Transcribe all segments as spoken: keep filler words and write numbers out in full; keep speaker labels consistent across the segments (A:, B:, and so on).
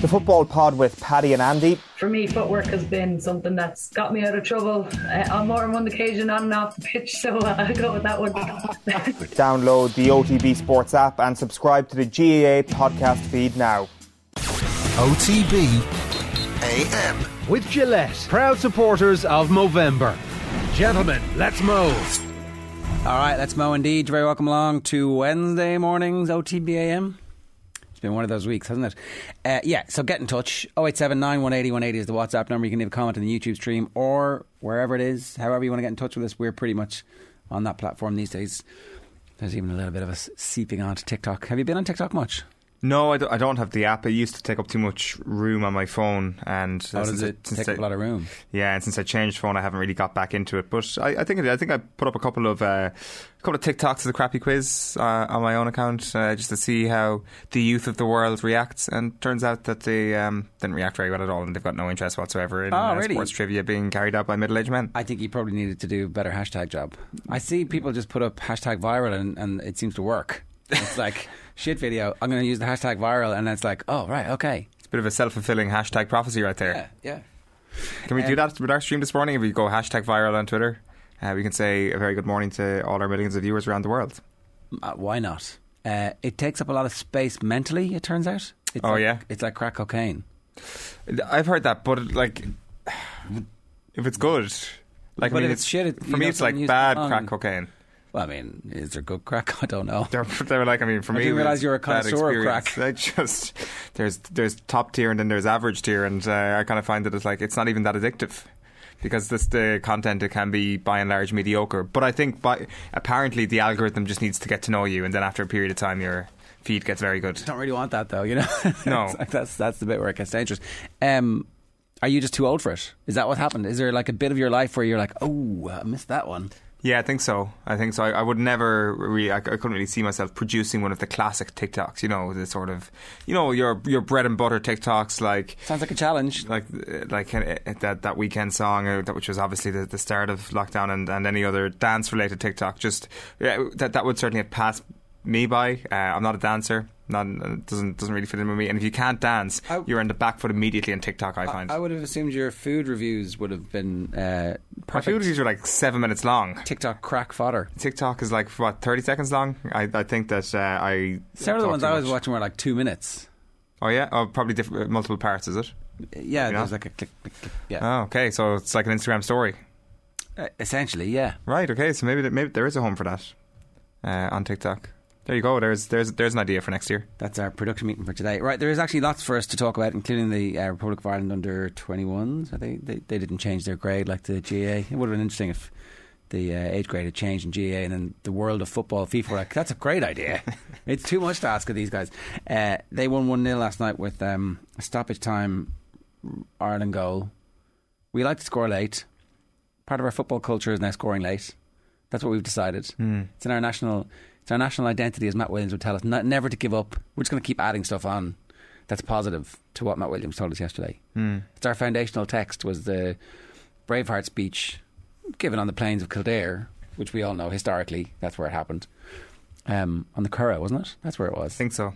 A: The Football Pod with Paddy and Andy.
B: For me, footwork has been something that's got me out of trouble uh, on more than one occasion on and off the pitch, so uh, I'll go with that one.
A: Download the O T B Sports app and subscribe to the G A A podcast feed now.
C: O T B A M.
D: With Gillette, proud supporters of Movember. Gentlemen, let's mow.
E: All right, let's mow indeed. Very welcome along to Wednesday morning's O T B A M. It's been one of those weeks, hasn't it? Uh, yeah, so get in touch. oh eight seven nine, one eight oh, one eight oh is the WhatsApp number. You can leave a comment on the YouTube stream or wherever it is. However you want to get in touch with us, we're pretty much on that platform these days. There's even a little bit of us seeping onto TikTok. Have you been on TikTok much?
F: No, I don't, I don't have the app. It used to take up too much room on my phone. And
E: oh, does it take up a lot of room?
F: Yeah, and since I changed phone, I haven't really got back into it. But I, I think I think I put up a couple of uh, a couple of TikToks of the crappy quiz uh, on my own account uh, just to see how the youth of the world reacts. And turns out that they um, didn't react very well at all, and they've got no interest whatsoever in
E: oh,
F: uh,
E: really?
F: sports trivia being carried out by middle-aged men.
E: I think you probably needed to do a better hashtag job. I see people just put up hashtag viral, and, and it seems to work. It's like, shit video, I'm going to use the hashtag viral, and it's like, oh, right, okay.
F: It's a bit of a self-fulfilling hashtag prophecy right there.
E: Yeah, yeah.
F: Can we
E: um,
F: do that with our stream this morning? If we go hashtag viral on Twitter, uh, we can say a very good morning to all our millions of viewers around the world.
E: Uh, why not? Uh, it takes up a lot of space mentally, it turns out. It's
F: oh,
E: like,
F: yeah?
E: It's like crack cocaine.
F: I've heard that, but, like, if it's good... like,
E: but
F: I mean,
E: if it's shit, it,
F: for me, it's like bad crack cocaine.
E: Well, I mean, is there good crack? I don't know.
F: They're, they were like, I mean, for
E: I
F: me,
E: didn't realise you were a connoisseur of crack.
F: I just there's there's top tier and then there's average tier, and uh, I kind of find that it's like it's not even that addictive because this the content it can be by and large mediocre. But I think by apparently the algorithm just needs to get to know you, and then after a period of time, your feed gets very good.
E: I don't really want that though, you know.
F: No,
E: like that's that's the bit where it gets dangerous. Um, are you just too old for it? Is that what happened? Is there like a bit of your life where you're like, oh, I missed that one?
F: Yeah, I think so. I think so. I, I would never really, I, I couldn't really see myself producing one of the classic TikToks, you know, the sort of, you know, your your bread and butter TikToks, like.
E: Sounds like a challenge.
F: Like like uh, that that weekend song, uh, that which was obviously the, the start of lockdown, and, and any other dance related TikTok. Just, yeah, that, that would certainly have passed me by. Uh, I'm not a dancer. Not, it doesn't doesn't really fit in with me. And if you can't dance, I, you're on the back foot immediately in TikTok, I find.
E: I, I would have assumed your food reviews would have been uh, perfect.
F: My food reviews are like seven minutes long.
E: TikTok crack fodder.
F: TikTok is like, what, thirty seconds long? I, I think that uh, I...
E: Some of the ones I was watching were like two minutes.
F: Oh, yeah? Oh, probably different, multiple parts, is it?
E: Yeah,
F: you know?
E: there's like a click, click, click. Yeah.
F: Oh, okay. So it's like an Instagram story.
E: Uh, essentially, yeah.
F: Right, okay. So maybe, maybe there is a home for that uh, on TikTok. There you go. There's there's there's an idea for next year.
E: That's our production meeting for today. Right, there is actually lots for us to talk about, including the uh, Republic of Ireland under twenty-ones. They, they they didn't change their grade like the G A A. It would have been interesting if the uh, age grade had changed in G A A, and then the world of football, FIFA, were like, that's a great idea. It's too much to ask of these guys. Uh, they won one nil last night with um, a stoppage time Ireland goal. We like to score late. Part of our football culture is now scoring late. That's what we've decided. Mm. It's in our national... It's our national identity, as Matt Williams would tell us, not, never to give up. We're just going to keep adding stuff on that's positive to what Matt Williams told us yesterday. Mm. It's our foundational text was the Braveheart speech given on the plains of Kildare, which we all know historically, that's where it happened. Um, on the Curragh, wasn't it? That's where it was.
F: I think so.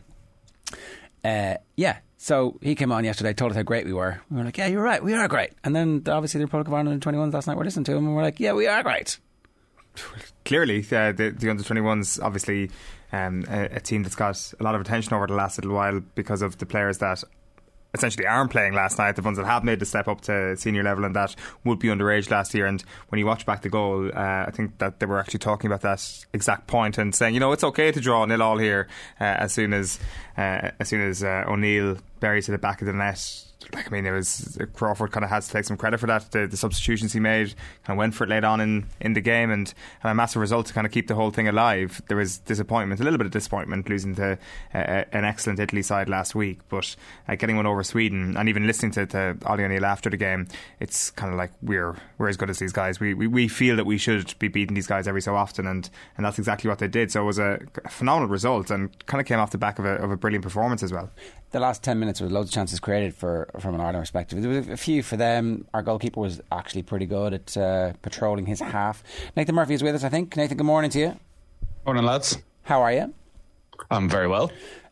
E: Uh, yeah. So he came on yesterday, told us how great we were. We were like, yeah, you're right, we are great. And then obviously the Republic of Ireland under twenty-ones last night, we're listening to him and we're like, yeah, we are great.
F: Clearly, uh, the, the under twenty-ones obviously um, a, a team that's got a lot of attention over the last little while because of the players that essentially aren't playing last night, the ones that have made the step up to senior level and that would be underage last year. And when you watch back the goal, uh, I think that they were actually talking about that exact point and saying, you know, it's okay to draw nil all here uh, as soon as uh, as soon as uh, O'Neill buried to the back of the net. Like, I mean, it was Crawford kind of has to take some credit for that. The, the substitutions he made, kind of went for it late on in, in the game, and, and a massive result to kind of keep the whole thing alive. There was disappointment, a little bit of disappointment, losing to uh, an excellent Italy side last week, but uh, getting one over Sweden, and even listening to, to Ollie O'Neill after the game, it's kind of like we're we're as good as these guys. We, we we feel that we should be beating these guys every so often, and, and that's exactly what they did. So it was a phenomenal result, and kind of came off the back of a, of a brilliant performance as well.
E: The last ten minutes there was loads of chances created for from an Ireland perspective. There was a few for them. Our goalkeeper was actually pretty good at uh, patrolling his half. Nathan Murphy is with us, I think. Nathan, good morning to you.
G: Morning, lads.
E: How are you?
G: I'm very well.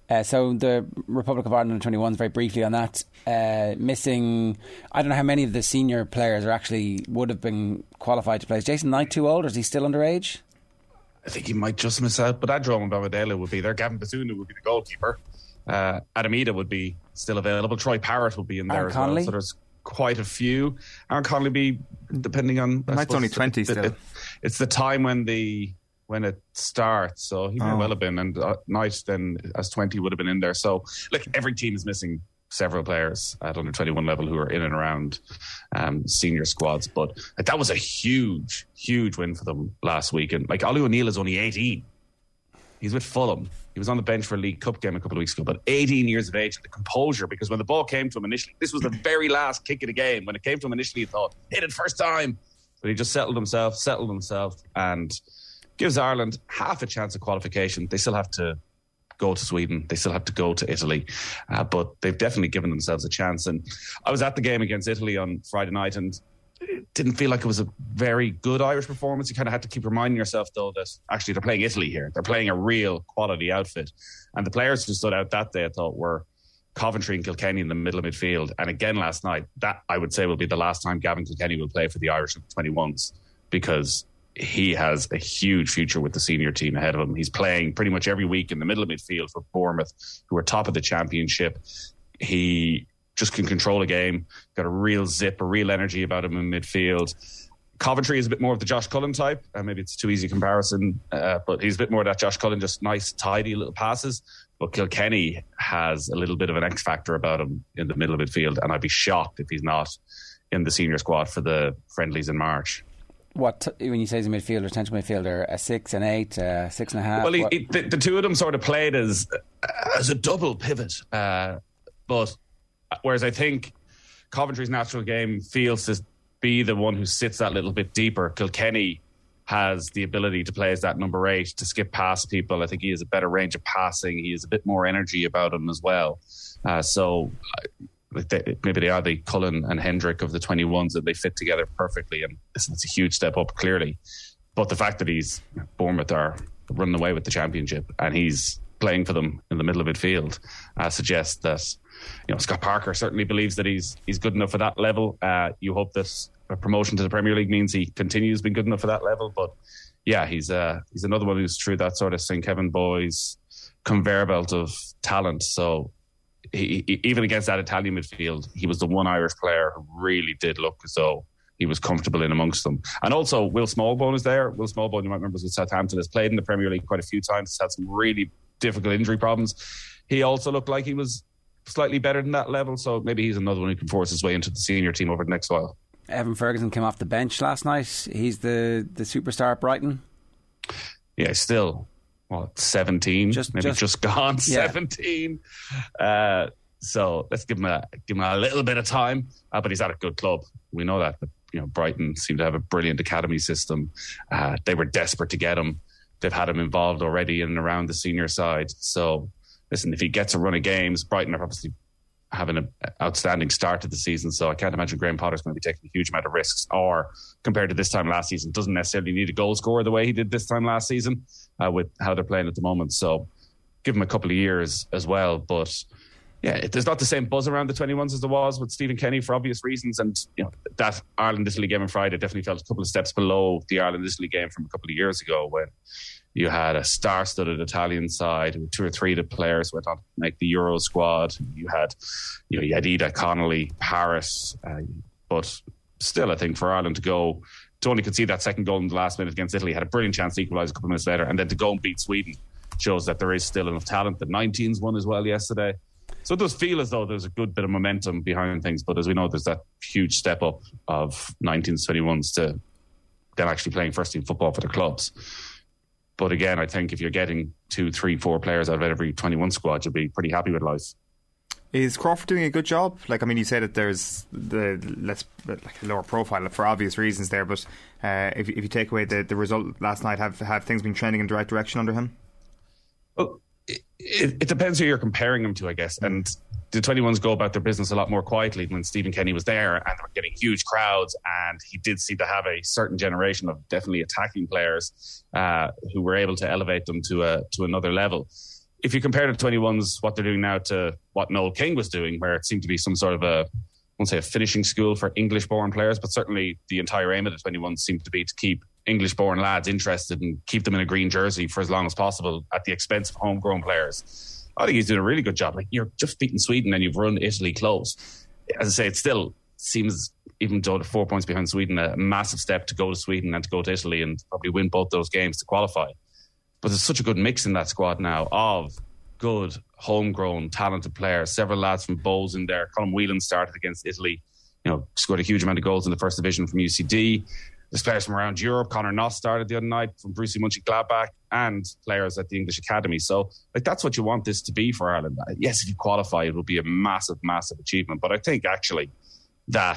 E: Uh, so the Republic of Ireland under twenty-ones, very briefly on that, uh, missing, I don't know how many of the senior players are actually would have been qualified to play. Is Jason Knight too old, or is he still underage?
G: I think he might just miss out, but Adrome Bamadela would be there. Gavin Bazunu would be the goalkeeper. Uh, Adamida would be still available. Troy Parrott would be in there
E: Aaron
G: as
E: Connolly?
G: well. So there's quite a few. Aaron Connolly be depending on. I
F: Knight's only twenty
G: it,
F: still.
G: It, it's the time when the when it starts, so he may
F: Oh.
G: well have been. And uh, Knight then as twenty would have been in there. So look, every team is missing several players at under twenty-one level who are in and around um, senior squads. But like, that was a huge, huge win for them last weekend. Like Ollie O'Neill is only eighteen. He's with Fulham. He was on the bench for a League Cup game a couple of weeks ago, but eighteen years of age, the composure, because when the ball came to him initially, this was the very last kick of the game. When it came to him initially, he thought, hit it first time. But he just settled himself, settled himself, and gives Ireland half a chance of qualification. They still have to go to Sweden. They still have to go to Italy. Uh, but they've definitely given themselves a chance. And I was at the game against Italy on Friday night, and it didn't feel like it was a very good Irish performance. You kind of had to keep reminding yourself, though, that actually they're playing Italy here. They're playing a real quality outfit. And the players who stood out that day, I thought, were Coventry and Kilkenny in the middle of midfield. And again last night, that I would say will be the last time Gavin Kilkenny will play for the Irish twenty-ones, because he has a huge future with the senior team ahead of him. He's playing pretty much every week in the middle of midfield for Bournemouth, who are top of the championship. He just can control a game, got a real zip, a real energy about him in midfield. Coventry is a bit more of the Josh Cullen type. Uh, maybe it's too easy a comparison, uh, but he's a bit more of that Josh Cullen, just nice, tidy little passes. But Kilkenny has a little bit of an X factor about him in the middle of midfield, and I'd be shocked if he's not in the senior squad for the friendlies in March.
E: What, when you say he's a midfielder, central midfielder, a six, an eight, a six and a half?
G: Well, he, he, the, the two of them sort of played as as a double pivot, uh, but whereas I think Coventry's natural game feels to be the one who sits that little bit deeper, Kilkenny has the ability to play as that number eight, to skip past people. I think he has a better range of passing. He has a bit more energy about him as well. Uh, so uh, they, maybe they are the Cullen and Hendrick of the twenty-ones, that they fit together perfectly. And it's, it's a huge step up, clearly. But the fact that he's Bournemouth are running away with the championship and he's playing for them in the middle of midfield uh, suggests that, you know, Scott Parker certainly believes that he's he's good enough for that level. Uh, you hope that a promotion to the Premier League means he continues being good enough for that level. But yeah, he's uh, he's another one who's through that sort of Saint Kevin Boys conveyor belt of talent. So he, he, even against that Italian midfield, he was the one Irish player who really did look as though he was comfortable in amongst them. And also Will Smallbone is there. Will Smallbone, you might remember, was with Southampton, has played in the Premier League quite a few times, has had some really difficult injury problems. He also looked like he was slightly better than that level, so maybe he's another one who can force his way into the senior team over the next while.
E: Evan Ferguson came off the bench last night. He's the, the superstar at Brighton.
G: Yeah, still, what, seventeen?
E: Just,
G: maybe
E: just,
G: just gone,
E: yeah.
G: seventeen. Uh, so let's give him a give him a little bit of time. Uh, but he's at a good club. We know that. But, you know, Brighton seem to have a brilliant academy system. Uh, they were desperate to get him. They've had him involved already in and around the senior side. So listen, if he gets a run of games, Brighton are obviously having an outstanding start to the season, so I can't imagine Graham Potter's going to be taking a huge amount of risks, or compared to this time last season, doesn't necessarily need a goal scorer the way he did this time last season uh, with how they're playing at the moment. So give him a couple of years as well. But yeah, there's not the same buzz around the twenty-ones as there was with Stephen Kenny for obvious reasons. And you know, that Ireland-Italy game on Friday definitely felt a couple of steps below the Ireland-Italy game from a couple of years ago, when you had a star-studded Italian side with two or three of the players went on to make the Euro squad. You had, you know, you had Ida, Connolly, Paris, uh, but still, I think for Ireland to go to only concede that second goal in the last minute against Italy, had a brilliant chance to equalise a couple of minutes later, and then to go and beat Sweden shows that there is still enough talent. The nineteens won as well yesterday. So it does feel as though there's a good bit of momentum behind things, but as we know, there's that huge step up of nineteens, twenty-ones to them actually playing first team football for their clubs. But again, I think if you're getting two, three, four players out of every twenty-one squad, you'll be pretty happy with life.
F: Is Crawford doing a good job? Like, I mean, you say that there's the less like a lower profile for obvious reasons there, but uh, if if you take away the, the result last night, have have things been trending in the right direction under him?
G: Well, it, it, it depends who you're comparing him to, I guess. And the twenty-ones go about their business a lot more quietly when Stephen Kenny was there, and they were getting huge crowds, and he did seem to have a certain generation of definitely attacking players uh, who were able to elevate them to a to another level. if you compare the twenty-ones, what they're doing now to what Noel King was doing, where it seemed to be some sort of a, I won't say a finishing school for English-born players, but certainly the entire aim of the twenty-ones seemed to be to keep English-born lads interested and keep them in a green jersey for as long as possible at the expense of homegrown players. I think he's doing a really good job. Like, you're just beating Sweden and you've run Italy close. As I say, it still seems, even though the four points behind Sweden, a massive step to go to Sweden and to go to Italy and probably win both those games to qualify. But there's such a good mix in that squad now of good, homegrown, talented players. Several lads from Bowes in there. Colin Whelan started against Italy, you know, scored a huge amount of goals in the first division from U C D. There's players from around Europe. Conor Noss started the other night from Borussia Mönchengladbach, and players at the English Academy. So, like, that's what you want this to be for Ireland. Yes, if you qualify, it will be a massive, massive achievement. But I think actually that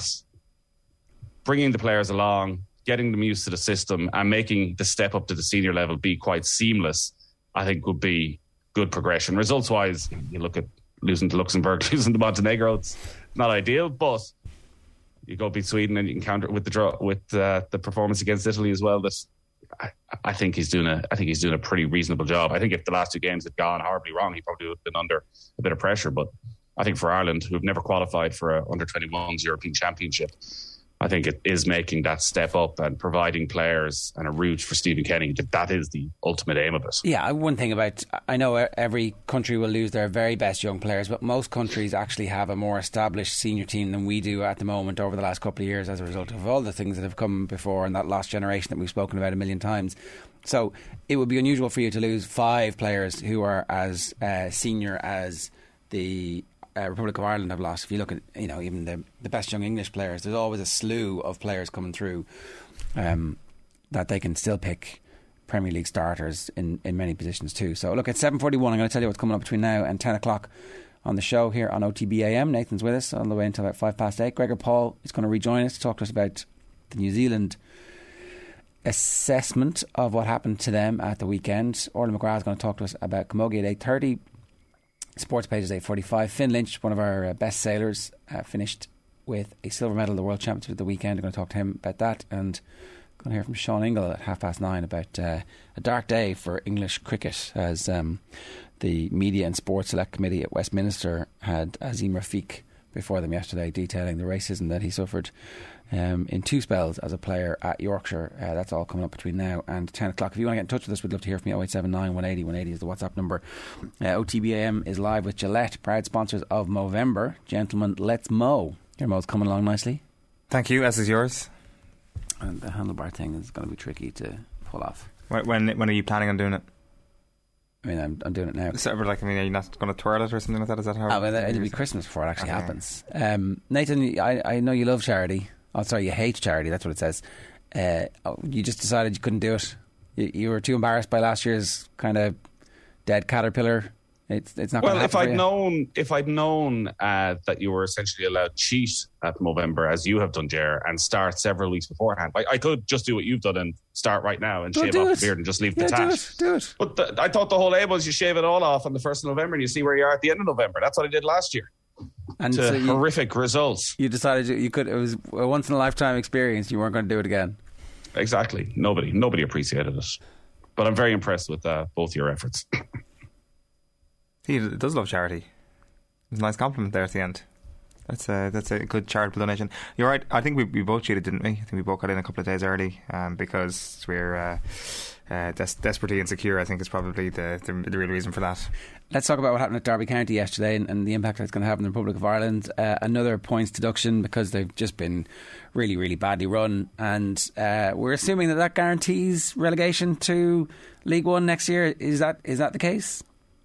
G: bringing the players along, getting them used to the system, and making the step up to the senior level be quite seamless, I think would be good progression. Results-wise, you look at losing to Luxembourg, losing to Montenegro, it's not ideal, but you go beat Sweden and you can counter it with the draw, with uh, the performance against Italy as well. That I, I think he's doing a, I think he's doing a pretty reasonable job. I think if the last two games had gone horribly wrong, he probably would have been under a bit of pressure. But I think for Ireland, who've never qualified for a under twenty-ones European Championship, I think it is making that step up and providing players and a route for Stephen Kenny. That that is the ultimate aim of it.
E: Yeah, one thing about, I know every country will lose their very best young players, but most countries actually have a more established senior team than we do at the moment over the last couple of years as a result of all the things that have come before and that lost generation that we've spoken about a million times. So it would be unusual for you to lose five players who are as uh, senior as the Uh, Republic of Ireland have lost. If you look at, you know, even the, the best young English players, there's always a slew of players coming through um, that they can still pick Premier League starters in, in many positions too. So look, at seven forty-one, I'm going to tell you what's coming up between now and ten o'clock on the show here on O T B A M. Nathan's with us on the way until about five past eight. Gregor Paul is going to rejoin us to talk to us about the New Zealand assessment of what happened to them at the weekend. Orla McGrath is going to talk to us about Camogie at eight thirty. Sports Pages eight forty-five. Finn Lynch, one of our uh, best sailors, uh, finished with a silver medal at the World Championships at the weekend. I'm going to talk to him about that, and going to hear from Sean Ingle at half past nine about uh, a dark day for English cricket, as um, the Media and Sports Select Committee at Westminster had Azim Rafiq before them yesterday, detailing the racism that he suffered um, in two spells as a player at Yorkshire. Uh, that's all coming up between now and ten o'clock. If you want to get in touch with us, we'd love to hear from you. oh eight seven nine, one eight oh, one eight oh is the WhatsApp number. uh, O T B A M is live with Gillette, proud sponsors of Movember. Gentlemen, let's mow. Your mow's coming along nicely.
F: Thank you, as is yours.
E: And the handlebar thing is going to be tricky to pull off.
F: When when are you planning on doing it?
E: I mean, I'm, I'm doing it now.
F: So, like, I mean, are you not going to twirl it or something like that? Is that how?
E: Oh, well, it'll be Christmas before it actually okay. happens. Um, Nathan, I, I know you love charity. Oh, sorry, you hate charity. That's what it says. Uh, oh, you just decided you couldn't do it. You, you were too embarrassed by last year's kind of dead caterpillar. It's it's not.
G: Well,
E: gonna
G: if I'd
E: you.
G: known, if I'd known uh, that you were essentially allowed to cheat at Movember, as you have done, Ger, and start several weeks beforehand, I, I could just do what you've done and start right now and
E: Don't
G: shave off
E: it.
G: the beard and just leave
E: yeah,
G: the
E: do
G: tash.
E: it, do it.
G: But the, I thought the whole aim was you shave it all off on the first of November and you see where you are at the end of November. That's what I did last year.
E: And
G: to
E: so you,
G: horrific results.
E: You decided you could. It was a once in a lifetime experience. You weren't going to do it again.
G: Exactly. Nobody, nobody appreciated it. But I'm very impressed with uh, both your efforts.
F: He does love charity. It's a nice compliment there at the end. That's a that's a good charitable donation. You're right. I think we we both cheated, didn't we? I think we both got in a couple of days early, um, because we're uh, uh, des- desperately insecure. I think is probably the, the the real reason for that.
E: Let's talk about what happened at Derby County yesterday and, and the impact that's going to have on the Republic of Ireland. Uh, another points deduction because they've just been really, really badly run, and uh, we're assuming that that guarantees relegation to League One next year. Is that is that the case?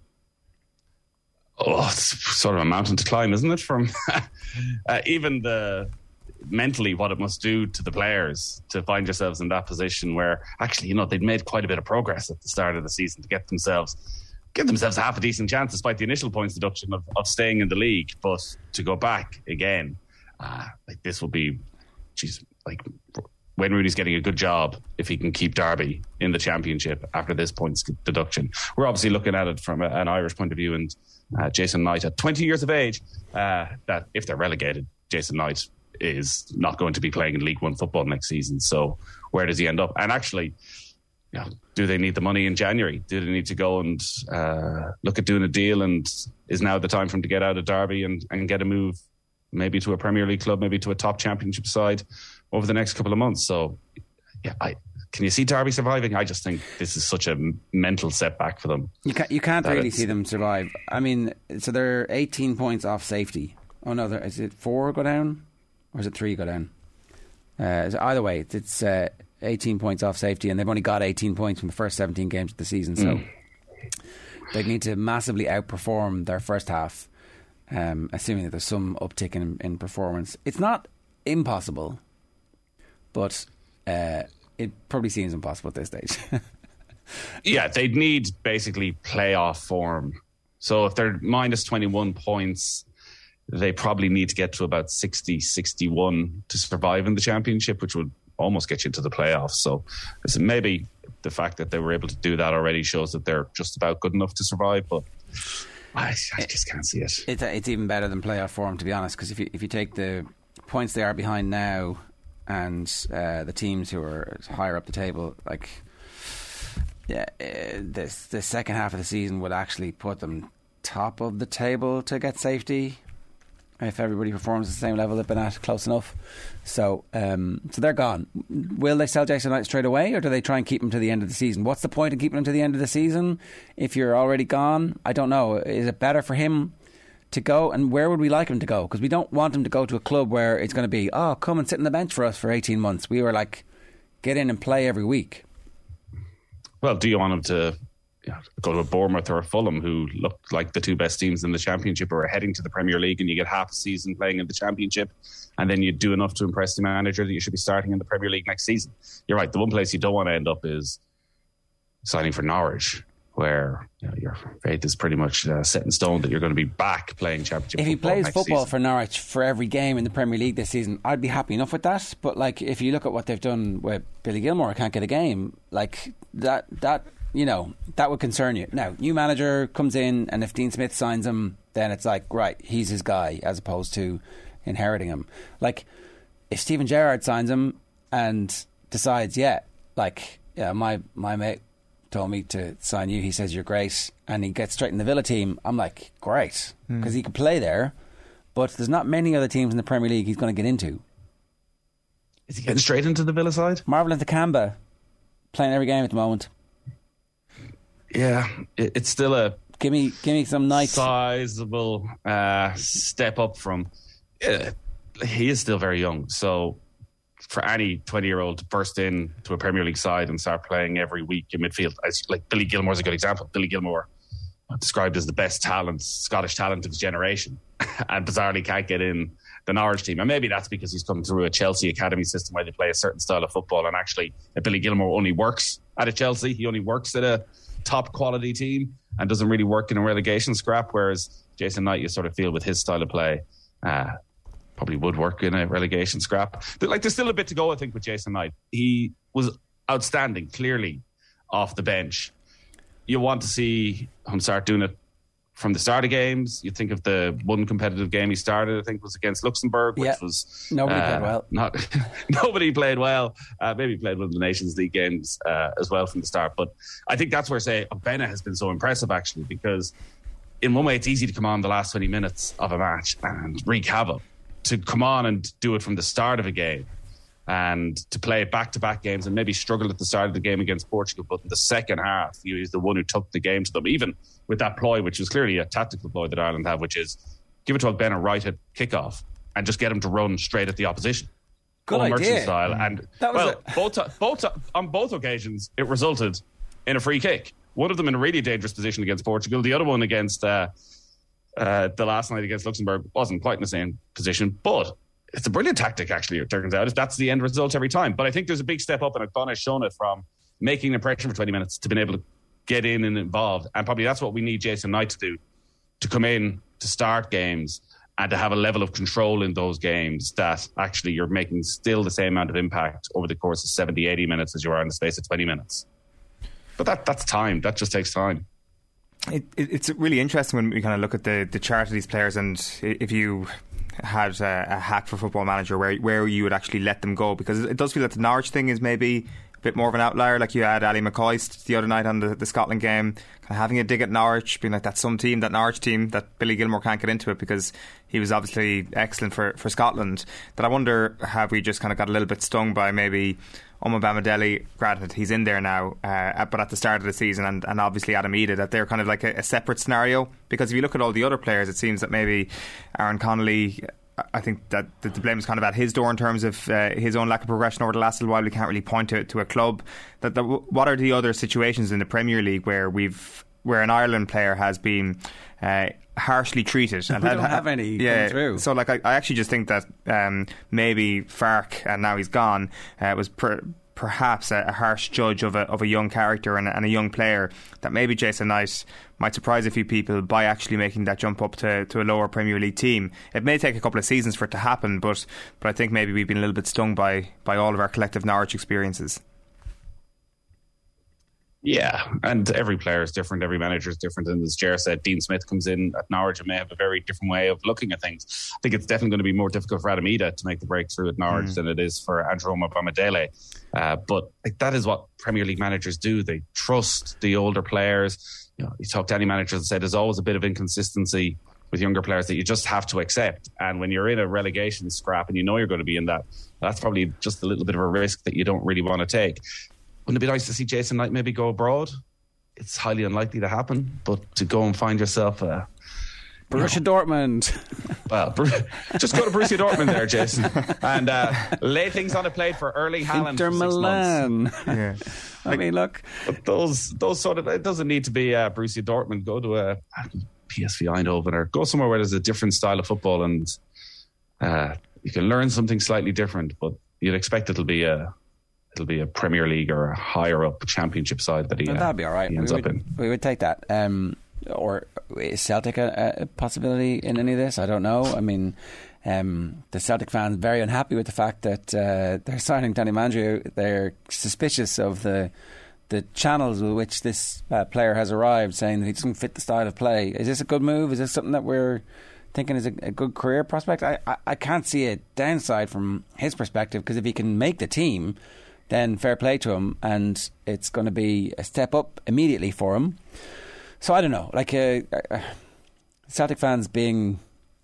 G: Oh, it's sort of a mountain to climb, isn't it? From uh, even the mentally what it must do to the players to find yourselves in that position where actually, you know, they'd made quite a bit of progress at the start of the season to get themselves give themselves half a decent chance despite the initial points deduction of, of staying in the league. But to go back again, uh, like this will be, geez, like Wayne Rooney's getting a good job if he can keep Derby in the Championship after this points deduction. We're obviously looking at it from a, an Irish point of view, and uh, Jason Knight at twenty years of age, uh, that if they're relegated, Jason Knight is not going to be playing in League One football next season. So where does he end up? And actually, you know, do they need the money in January? Do they need to go and uh, look at doing a deal? And is now the time for them to get out of Derby and, and get a move, maybe to a Premier League club, maybe to a top Championship side over the next couple of months? So, yeah, I, can you see Derby surviving? I just think this is such a mental setback for them. You can't,
E: you can't really see them survive. I mean, so they're eighteen points off safety. Oh no, is it four go down, or is it three go down? Uh, either way, it's. Uh, eighteen points off safety, and they've only got eighteen points from the first seventeen games of the season, so mm. they need to massively outperform their first half, um, assuming that there's some uptick in, in performance. It's not impossible, but uh, it probably seems impossible at this stage.
G: Yeah, they'd need basically playoff form. So if they're minus twenty-one points, they probably need to get to about sixty, sixty-one to survive in the Championship, which would almost get you into the playoffs. So maybe the fact that they were able to do that already shows that they're just about good enough to survive, but I, I just can't see it.
E: It's, it's even better than playoff form, to be honest, because if you, if you take the points they are behind now and uh, the teams who are higher up the table, like yeah, uh, this the second half of the season would actually put them top of the table to get safety if everybody performs at the same level they've been at, close enough. So um, so they're gone. Will they sell Jason Knight straight away, or do they try and keep him to the end of the season? What's the point in keeping him to the end of the season if you're already gone? I don't know. Is it better for him to go, and where would we like him to go? Because we don't want him to go to a club where it's going to be, oh, come and sit on the bench for us for eighteen months. We were like, get in and play every week.
G: Well, do you want him to yeah, go to a Bournemouth or a Fulham, who looked like the two best teams in the Championship, or are heading to the Premier League, and you get half a season playing in the Championship, and then you do enough to impress the manager that you should be starting in the Premier League next season? You're right. The one place you don't want to end up is signing for Norwich, where you know, your faith is pretty much uh, set in stone that you're going to be back playing Championship
E: if
G: football.
E: If he plays
G: next
E: football
G: season.
E: for Norwich for every game in the Premier League this season, I'd be happy enough with that. But like, if you look at what they've done with Billy Gilmour, can't get a game, like that, that you know, that would concern you. Now, new manager comes in, and if Dean Smith signs him, then it's like, right, he's his guy, as opposed to inheriting him. Like, if Steven Gerrard signs him and decides, yeah, like, yeah, my my mate told me to sign you, he says you're great, and he gets straight in the Villa team, I'm like, great, because mm. he could play there, but there's not many other teams in the Premier League he's going to get into.
G: Is he getting straight into the Villa side?
E: Marvelin Takamba, playing every game at the moment.
G: Yeah, it's still a
E: give me give me some nice
G: sizable uh, step up from. Uh, he is still very young, so for any twenty-year-old to burst in to a Premier League side and start playing every week in midfield, as, like Billy Gilmour's a good example. Billy Gilmour, described as the best talent, Scottish talent of his generation, and bizarrely can't get in the Norwich team. And maybe that's because he's come through a Chelsea academy system where they play a certain style of football, and actually Billy Gilmour only works at a Chelsea. He only works at a top quality team and doesn't really work in a relegation scrap, whereas Jason Knight, you sort of feel with his style of play, uh, probably would work in a relegation scrap. But like, there's still a bit to go, I think, with Jason Knight. He was outstanding, clearly, off the bench. You want to see him start doing it from the start of games. You think of the one competitive game he started, I think, was against Luxembourg, which
E: yeah.
G: was
E: nobody
G: uh,
E: played well.
G: Not nobody played well. Uh, maybe played one of the Nations League games uh, as well from the start. But I think that's where, say, Bennett has been so impressive, actually, because in one way it's easy to come on the last twenty minutes of a match and wreak havoc. To come on and do it from the start of a game, and to play back-to-back games and maybe struggle at the start of the game against Portugal, but in the second half, he was the one who took the game to them, even with that ploy, which was clearly a tactical ploy that Ireland have, which is give it to Bennett right at kickoff and just get him to run straight at the opposition.
E: Good
G: Paul
E: idea.
G: Merchant style. And,
E: that was
G: well, a- both, both, on both occasions, it resulted in a free kick. One of them in a really dangerous position against Portugal, the other one against uh, uh, the last night against Luxembourg wasn't quite in the same position, but it's a brilliant tactic, actually, it turns out, if that's the end result every time. But I think there's a big step up, and O'Connor has shown it, from making an impression for twenty minutes to being able to get in and involved. And probably that's what we need Jason Knight to do, to come in, to start games, and to have a level of control in those games that actually you're making still the same amount of impact over the course of seventy, eighty minutes as you are in the space of twenty minutes. But that that's time. That just takes time.
F: It, it, it's really interesting when we kind of look at the, the chart of these players, and if you had a, a hack for Football Manager where where you would actually let them go, because it does feel that the Norwich thing is maybe bit more of an outlier. Like you had Ali McCoy the other night on the, the Scotland game, kind of having a dig at Norwich, being like, that's some team, that Norwich team, that Billy Gilmore can't get into it because he was obviously excellent for, for Scotland. That I wonder, have we just kind of got a little bit stung by maybe Omar Bamidele? Granted, he's in there now, uh, but at the start of the season, and, and obviously Adam Ida, that they're kind of like a, a separate scenario. Because if you look at all the other players, it seems that maybe Aaron Connolly, I think that the blame is kind of at his door in terms of uh, his own lack of progression over the last little while. We can't really point to to a club. That the, what are the other situations in the Premier League where we've where an Ireland player has been uh, harshly treated?
E: And we had, don't have any
F: yeah,
E: through.
F: So like I, I actually just think that um, maybe Farke, and now he's gone, uh, was per, perhaps a, a harsh judge of a of a young character and, and a young player. That maybe Jason Knight might surprise a few people by actually making that jump up to, to a lower Premier League team. It may take a couple of seasons for it to happen, but but I think maybe we've been a little bit stung by, by all of our collective Norwich experiences.
G: Yeah, and every player is different, every manager is different, and as Ger said, Dean Smith comes in at Norwich and may have a very different way of looking at things. I think it's definitely going to be more difficult for Adam Ida to make the breakthrough at Norwich mm. than it is for Andrew Omar Bamidele. Uh, but like, that is what Premier League managers do. They trust the older players. You know, you talk to any managers and say there's always a bit of inconsistency with younger players that you just have to accept. And when you're in a relegation scrap and you know you're going to be in that, that's probably just a little bit of a risk that you don't really want to take. Wouldn't it be nice to see Jason Knight maybe go abroad? It's highly unlikely to happen, but to go and find yourself a
E: Borussia know, Dortmund.
G: Well, just go to Borussia Dortmund there, Jason, and uh, lay things on a plate for Erling Haaland.
E: Inter Milan. Yeah. I like, mean, look,
G: but those those sort of, it doesn't need to be uh, Borussia Dortmund. Go to a P S V Eindhoven or go somewhere where there's a different style of football and uh, you can learn something slightly different. But you'd expect it'll be a. It'll be a Premier League or a higher up Championship side that he,
E: well, that'd be all right.
G: He ends
E: we
G: up
E: would,
G: in.
E: We would take that. Um, or is Celtic a, a possibility in any of this? I don't know. I mean, um, the Celtic fans are very unhappy with the fact that uh, they're signing Danny Mandroiu. They're suspicious of the the channels with which this uh, player has arrived, saying that he doesn't fit the style of play. Is this a good move? Is this something that we're thinking is a, a good career prospect? I, I, I can't see a downside from his perspective, because if he can make the team, then fair play to him, and it's going to be a step up immediately for him. So I don't know, like uh, uh, Celtic fans being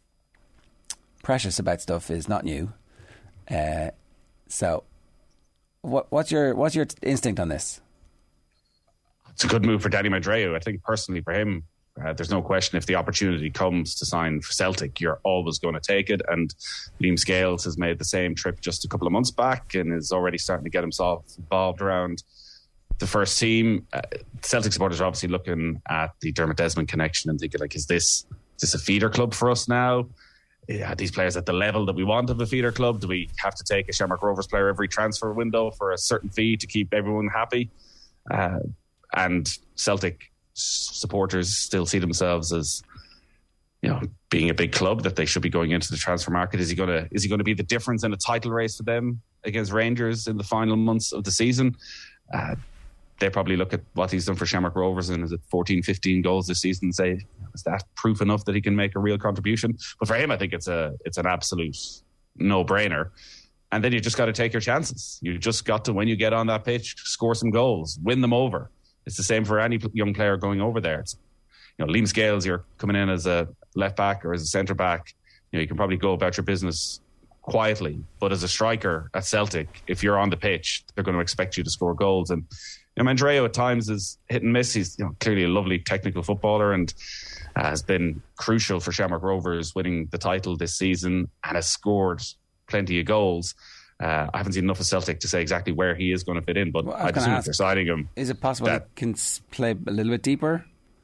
E: precious about stuff is not new. Uh, so, what, what's your what's your instinct on this?
G: It's a good move for Danny Mandroiu. I think personally for him, uh, there's no question if the opportunity comes to sign for Celtic, you're always going to take it. And Liam Scales has made the same trip just a couple of months back and is already starting to get himself involved around the first team. Uh, Celtic supporters are obviously looking at the Dermot Desmond connection and thinking, like, is this, is this a feeder club for us now? Are these players at the level that we want of a feeder club? Do we have to take a Shamrock Rovers player every transfer window for a certain fee to keep everyone happy? Uh, and Celtic supporters still see themselves as, you know, being a big club that they should be going into the transfer market. Is he going to is he going to be the difference in a title race for them against Rangers in the final months of the season? Uh, they probably look at what he's done for Shamrock Rovers and is it fourteen, fifteen goals this season and say, is that proof enough that he can make a real contribution? But for him, I think it's a it's an absolute no-brainer. And then you just got to take your chances. You just got to, when you get on that pitch, score some goals, win them over. It's the same for any young player going over there. It's, you know, Liam Scales, you're coming in as a left back or as a centre back. You know, you can probably go about your business quietly, but as a striker at Celtic, if you're on the pitch, they're going to expect you to score goals. And you know, Mandroiu at times is hit and miss. He's, you know, clearly a lovely technical footballer and uh, has been crucial for Shamrock Rovers winning the title this season and has scored plenty of goals. Uh, I haven't seen enough of Celtic to say exactly where he is going to fit in, but well, I assume if they're signing him,
E: is it possible that he can play a little bit deeper?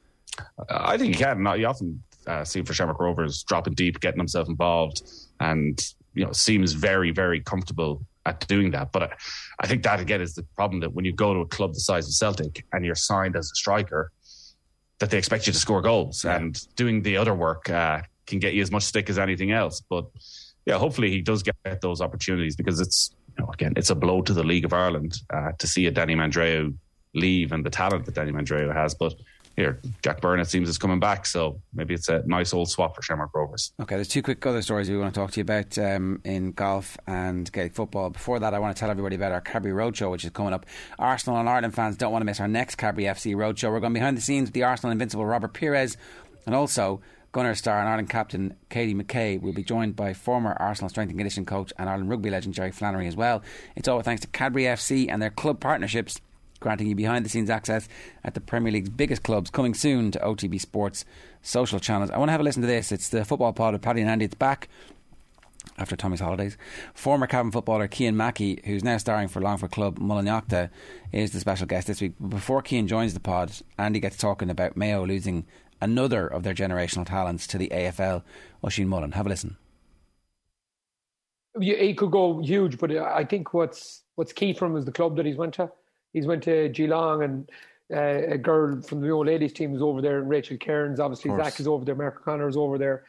G: I think he can. Not, you often uh, see for Shamrock Rovers dropping deep, getting himself involved, and you know seems very, very comfortable at doing that. But I, I think that again is the problem, that when you go to a club the size of Celtic and you're signed as a striker, that they expect you to score goals, yeah. and doing the other work uh, can get you as much stick as anything else. But yeah, hopefully he does get those opportunities, because it's, you know, again, it's a blow to the League of Ireland uh, to see a Danny Mandroiu leave and the talent that Danny Mandroiu has. But here, Jack Burnett seems is coming back, so maybe it's a nice old swap for Shamrock Rovers.
E: Okay, there's two quick other stories we want to talk to you about um, in golf and Gaelic football. Before that, I want to tell everybody about our Cadbury Roadshow, which is coming up. Arsenal and Ireland fans don't want to miss our next Cadbury F C Roadshow. We're going behind the scenes with the Arsenal invincible Robert Pires, and also Gunner star and Ireland captain Katie McKay will be joined by former Arsenal strength and conditioning coach and Ireland rugby legend Jerry Flannery as well. It's all thanks to Cadbury F C and their club partnerships, granting you behind-the-scenes access at the Premier League's biggest clubs, coming soon to O T B Sports social channels. I want to have a listen to this. It's the Football Pod with Paddy and Andy. It's back after Tommy's holidays. Former Cavan footballer Cian Mackey, who's now starring for Longford club Mullinachta, is the special guest this week. Before Cian joins the pod, Andy gets talking about Mayo losing another of their generational talents to the A F L, Oisín Mullen. Have a listen.
H: Yeah, he could go huge, but I think what's what's key for him is the club that he's went to. He's went to Geelong, and uh, a girl from the old ladies team is over there, Rachel Cairns. Obviously, Zach is over there, Mark O'Connor is over there.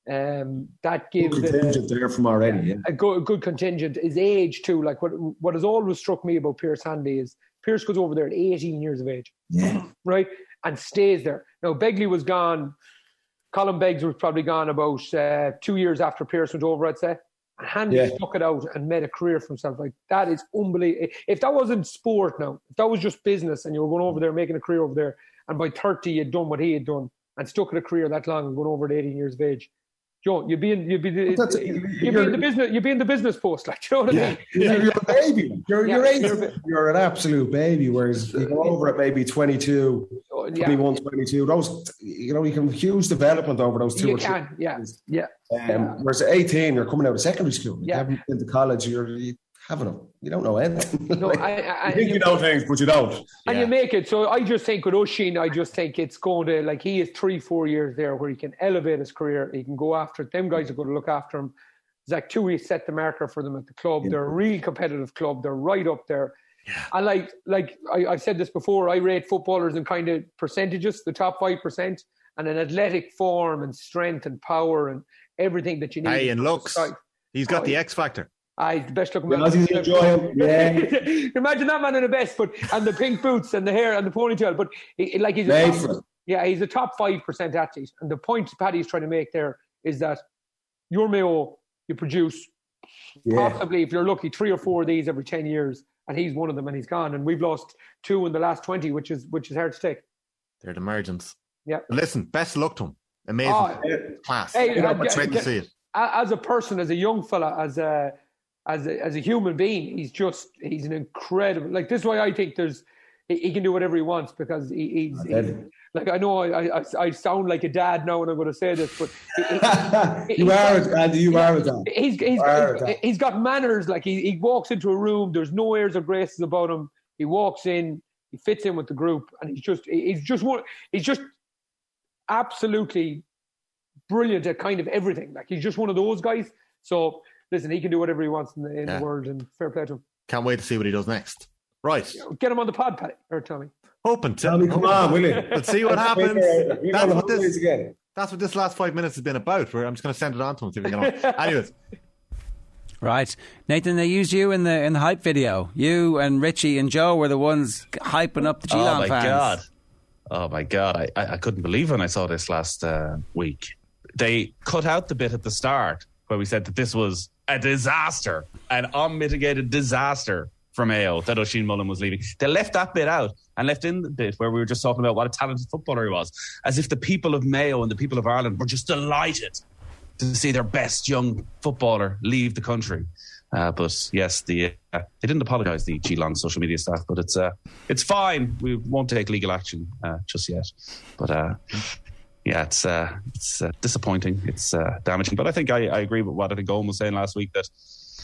H: Um, that gives
I: good contingent
H: a,
I: there from already. Yeah.
H: A good, good contingent. His age too. Like what what has always struck me about Pierce Hanley is Pierce goes over there at eighteen years of age,
I: yeah,
H: right, and stays there. Now Begley was gone. Colin Beggs was probably gone about uh, two years after Pierce went over, I'd say. And Handy yeah. stuck it out and made a career for himself. Like, that is unbelievable. If that wasn't sport now, if that was just business and you were going over there making a career over there, and by thirty you'd done what he had done and stuck at a career that long and going over at eighteen years of age, Joe, you'd be in, you'd be, you'd be in the business, you'd be in the business post, like, you know what yeah. I mean?
I: You're, you're a baby. You're, yeah, you're, you're, you're an absolute baby. Whereas you go over at maybe twenty-two, yeah. twenty-one, twenty-two. Those, you know, you can huge development over those two.
H: You
I: or
H: can,
I: three
H: yeah,
I: years.
H: yeah.
I: Um, yeah. Whereas at eighteen, you're coming out of secondary school. You
H: yeah.
I: haven't been to college. You're you haven't. A, you don't know anything.
H: No,
I: like,
H: I, I,
I: you think
H: you,
I: you know things, but you don't.
H: And
I: yeah.
H: you make it. So I just think with Oisín, I just think it's going to, like, he is three, four years there where he can elevate his career. He can go after it. Them guys are going to look after him. Zach Tui set the marker for them at the club. Yeah. They're a real competitive club. They're right up there. Yeah. And like, like I, I've said this before, I rate footballers in kind of percentages, the top five percent, and an athletic form and strength and power and everything that you need.
J: Hey, and looks. He's got oh, the X factor.
H: Aye, the best looking
I: man. Enjoy him. Yeah.
H: Imagine that man in the best, but and the pink boots and the hair and the ponytail. But he, like he's a top, yeah, he's a top five percent athlete. And the point Paddy's trying to make there is that your Mayo, you produce yeah. possibly, if you're lucky, three or four of these every ten years, and he's one of them, and he's gone. And we've lost two in the last twenty, which is which is hard to take.
J: They're the margins.
H: Yeah.
J: But listen, best luck to him. Amazing
H: oh,
J: class.
H: Hey,
J: yeah,
H: uh,
J: great get, to see it.
H: As a person, as a young fella, as a As a, as a human being, he's just, he's an incredible, like, this is why I think there's, he, he can do whatever he wants, because he, he's, he's like, I know I, I I sound like a dad now when I'm going to say this, but he, he,
I: you are, Andy, you are a dad.
H: He's, he's, he's, he's got manners. Like, he, he walks into a room, there's no airs or graces about him. He walks in, he fits in with the group, and he's just, he's just one, he's just absolutely brilliant at kind of everything. Like, he's just one of those guys. So, listen, he can do whatever he wants in the, in yeah. the world, and fair play to him.
J: Can't wait to see what he does next. Right.
H: Get him on the pod, Paddy, or Tommy.
J: Hoping to.
I: Tommy, come on, will you?
J: Let's see what happens. That's what, this, that's what this last five minutes has been about. I'm just going to send it on to him, see if we can. Anyways.
E: Right. Nathan, they used you in the in the hype video. You and Richie and Joe were the ones hyping up the Geelong
G: fans. Oh, my
E: fans.
G: God. Oh, my God. I, I, I couldn't believe when I saw this last uh, week. They cut out the bit at the start where we said that this was a disaster, an unmitigated disaster for Mayo, that Oisín Mullen was leaving. They left that bit out and left in the bit where we were just talking about what a talented footballer he was, as if the people of Mayo and the people of Ireland were just delighted to see their best young footballer leave the country. Uh, but yes, the uh, they didn't apologise, the Geelong social media staff, but it's uh, it's fine. We won't take legal action uh, just yet. But uh, yeah, it's uh, it's uh, disappointing. It's uh, damaging. But I think I, I agree with what I think Owen was saying last week, that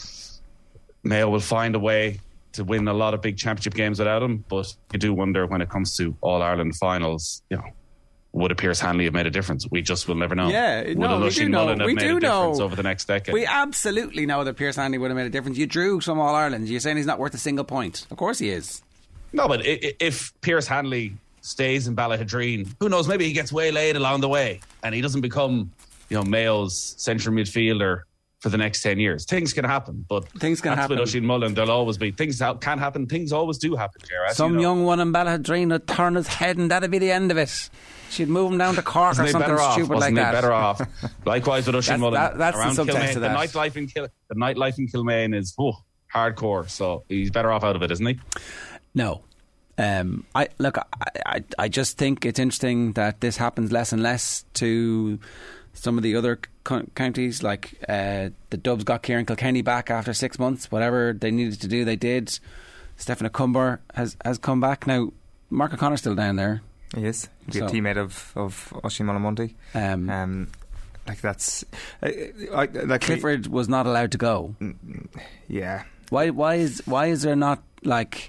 G: Mayo will find a way to win a lot of big championship games without him. But you do wonder, when it comes to All-Ireland finals, you know, would a Pierce Hanley have made a difference? We just will never know.
E: Yeah,
G: would
E: no,
G: a
E: we do know.
G: Mullen have
E: we
G: made
E: do
G: a difference
E: know.
G: over the next decade?
E: We absolutely know that Pierce Hanley would have made a difference. You drew some All-Ireland. You're saying he's not worth a single point. Of course he is.
G: No, but if Pierce Hanley stays in Ballahadreen, who knows, maybe he gets waylaid along the way and he doesn't become, you know, Mayo's central midfielder for the next ten years. Things can happen, but
E: things can
G: that's
E: happen.
G: with Oisin Mullen, there'll always be things that can happen. Things always do happen, Gerard.
E: Some
G: you know.
E: young one in Ballahadreen would turn his head, and that'd be the end of it. She'd move him down to Cork
G: Wasn't
E: or something
G: better off?
E: stupid
G: Wasn't
E: like
G: he
E: that.
G: better off? Likewise with Oisin Mullen.
E: That, that's
G: around
E: the subtext
G: Kilmaine,
E: to
G: the
E: that.
G: nightlife in Kil- the nightlife in Kilmaine is oh, hardcore. So he's better off out of it, isn't he?
E: No. Um, I look. I, I, I just think it's interesting that this happens less and less to some of the other co- counties. Like uh, the Dubs got Kieran Kilkenny back after six months. Whatever they needed to do, they did. Stephen Acumber has has come back now. Mark O'Connor's still down there.
F: He is. He's
E: So-
F: a teammate of of Oisin Mullen.
E: Um,
F: Um, like that's uh, I, like
E: Clifford was not allowed to go.
F: Yeah.
E: Why? Why is? Why is there not like?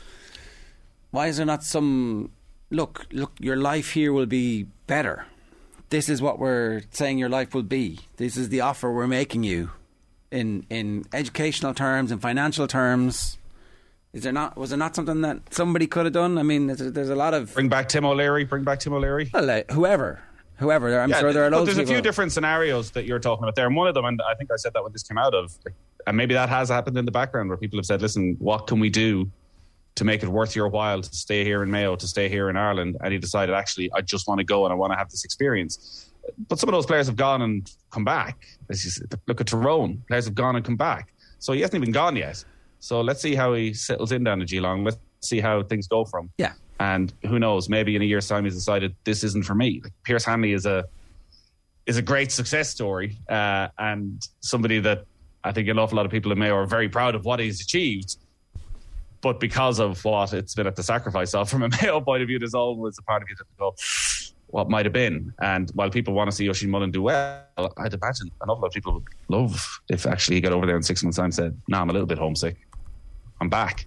E: Why is there not some look? Look, your life here will be better. This is what we're saying your life will be. This is the offer we're making you, in in educational terms, in financial terms. Is there not? Was there not something that somebody could have done? I mean, there's, there's a lot of
G: Bring back Tim O'Leary. Bring back Tim O'Leary.
E: well, uh, whoever, whoever. I'm
G: Yeah,
E: sure there are
G: look,
E: loads
G: there's
E: of
G: a
E: people.
G: few different scenarios that you're talking about there, and one of them, and I think I said that when this came out of, and maybe that has happened in the background where people have said, "Listen, what can we do to make it worth your while to stay here in Mayo, to stay here in Ireland?" And he decided, actually, I just want to go and I want to have this experience. But some of those players have gone and come back. As you said, look at Tyrone, players have gone and come back, so he hasn't even gone yet. So let's see how he settles in down at Geelong. Let's see how things go for him.
E: Yeah.
G: And who knows? Maybe in a year's time, he's decided this isn't for me. Like Pierce Hanley is a is a great success story, uh, and somebody that I think an awful lot of people in Mayo are very proud of what he's achieved. But because of what it's been at the sacrifice of, from a Mayo point of view, there's always a part of you that go, what might have been. And while people want to see Oisin Mullen do well, I'd imagine an awful lot of people would love if actually he got over there in six months' time and said, "No, nah, I'm a little bit homesick. I'm back."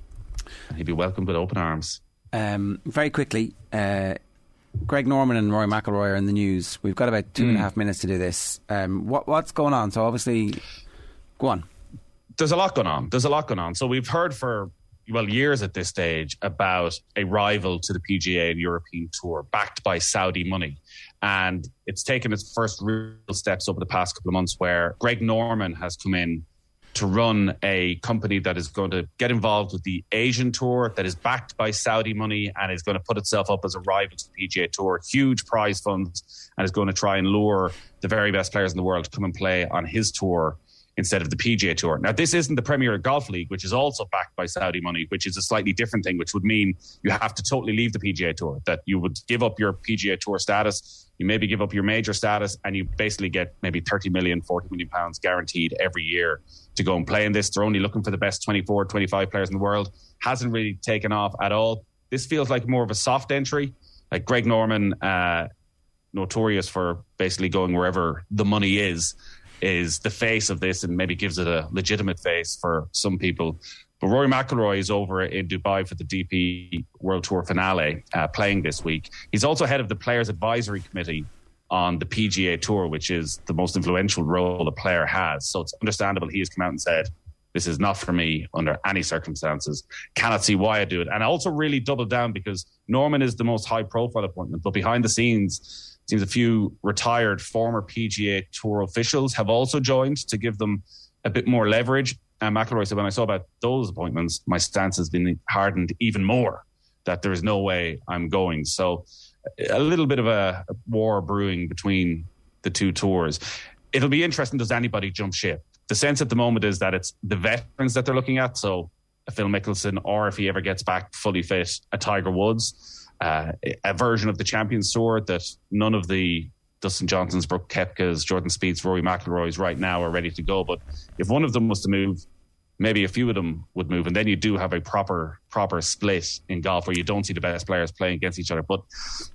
G: And he'd be welcomed with open arms.
E: Um, very quickly, uh, Greg Norman and Rory McIlroy are in the news. We've got about two mm. and a half minutes to do this. Um, what, what's going on? So obviously, go on.
G: There's a lot going on. There's a lot going on. So we've heard for, well, years at this stage about a rival to the P G A and European Tour backed by Saudi money. And it's taken its first real steps over the past couple of months where Greg Norman has come in to run a company that is going to get involved with the Asian Tour, that is backed by Saudi money and is going to put itself up as a rival to the P G A Tour, huge prize funds, and is going to try and lure the very best players in the world to come and play on his tour instead of the P G A Tour. Now, this isn't the Premier Golf League, which is also backed by Saudi money, which is a slightly different thing, which would mean you have to totally leave the P G A Tour, that you would give up your P G A Tour status, you maybe give up your major status, and you basically get maybe thirty million, forty million pounds guaranteed every year to go and play in this. They're only looking for the best twenty-four, twenty-five players in the world. Hasn't really taken off at all. This feels like more of a soft entry. Like Greg Norman, uh, notorious for basically going wherever the money is, is the face of this and maybe gives it a legitimate face for some people. But Rory McIlroy is over in Dubai for the D P World Tour finale, uh, playing this week. He's also head of the Players Advisory Committee on the P G A Tour, which is the most influential role a player has. So it's understandable he has come out and said, this is not for me under any circumstances. Cannot see why I do it. And I also really doubled down because Norman is the most high-profile appointment, but behind the scenes, it seems a few retired former P G A Tour officials have also joined to give them a bit more leverage. And McIlroy said, when I saw about those appointments, my stance has been hardened even more, that there is no way I'm going. So a little bit of a war brewing between the two tours. It'll be interesting, does anybody jump ship? The sense at the moment is that it's the veterans that they're looking at, so a Phil Mickelson, or if he ever gets back fully fit, a Tiger Woods, uh, a version of the Champions Tour that none of the Dustin Johnsons, Brooke Koepkas, Jordan Spieths, Rory McIlroys right now are ready to go. But if one of them was to move, maybe a few of them would move, and then you do have a proper proper split in golf where you don't see the best players playing against each other. But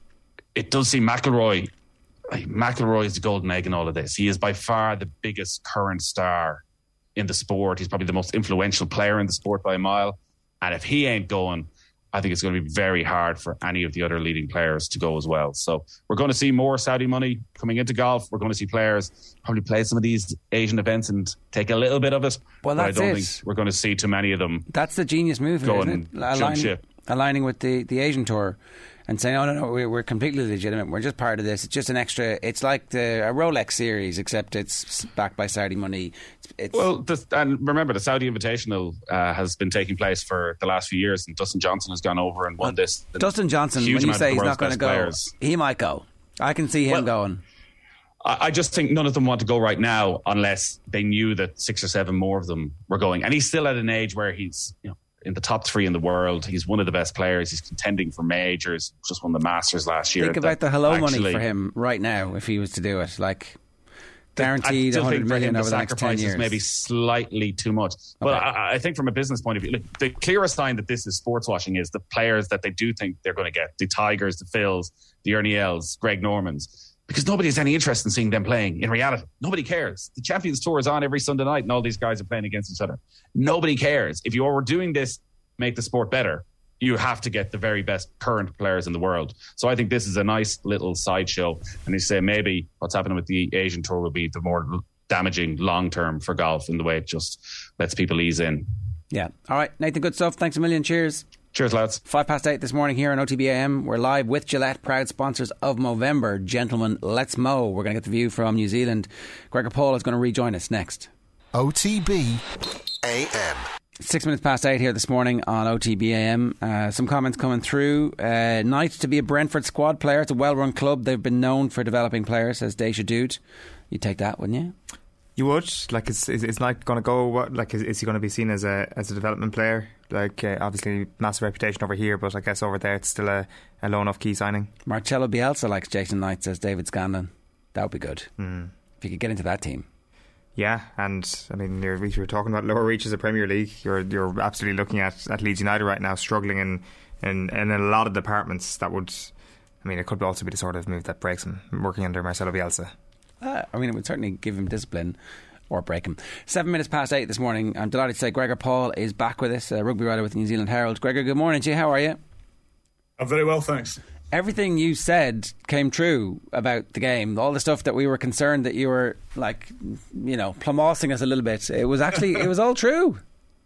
G: it does seem McIlroy, McIlroy is the golden egg in all of this. He is by far the biggest current star in the sport. He's probably the most influential player in the sport by a mile. And if he ain't going, I think it's going to be very hard for any of the other leading players to go as well. So we're going to see more Saudi money coming into golf. We're going to see players probably play some of these Asian events and take a little bit of it.
E: Well, that's
G: but I don't
E: it.
G: think we're going to see too many of them.
E: That's the genius move,
G: go
E: isn't
G: and
E: it?
G: jump
E: Aligning,
G: ship.
E: aligning with the, the Asian Tour. and saying, "Oh no, no, we're, we're completely legitimate. We're just part of this. It's just an extra. It's like the a Rolex series, except it's backed by Saudi money." It's, it's
G: well, this, and remember, the Saudi Invitational uh, has been taking place for the last few years, and Dustin Johnson has gone over and won well, this.
E: Dustin Johnson, when you say he's not going to go, players. he might go. I can see him well, going.
G: I just think none of them want to go right now unless they knew that six or seven more of them were going. And he's still at an age where he's, you know, in the top three in the world. He's one of the best players. He's contending for majors. Just won the Masters last year.
E: Think about the hello actually, money for him right now if he was to do it. Like guaranteed one hundred million over the next ten years.
G: Maybe slightly too much. Okay. But I, I think from a business point of view, look, the clearest sign that this is sports washing is the players that they do think they're going to get. The Tigers, the Phils, the Ernie Els, Greg Normans. Because nobody has any interest in seeing them playing in reality. Nobody cares. The Champions Tour is on every Sunday night and all these guys are playing against each other. Nobody cares. If you were doing this, make the sport better, you have to get the very best current players in the world. So I think this is a nice little sideshow. And they say maybe what's happening with the Asian Tour will be the more damaging long term for golf in the way it just lets people ease in.
E: Yeah. All right, Nathan, good stuff. Thanks a million. Cheers.
G: Cheers, lads.
E: Five past eight this morning here on O T B A M. We're live with Gillette, proud sponsors of Movember. Gentlemen, let's mow. We're going to get the view from New Zealand. Gregor Paul is going to rejoin us next.
C: O T B A M.
E: Six minutes past eight here this morning on O T B A M. Uh, some comments coming through. Uh, nice to be a Brentford squad player. It's a well-run club. They've been known for developing players, says Deja Dude. You'd take that, wouldn't you?
F: You would. Like, is is, is Knight going to go? What, like, is, is he going to be seen as a as a development player? Like, uh, obviously, massive reputation over here, but I guess over there it's still a, a low enough key signing.
E: Marcelo Bielsa likes Jason Knight, says David Scanlon. That would be good mm. if you could get into that team.
F: Yeah, and I mean, you're, you're talking about lower reaches of Premier League. You're you're absolutely looking at, at Leeds United right now, struggling in, in in a lot of departments. That would, I mean, it could also be the sort of move that breaks him working under Marcelo Bielsa.
E: Uh, I mean, it would certainly give him discipline or break him. Seven minutes past eight this morning. I'm delighted to say Gregor Paul is back with us, a rugby writer with the New Zealand Herald. Gregor, good morning to you. How are you?
K: I'm very well, thanks.
E: Everything you said came true about the game. All the stuff that we were concerned that you were, like, you know, plumossing us a little bit. It was actually, it was all true.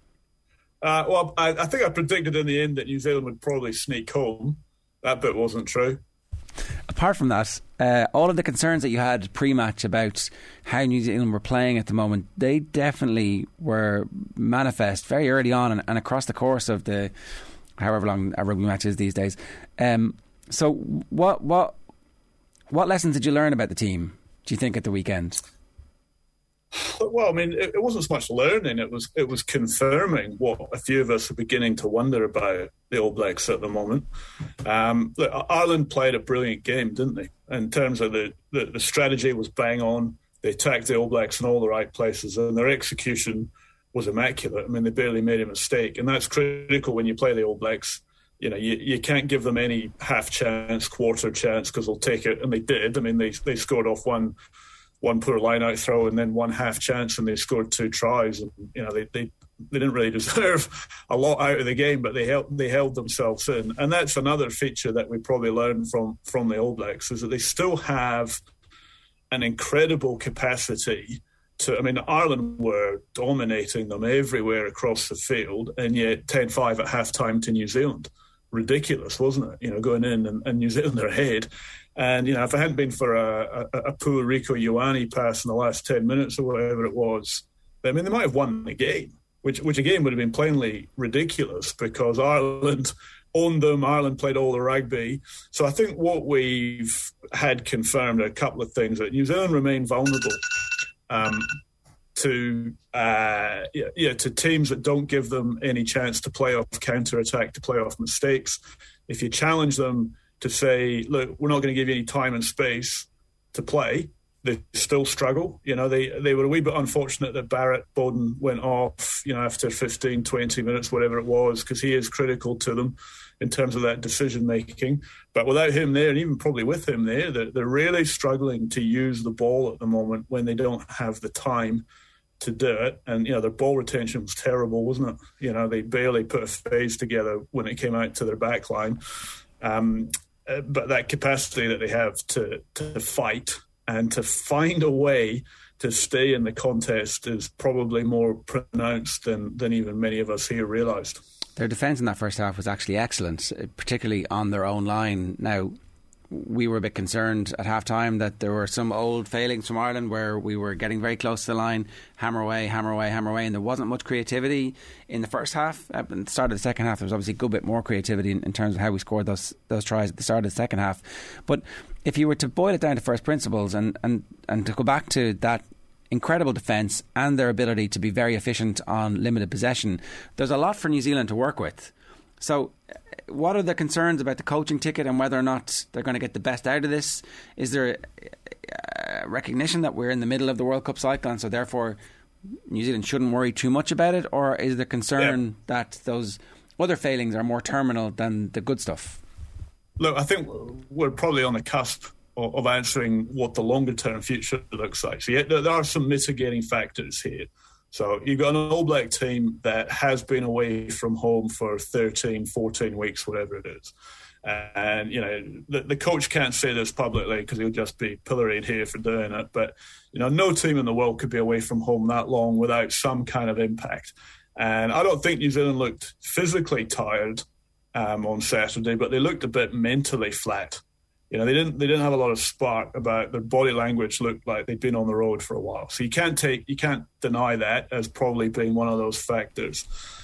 K: Uh, well, I, I think I predicted in the end that New Zealand would probably sneak home. That bit wasn't true.
E: Apart from that, uh, all of the concerns that you had pre-match about how New Zealand were playing at the moment, they definitely were manifest very early on and, and across the course of the however long a rugby match is these days. Um, so what what what lessons did you learn about the team, do you think, at the weekend?
K: Well, I mean, it, it wasn't so much learning, it was it was confirming what a few of us are beginning to wonder about the All Blacks at the moment. Um, look, Ireland played a brilliant game, didn't they? In terms of the, the, the strategy was bang on. They attacked the All Blacks in all the right places, and their execution was immaculate. I mean, they barely made a mistake, and that's critical when you play the All Blacks. You know, you, you can't give them any half chance, quarter chance, because they'll take it, and they did. I mean, they they scored off one one poor line-out throw and then one half chance, and they scored two tries. And you know, they, they they didn't really deserve a lot out of the game, but they held they held themselves in. And that's another feature that we probably learned from from the All Blacks, is that they still have an incredible capacity to. I mean, Ireland were dominating them everywhere across the field, and yet ten five at half-time to New Zealand. Ridiculous, wasn't it? You know, going in and, and New Zealand are ahead. And, you know, if it hadn't been for a, a, a poor Rico Ioane pass in the last ten minutes or whatever it was, I mean, they might have won the game, which, which again, would have been plainly ridiculous because Ireland owned them. Ireland played all the rugby. So I think what we've had confirmed are a couple of things, that New Zealand remain vulnerable um, to uh, yeah, yeah, to teams that don't give them any chance to play off counter-attack, to play off mistakes. If you challenge them to say, look, we're not going to give you any time and space to play, they still struggle. You know, they, they were a wee bit unfortunate that Barrett Bowden went off, you know, after fifteen, twenty minutes, whatever it was, because he is critical to them in terms of that decision-making. But without him there, and even probably with him there, they're, they're really struggling to use the ball at the moment when they don't have the time to do it. And, you know, their ball retention was terrible, wasn't it? You know, they barely put a phase together when it came out to their back line. Um, but that capacity that they have to, to fight and to find a way to stay in the contest is probably more pronounced than, than even many of us here realised.
E: Their defence in that first half was actually excellent, particularly on their own line. Now, we were a bit concerned at half-time that there were some old failings from Ireland where we were getting very close to the line, hammer away, hammer away, hammer away, and there wasn't much creativity in the first half. At the start of the second half, there was obviously a good bit more creativity in, in terms of how we scored those those tries at the start of the second half. But if you were to boil it down to first principles and, and, and to go back to that incredible defence and their ability to be very efficient on limited possession, there's a lot for New Zealand to work with. So what are the concerns about the coaching ticket and whether or not they're going to get the best out of this? Is there a recognition that we're in the middle of the World Cup cycle and so therefore New Zealand shouldn't worry too much about it? Or is the concern yeah. that those other failings are more terminal than the good stuff?
K: Look, I think we're probably on the cusp of, of answering what the longer term future looks like. So yeah, there are some mitigating factors here. So you've got an All Black team that has been away from home for thirteen, fourteen weeks, whatever it is. And, you know, the, the coach can't say this publicly because he'll just be pilloried here for doing it. But, you know, no team in the world could be away from home that long without some kind of impact. And I don't think New Zealand looked physically tired um, on Saturday, but they looked a bit mentally flat. You know, they didn't they didn't have a lot of spark about their body language. Looked like they'd been on the road for a while. So you can't take you can't deny that as probably being one of those factors.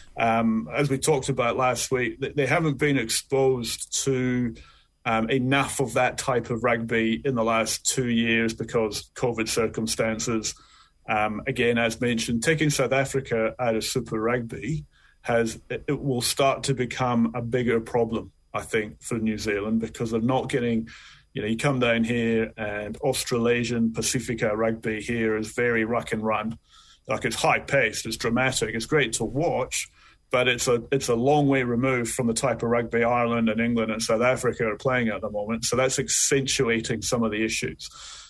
K: Um, as we talked about last week, they haven't been exposed to um, enough of that type of rugby in the last two years because COVID circumstances. Um, again, as mentioned, taking South Africa out of Super Rugby has it will start to become a bigger problem, I think, for New Zealand, because they're not getting, you know, you come down here and Australasian Pacifica rugby here is very ruck and run. Like, it's high paced, it's dramatic, it's great to watch, but it's a it's a long way removed from the type of rugby Ireland and England and South Africa are playing at the moment. So that's accentuating some of the issues.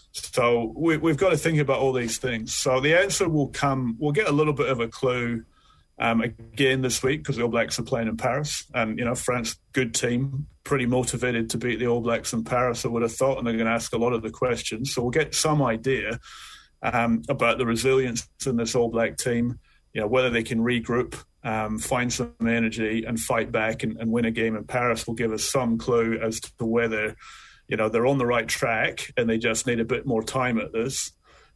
K: So we, we've got to think about all these things. So the answer will come, we'll get a little bit of a clue Um, again this week because the All Blacks are playing in Paris, and you know, France, good team, pretty motivated to beat the All Blacks in Paris, I would have thought, and they're going to ask a lot of the questions. So we'll get some idea um, about the resilience in this All Black team, you know, whether they can regroup, um, find some energy and fight back and, and win a game in Paris will give us some clue as to whether, you know, they're on the right track and they just need a bit more time at this.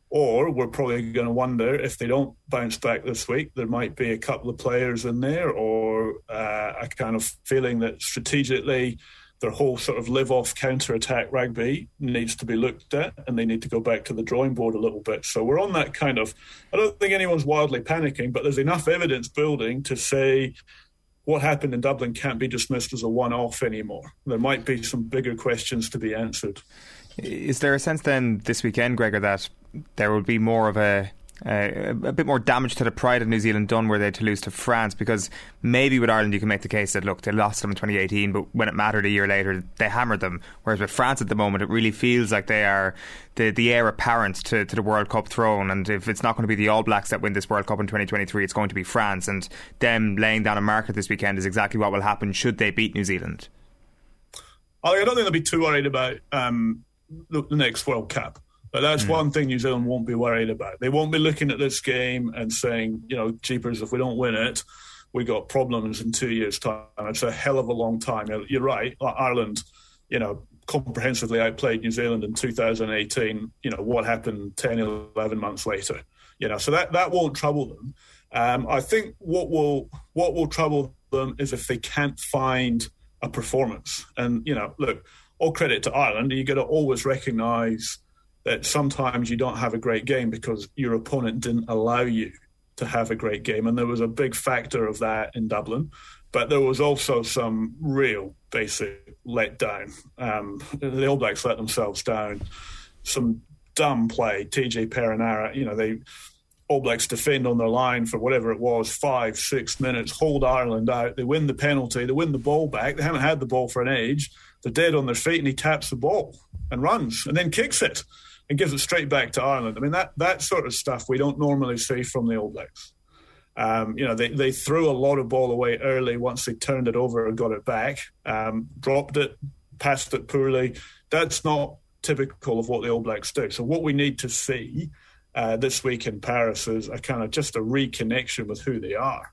K: Or we're probably going to wonder if they don't bounce back this week, there might be a couple of players in there or uh, a kind of feeling that strategically their whole sort of live-off counter-attack rugby needs to be looked at and they need to go back to the drawing board a little bit. So we're on that kind of, I don't think anyone's wildly panicking, but there's enough evidence building to say what happened in Dublin can't be dismissed as a one-off anymore. There might be some bigger questions to be answered.
F: Is there a sense then this weekend, Gregor, that there will be more of a, a a bit more damage to the pride of New Zealand done were they to lose to France? Because maybe with Ireland you can make the case that, look, they lost them in twenty eighteen, but when it mattered a year later they hammered them, whereas with France at the moment it really feels like they are the, the heir apparent to, to the World Cup throne, and if it's not going to be the All Blacks that win this World Cup in twenty twenty-three, it's going to be France, and them laying down a marker this weekend is exactly what will happen should they beat New Zealand.
K: I don't think they'll be too worried about um, the, the next World Cup. But that's mm. one thing New Zealand won't be worried about. They won't be looking at this game and saying, you know, jeepers, if we don't win it, we got problems in two years' time. It's a hell of a long time. You're right. Ireland, you know, comprehensively outplayed New Zealand in two thousand eighteen. You know, what happened ten, eleven months later? You know, so that, that won't trouble them. Um, I think what will what will trouble them is if they can't find a performance. And, you know, look, all credit to Ireland. You've got to always recognise that sometimes you don't have a great game because your opponent didn't allow you to have a great game. And there was a big factor of that in Dublin. But there was also some real basic letdown. Um, the All Blacks let themselves down. Some dumb play. T J Perenara, you know, they All Blacks defend on their line for whatever it was, five, six minutes, hold Ireland out. They win the penalty. They win the ball back. They haven't had the ball for an age. They're dead on their feet and he taps the ball and runs and then kicks it and gives it straight back to Ireland. I mean, that that sort of stuff we don't normally see from the All Blacks. Um, you know, they, they threw a lot of ball away early once they turned it over and got it back, um, dropped it, passed it poorly. That's not typical of what the All Blacks do. So what we need to see uh, this week in Paris is a kind of just a reconnection with who they are.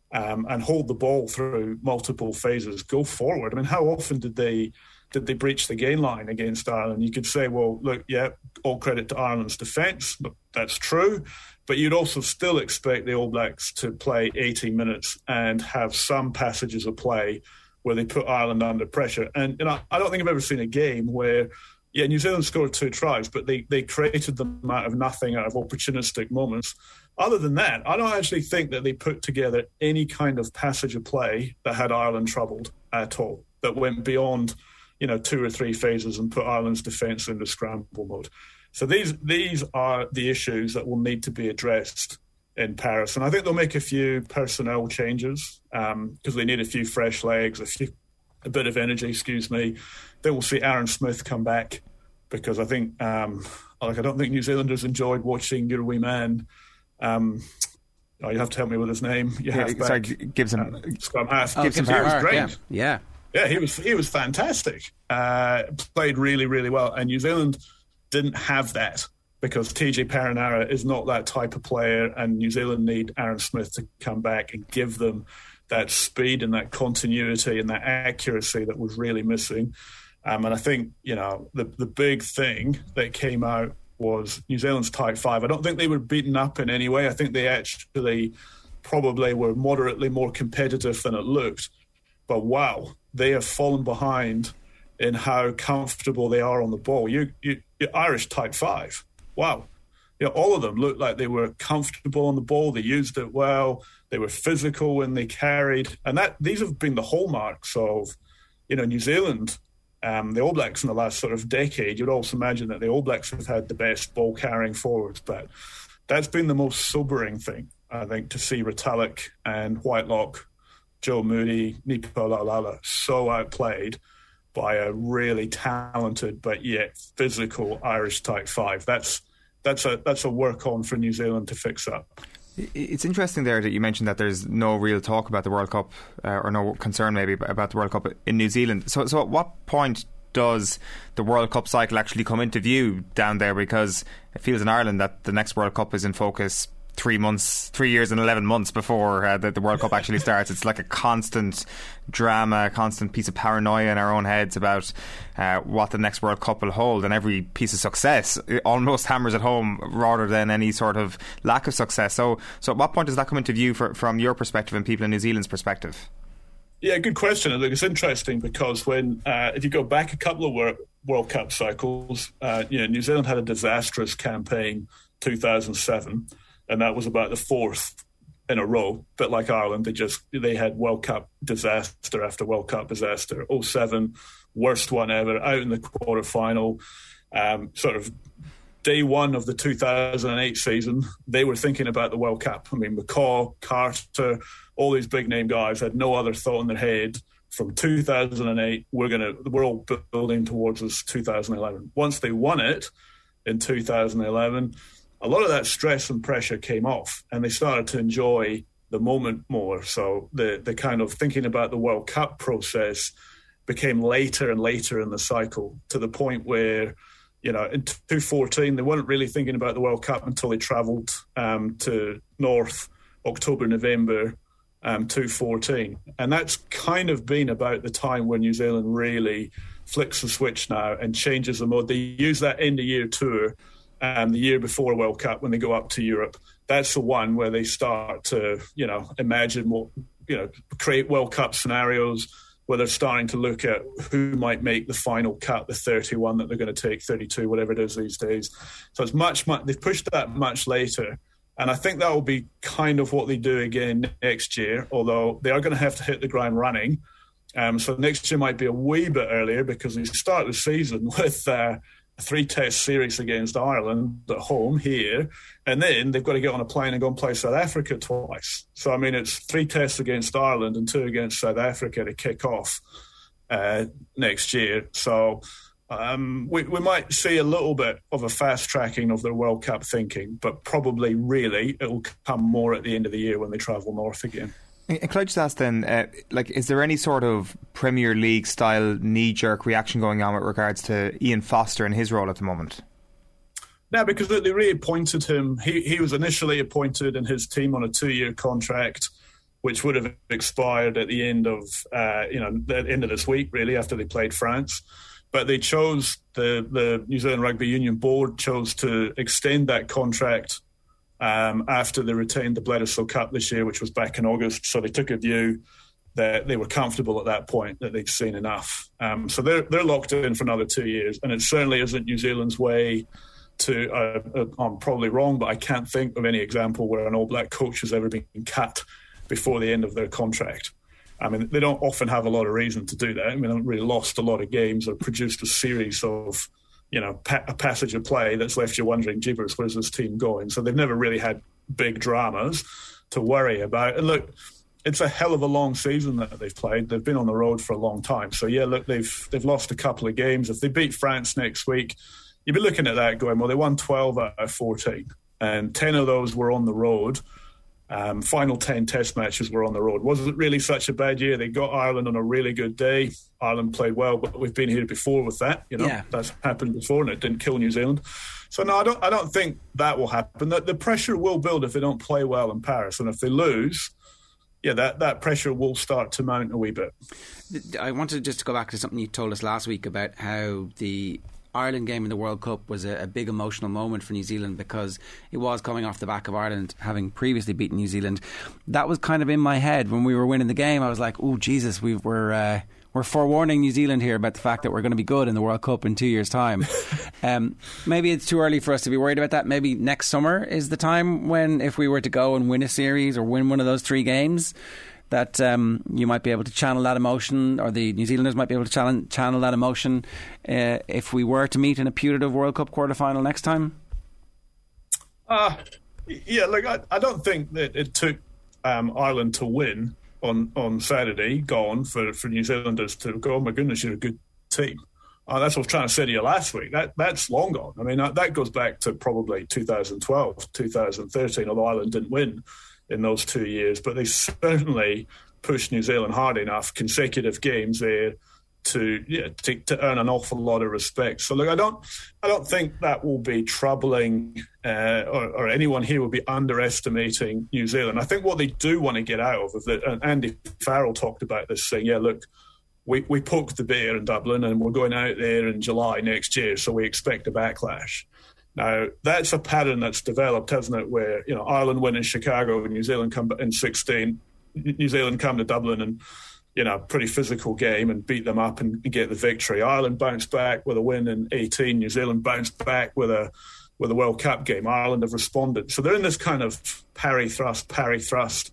K: um, and hold the ball through multiple phases, go forward. I mean, how often did they did they breach the gain line against Ireland? You could say, well, look, yeah, all credit to Ireland's defence. That's true. But you'd also still expect the All Blacks to play eighty minutes and have some passages of play where they put Ireland under pressure. And you know, I don't think I've ever seen a game where, yeah, New Zealand scored two tries, but they, they created them out of nothing, out of opportunistic moments. Other than that, I don't actually think that they put together any kind of passage of play that had Ireland troubled at all, that went beyond, you know, two or three phases and put Ireland's defence into scramble mode. So these these are the issues that will need to be addressed in Paris. And I think they'll make a few personnel changes because um, they need a few fresh legs, a few a bit of energy, excuse me. Then we'll see Aaron Smith come back because I think, um, like, I don't think New Zealanders enjoyed watching your wee man. Um, oh, you have to help me with his name. You
F: yeah,
K: have
F: sorry, Gibson.
K: Uh, Scrum half.
E: Oh,
K: Gibson,
E: Gibson
K: was
E: Park,
K: great.
E: Yeah. yeah.
K: Yeah, he was he was fantastic. Uh, played really, really well. And New Zealand didn't have that because T J Perenara is not that type of player, and New Zealand need Aaron Smith to come back and give them that speed and that continuity and that accuracy that was really missing. Um, and I think, you know, the the big thing that came out was New Zealand's tight five. I don't think they were beaten up in any way. I think they actually probably were moderately more competitive than it looked. But wow, they have fallen behind in how comfortable they are on the ball. You, you, you Irish tight five. Wow. You know, all of them looked like they were comfortable on the ball. They used it well. They were physical when they carried. And that these have been the hallmarks of, you know, New Zealand, um, the All Blacks in the last sort of decade. You'd also imagine that the All Blacks have had the best ball-carrying forwards. But that's been the most sobering thing, I think, to see Retallick and Whitelock, Joe Moody, Nipo Laulala so outplayed by a really talented but yet physical Irish type five. That's that's a that's a work on for New Zealand to fix up.
F: It's interesting there that you mentioned that there's no real talk about the World Cup uh, or no concern maybe about the World Cup in New Zealand. So, so at what point does the World Cup cycle actually come into view down there? Because it feels in Ireland that the next World Cup is in focus three months, three years and eleven months before uh, the, the World Cup actually starts. It's like a constant drama, a constant piece of paranoia in our own heads about uh, what the next World Cup will hold, and every piece of success almost hammers it home rather than any sort of lack of success. So, so at what point does that come into view for, from your perspective and people in New Zealand's perspective?
K: Yeah, good question. I think it's interesting because when uh, if you go back a couple of World, World Cup cycles, uh, you know, New Zealand had a disastrous campaign two thousand seven. And that was about the fourth in a row. A bit like Ireland, they just they had World Cup disaster after World Cup disaster. oh seven, worst one ever, out in the quarter final. Um, sort of day one of the two thousand eight season, they were thinking about the World Cup. I mean, McCaw, Carter, all these big name guys had no other thought in their head. From two thousand eight, we're gonna we're all building towards this two thousand eleven. Once they won it in two thousand eleven. A lot of that stress and pressure came off and they started to enjoy the moment more. So the, the kind of thinking about the World Cup process became later and later in the cycle, to the point where, you know, in two fourteen, they weren't really thinking about the World Cup until they travelled um, to North, October, November, um, two fourteen. And that's kind of been about the time where New Zealand really flicks the switch now and changes the mode. They use that end-of-year tour Um, the year before World Cup when they go up to Europe. That's the one where they start to, you know, imagine what, you know, create World Cup scenarios where they're starting to look at who might make the final cut, the thirty-one that they're going to take, thirty-two, whatever it is these days. So it's much, much, they've pushed that much later. And I think that will be kind of what they do again next year, although they are going to have to hit the ground running. Um, so next year might be a wee bit earlier because they start the season with uh, a three-test series against Ireland at home here, and then they've got to get on a plane and go and play South Africa twice. So, I mean, it's three tests against Ireland and two against South Africa to kick off uh, next year. So um, we, we might see a little bit of a fast-tracking of their World Cup thinking, but probably really it will come more at the end of the year when they travel north again.
F: And could I just ask then, uh, like, is there any sort of Premier League style knee-jerk reaction going on with regards to Ian Foster and his role at the moment?
K: No, because they reappointed him. He he was initially appointed in his team on a two-year contract. which would have expired at the end of uh, you know the end of this week, really, after they played France. But they chose the the New Zealand Rugby Union Board chose to extend that contract um, after they retained the Bledisloe Cup this year, which was back in August. So they took a view that they were comfortable at that point, that they'd seen enough. Um, so they're they're locked in for another two years, and it certainly isn't New Zealand's way to. Uh, uh, I'm probably wrong, but I can't think of any example where an All Black coach has ever been cut before the end of their contract. I mean, they don't often have a lot of reason to do that. I mean, they haven't really lost a lot of games or produced a series of, you know, pa- a passage of play that's left you wondering, jeepers, where's this team going? So they've never really had big dramas to worry about. And look, it's a hell of a long season that they've played. They've been on the road for a long time. So, yeah, look, they've they've lost a couple of games. If they beat France next week, you'd be looking at that going, well, they won twelve out of fourteen, and ten of those were on the road. Um, final ten test matches were on the road. Wasn't really such a bad year. They got Ireland on a really good day. Ireland played well, but we've been here before with that. You know, yeah. That's happened before, and it didn't kill New Zealand. So no, I don't. I don't think that will happen. The, the pressure will build if they don't play well in Paris, and if they lose, yeah, that, that pressure will start to mount a wee bit.
E: I wanted just to go back to something you told us last week about how the Ireland game in the World Cup was a, a big emotional moment for New Zealand because it was coming off the back of Ireland having previously beaten New Zealand. That was kind of in my head when we were winning the game. I was like, oh Jesus, we were uh, we're forewarning New Zealand here about the fact that we're going to be good in the World Cup in two years' time. um, maybe it's too early for us to be worried about that. Maybe next summer is the time when, if we were to go and win a series or win one of those three games, that um, you might be able to channel that emotion, or the New Zealanders might be able to channel, channel that emotion uh, if we were to meet in a putative World Cup quarter-final next time?
K: Uh, yeah, look, I, I don't think that it took um, Ireland to win on, on Saturday, gone, for, for New Zealanders to go, oh my goodness, you're a good team. Uh, that's what I was trying to say to you last week. That That's long gone. I mean, that, that goes back to probably two thousand twelve, two thousand thirteen, although Ireland didn't win in those two years, but they certainly pushed New Zealand hard enough, consecutive games there, to yeah to, to earn an awful lot of respect. So look, I don't I don't think that will be troubling, uh, or, or anyone here will be underestimating New Zealand. I think what they do want to get out of it, and Andy Farrell talked about this, saying, yeah, look, we, we poked the bear in Dublin and we're going out there in July next year, so we expect a backlash. Now, that's a pattern that's developed, hasn't it, where, you know, Ireland win in Chicago and New Zealand come in sixteen. New Zealand come to Dublin and, you know, pretty physical game and beat them up and get the victory. Ireland bounced back with a win in eighteen. New Zealand bounced back with a with a World Cup game. Ireland have responded. So they're in this kind of parry thrust, parry thrust,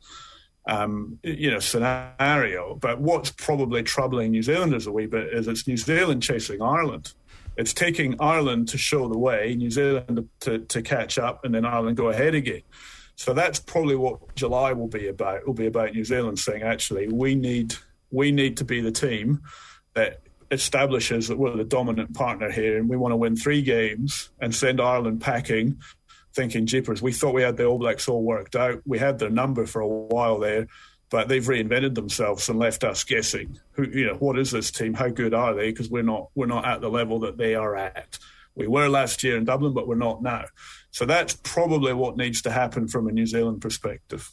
K: um, you know, scenario. But what's probably troubling New Zealanders a wee bit is it's New Zealand chasing Ireland. It's taking Ireland to show the way, New Zealand to, to catch up, and then Ireland go ahead again. So that's probably what July will be about. It will be about New Zealand saying, actually, we need we need to be the team that establishes that we're the dominant partner here, and we want to win three games and send Ireland packing, thinking, jeepers, we thought we had the All Blacks all worked out. We had their number for a while there, but they've reinvented themselves and left us guessing. Who, you know, what is this team? How good are they? Because we're not we're not at the level that they are at. We were last year in Dublin, but we're not now. So that's probably what needs to happen from a New Zealand perspective.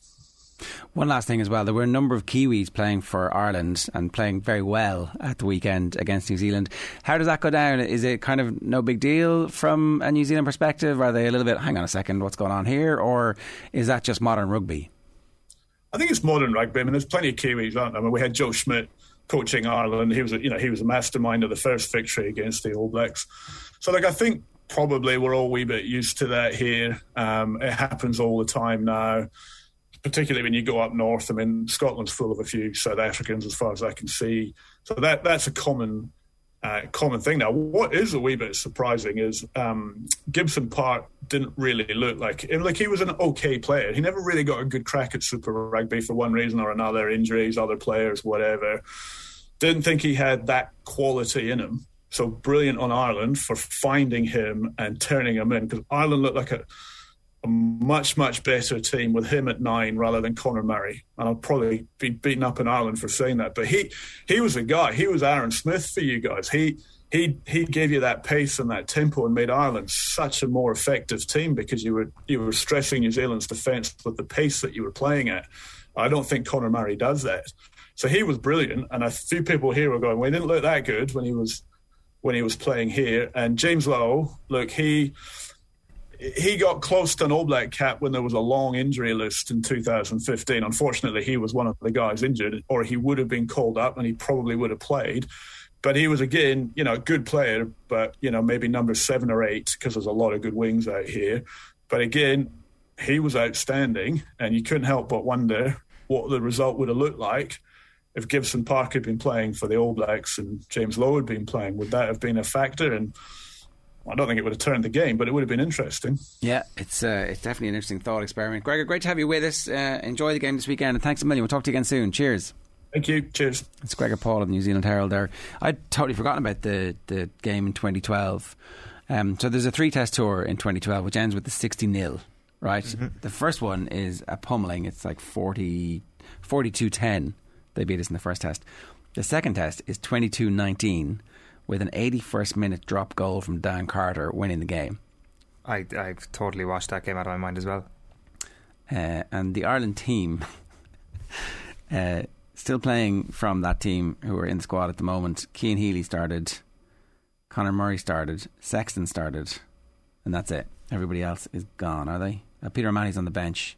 E: One last thing as well. There were a number of Kiwis playing for Ireland and playing very well at the weekend against New Zealand. How does that go down? Is it kind of no big deal from a New Zealand perspective? Are they a little bit, hang on a second, what's going on here? Or is that just modern rugby?
K: I think it's modern rugby. I mean, there's plenty of Kiwis, aren't there? I mean, we had Joe Schmidt coaching Ireland. He was, a, you know, he was a mastermind of the first victory against the All Blacks. So, like, I think probably we're all a wee bit used to that here. Um, it happens all the time now, particularly when you go up north. I mean, Scotland's full of a few South Africans as far as I can see. So that that's a common uh, common thing. Now, what is a wee bit surprising is um, Gibson Park didn't really look like... Like, he was an okay player. He never really got a good crack at Super Rugby for one reason or another, injuries, other players, whatever. Didn't think he had that quality in him. So brilliant on Ireland for finding him and turning him in, because Ireland looked like a, a much, much better team with him at nine rather than Conor Murray. And I'll probably be beaten up in Ireland for saying that. But he he was a guy. He was Aaron Smith for you guys. He he he gave you that pace and that tempo and made Ireland such a more effective team because you were you were stressing New Zealand's defence with the pace that you were playing at. I don't think Conor Murray does that. So he was brilliant, and a few people here were going, well, he didn't look that good when he was when he was playing here. And James Lowe, look, he he got close to an All Black cap when there was a long injury list in two thousand fifteen. Unfortunately, he was one of the guys injured, or he would have been called up and he probably would have played. But he was, again, you know, a good player, but, you know, maybe number seven or eight because there's a lot of good wings out here. But, again, he was outstanding, and you couldn't help but wonder what the result would have looked like if Gibson Park had been playing for the All Blacks and James Lowe had been playing. Would that have been a factor? And I don't think it would have turned the game, but it would have been interesting.
E: Yeah, it's uh, it's definitely an interesting thought experiment. Gregor, great to have you with us. Uh, enjoy the game this weekend, and thanks a million. We'll talk to you again soon. Cheers.
K: Thank you. Cheers.
E: It's Gregor Paul of the New Zealand Herald there. I'd totally forgotten about the, the game in twenty twelve. Um, so there's a three-test tour in twenty twelve, which ends with the sixty nil, right? Mm-hmm. The first one is a pummeling. It's like forty, forty-two ten. They beat us in the first test. The second test is twenty-two nineteen with an eighty-first minute drop goal from Dan Carter winning the game.
F: I, I've totally washed that game out of my mind as well.
E: Uh, and the Ireland team... uh, Still playing from that team who are in the squad at the moment. Cian Healy started, Conor Murray started, Sexton started, and that's it. Everybody else is gone, are they? Uh, Peter O'Mahony's on the bench.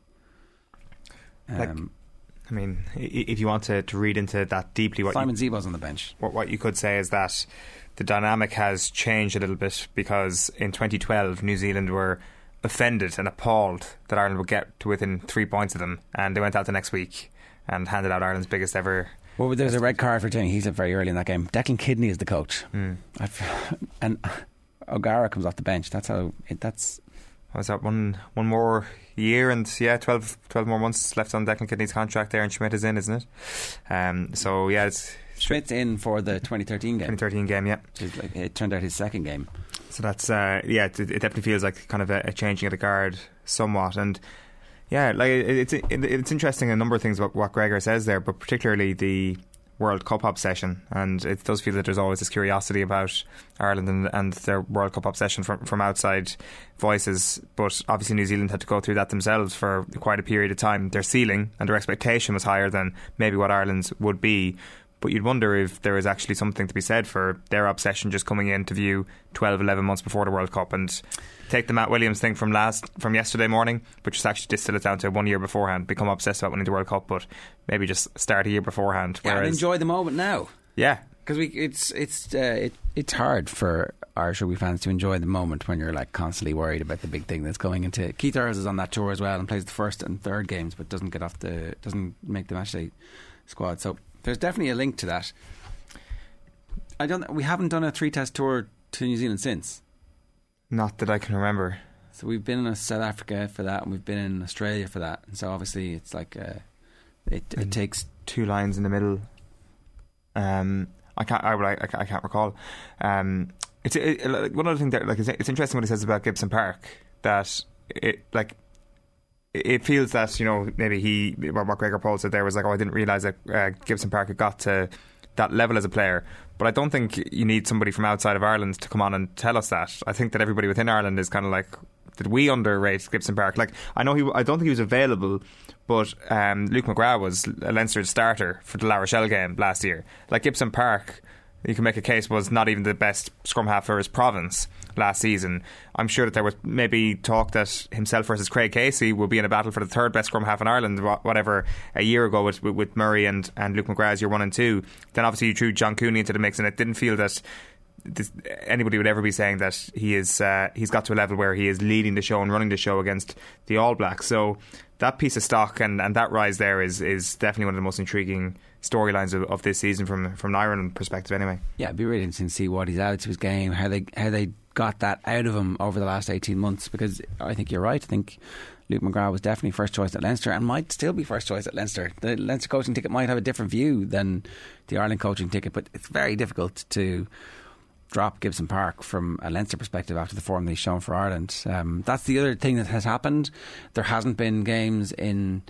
E: Um,
F: like, I mean, if you want to, to read into that deeply, what
E: Simon
F: you,
E: Zebo's on the bench.
F: What, what you could say is that the dynamic has changed a little bit because in twenty twelve New Zealand were offended and appalled that Ireland would get to within three points of them, and they went out the next week and handed out Ireland's biggest ever.
E: Well, there's a red card for Tony. He's very early in that game. Declan Kidney is the coach, mm. and O'Gara comes off the bench. That's how. It, that's.
F: Was that one one more year and yeah, twelve, twelve more months left on Declan Kidney's contract there, and Schmidt is in, isn't it? Um, so yeah, it's
E: Schmidt's in for the twenty thirteen game.
F: twenty thirteen game, yeah.
E: Like, it turned out his second game.
F: So that's uh, yeah, it, it definitely feels like kind of a, a changing of the guard somewhat, and. Yeah, like it's it, it's interesting a number of things what, what Gregor says there, but particularly the World Cup obsession, and it does feel that there's always this curiosity about Ireland and, and their World Cup obsession from, from outside voices, but obviously New Zealand had to go through that themselves for quite a period of time. Their ceiling and their expectation was higher than maybe what Ireland's would be, but you'd wonder if there is actually something to be said for their obsession just coming in to view twelve, eleven months before the World Cup. And take the Matt Williams thing from last from yesterday morning, but just actually distill it down to one year beforehand, become obsessed about winning the World Cup, but maybe just start a year beforehand.
E: Yeah,
F: whereas,
E: and enjoy the moment now.
F: Yeah,
E: because we it's it's uh, it, it's hard for Irish rugby fans to enjoy the moment when you're like constantly worried about the big thing that's going into. Keith Earls is on that tour as well and plays the first and third games, but doesn't get off the doesn't make the matchday squad. So there's definitely a link to that. I don't. We haven't done a three-test tour to New Zealand since.
F: Not that I can remember.
E: So we've been in South Africa for that, and we've been in Australia for that. And so obviously it's like uh, it, it takes
F: two lines in the middle. Um, I can't. I, I, I can't recall. Um, it's it, it, one other thing that like it's, it's interesting what he says about Gibson Park. That it like. It feels that, you know, maybe he, what Gregor Paul said there was like, oh, I didn't realise that uh, Gibson Park had got to that level as a player. But I don't think you need somebody from outside of Ireland to come on and tell us that. I think that everybody within Ireland is kind of like, did we underrate Gibson Park? Like, I know he, I don't think he was available, but um, Luke McGrath was a Leinster starter for the La Rochelle game last year. Like, Gibson Park, you can make a case, was not even the best scrum half for his province last season. I'm sure that there was maybe talk that himself versus Craig Casey will be in a battle for the third best scrum half in Ireland, whatever, a year ago with, with, with Murray and, and Luke McGrath as your one and two. Then obviously you threw John Cooney into the mix, and it didn't feel that this, anybody would ever be saying that he is uh, he's got to a level where he is leading the show and running the show against the All Blacks. So that piece of stock and, and that rise there is is definitely one of the most intriguing storylines of, of this season from from an Ireland perspective anyway.
E: Yeah, it'd be really interesting to see what he's added to his game, how they how they got that out of him over the last eighteen months, because I think you're right. I think Luke McGrath was definitely first choice at Leinster and might still be first choice at Leinster. The Leinster coaching ticket might have a different view than the Ireland coaching ticket, but it's very difficult to drop Gibson Park from a Leinster perspective after the form they've shown for Ireland. Um, that's the other thing that has happened. There hasn't been games in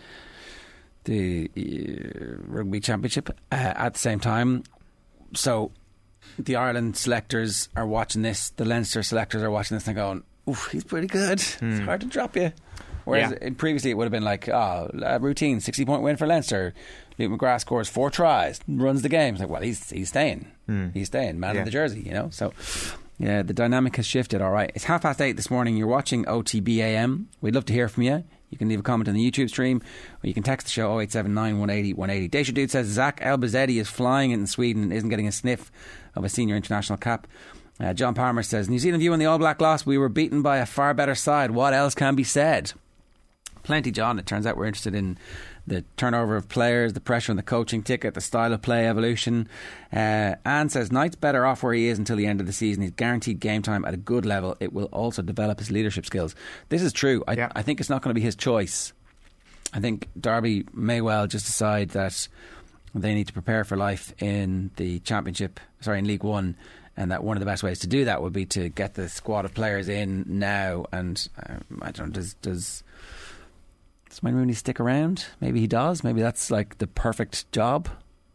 E: the uh, Rugby Championship uh, at the same time. So the Ireland selectors are watching this, the Leinster selectors are watching this and going, oof, he's pretty good. Mm. It's hard to drop you. Whereas yeah. previously it would have been like, oh, a routine sixty point win for Leinster. Luke McGrath scores four tries, runs the game. It's like, well, he's he's staying. Mm. He's staying. Man yeah. of the jersey, you know. So, yeah, the dynamic has shifted. All right. It's half past eight this morning. You're watching O T B A M. We'd love to hear from you. You can leave a comment on the YouTube stream, or you can text the show oh eight seven nine, one eight oh, one eight oh. Deja Dude says Zach Elbazetti is flying in Sweden and isn't getting a sniff of a senior international cap. Uh, John Palmer says, New Zealand view on the All Black loss. We were beaten by a far better side. What else can be said? Plenty, John. It turns out we're interested in the turnover of players, the pressure on the coaching ticket, the style of play evolution. Uh, Anne says Knight's better off where he is until the end of the season. He's guaranteed game time at a good level. It will also develop his leadership skills. This is true. I, yeah. I think it's not going to be his choice. I think Derby may well just decide that they need to prepare for life in the Championship, sorry, in League One, and that one of the best ways to do that would be to get the squad of players in now. And um, I don't know, does does does Wayne Rooney stick around? Maybe he does. Maybe that's like the perfect job.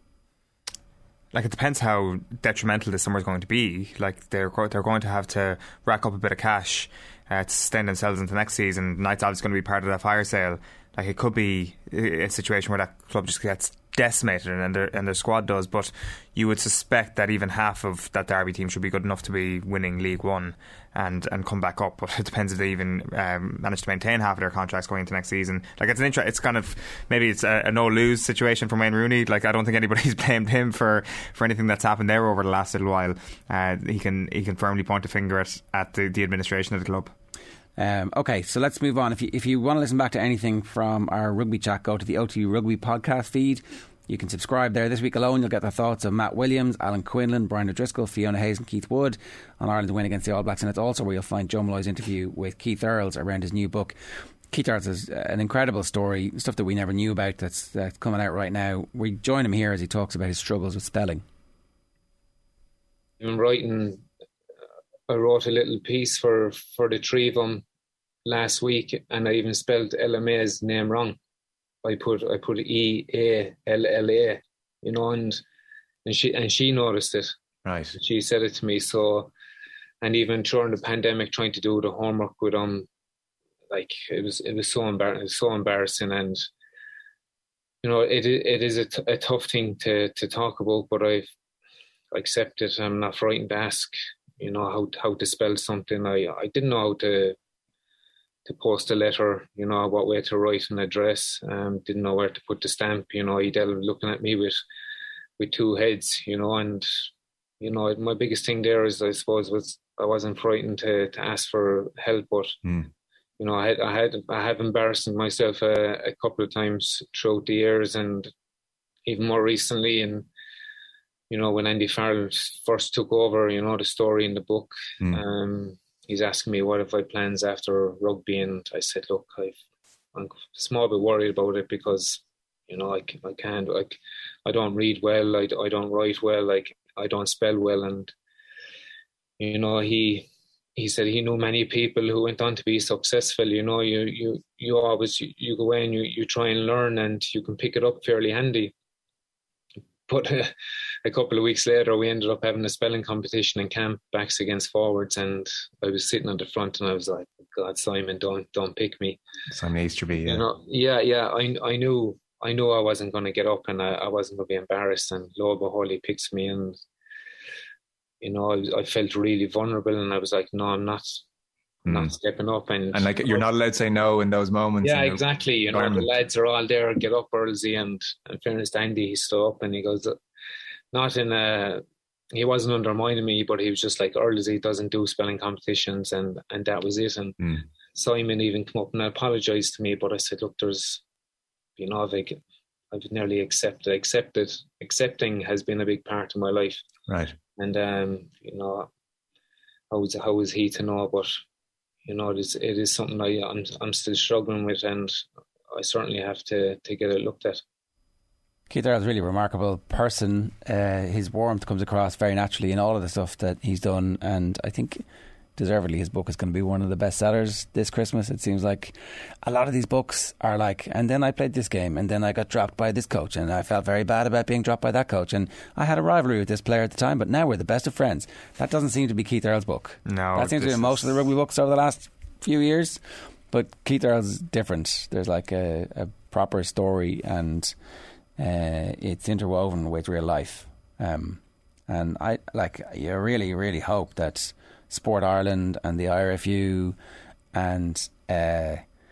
F: Like, it depends how detrimental this summer is going to be. Like, they're they're going to have to rack up a bit of cash uh, to sustain themselves into next season. Knight's obviously going to be part of that fire sale. Like, it could be a situation where that club just gets decimated and their, and their squad does, but you would suspect that even half of that Derby team should be good enough to be winning League One and, and come back up. But it depends if they even um, manage to maintain half of their contracts going into next season. Like, it's an inter- it's kind of maybe it's a, a no-lose situation for Wayne Rooney. Like, I don't think anybody's blamed him for, for anything that's happened there over the last little while. Uh, he can he can firmly point a finger at, at the, the administration of the club.
E: Um, okay, so let's move on. If you, if you want to listen back to anything from our rugby chat, go to the O T B Rugby podcast feed. You can subscribe there. This week alone, you'll get the thoughts of Matt Williams, Alan Quinlan, Brian O'Driscoll, Fiona Hayes and Keith Wood on Ireland's win against the All Blacks. And it's also where you'll find Joe Malloy's interview with Keith Earls around his new book. Keith Earls has an incredible story, stuff that we never knew about that's, that's coming out right now. We join him here as he talks about his struggles with spelling.
L: I'm writing, I wrote a little piece for, for the three of them last week, and I even spelled L M A's name wrong. I put I put E A L L A, you know, and and she and she noticed it.
J: Right.
L: She said it to me. So, and even during the pandemic, trying to do the homework with them, like it was it was so embarrassing. It was so embarrassing, and you know, it it is a, t- a tough thing to to talk about, but I've accepted. I'm not frightened to ask. You know how how to spell something. I I didn't know how to. to post a letter, you know, what way to write an address, um, didn't know where to put the stamp, you know, Edel looking at me with with two heads, you know, and, you know, my biggest thing there is, I suppose, was I wasn't frightened to, to ask for help, but, mm. you know, I had, I had, I have embarrassed myself a, a couple of times throughout the years, and even more recently, and, you know, when Andy Farrell first took over, you know, the story in the book, mm. um, he's asking me what if I plans after rugby, and I said, look, I've, I'm a small bit worried about it because, you know, I, I can't, like, I don't read well, I, I don't write well, like, I don't spell well, and, you know, he he said he knew many people who went on to be successful, you know, you you, you always, you, you go in, you, you try and learn, and you can pick it up fairly handy. But uh, a couple of weeks later, we ended up having a spelling competition in camp, backs against forwards, and I was sitting at the front, and I was like, "God, Simon, don't don't pick me."
J: Simon Easterby, yeah,
L: you know, yeah, yeah. I I knew I knew I wasn't going to get up, and I, I wasn't going to be embarrassed. And lo and behold, he picks me, and you know, I, I felt really vulnerable, and I was like, "No, I'm not." Not stepping up, and
J: and like you're not allowed to say no in those moments.
L: Yeah, exactly. You know, the lads are all there. Get up, Earlsy, and in fairness to Andy, he stood up and he goes, not in a. He wasn't undermining me, but he was just like, Earlsy doesn't do spelling competitions, and and that was it. And mm. Simon even came up and apologised to me, but I said, look, there's, you know, I've, I've nearly accepted, accepted, accepting has been a big part of my life,
J: right?
L: And um, you know, how was how was he to know, but. You know, it is, it is something I, I'm I'm still struggling with, and I certainly have to, to get it looked at.
E: Keith Earls is a really remarkable person. Uh, his warmth comes across very naturally in all of the stuff that he's done, and I think deservedly his book is going to be one of the best sellers this Christmas. It seems like a lot of these books are like, and then I played this game, and then I got dropped by this coach, and I felt very bad about being dropped by that coach, and I had a rivalry with this player at the time, but now we're the best of friends. That doesn't seem to be Keith Earls' book.
F: No,
E: that seems to be most of the rugby books over the last few years. But Keith Earls is different. There's like a, a proper story, and uh, it's interwoven with real life. Um, and I like you really, really hope that Sport Ireland and the I R F U and uh,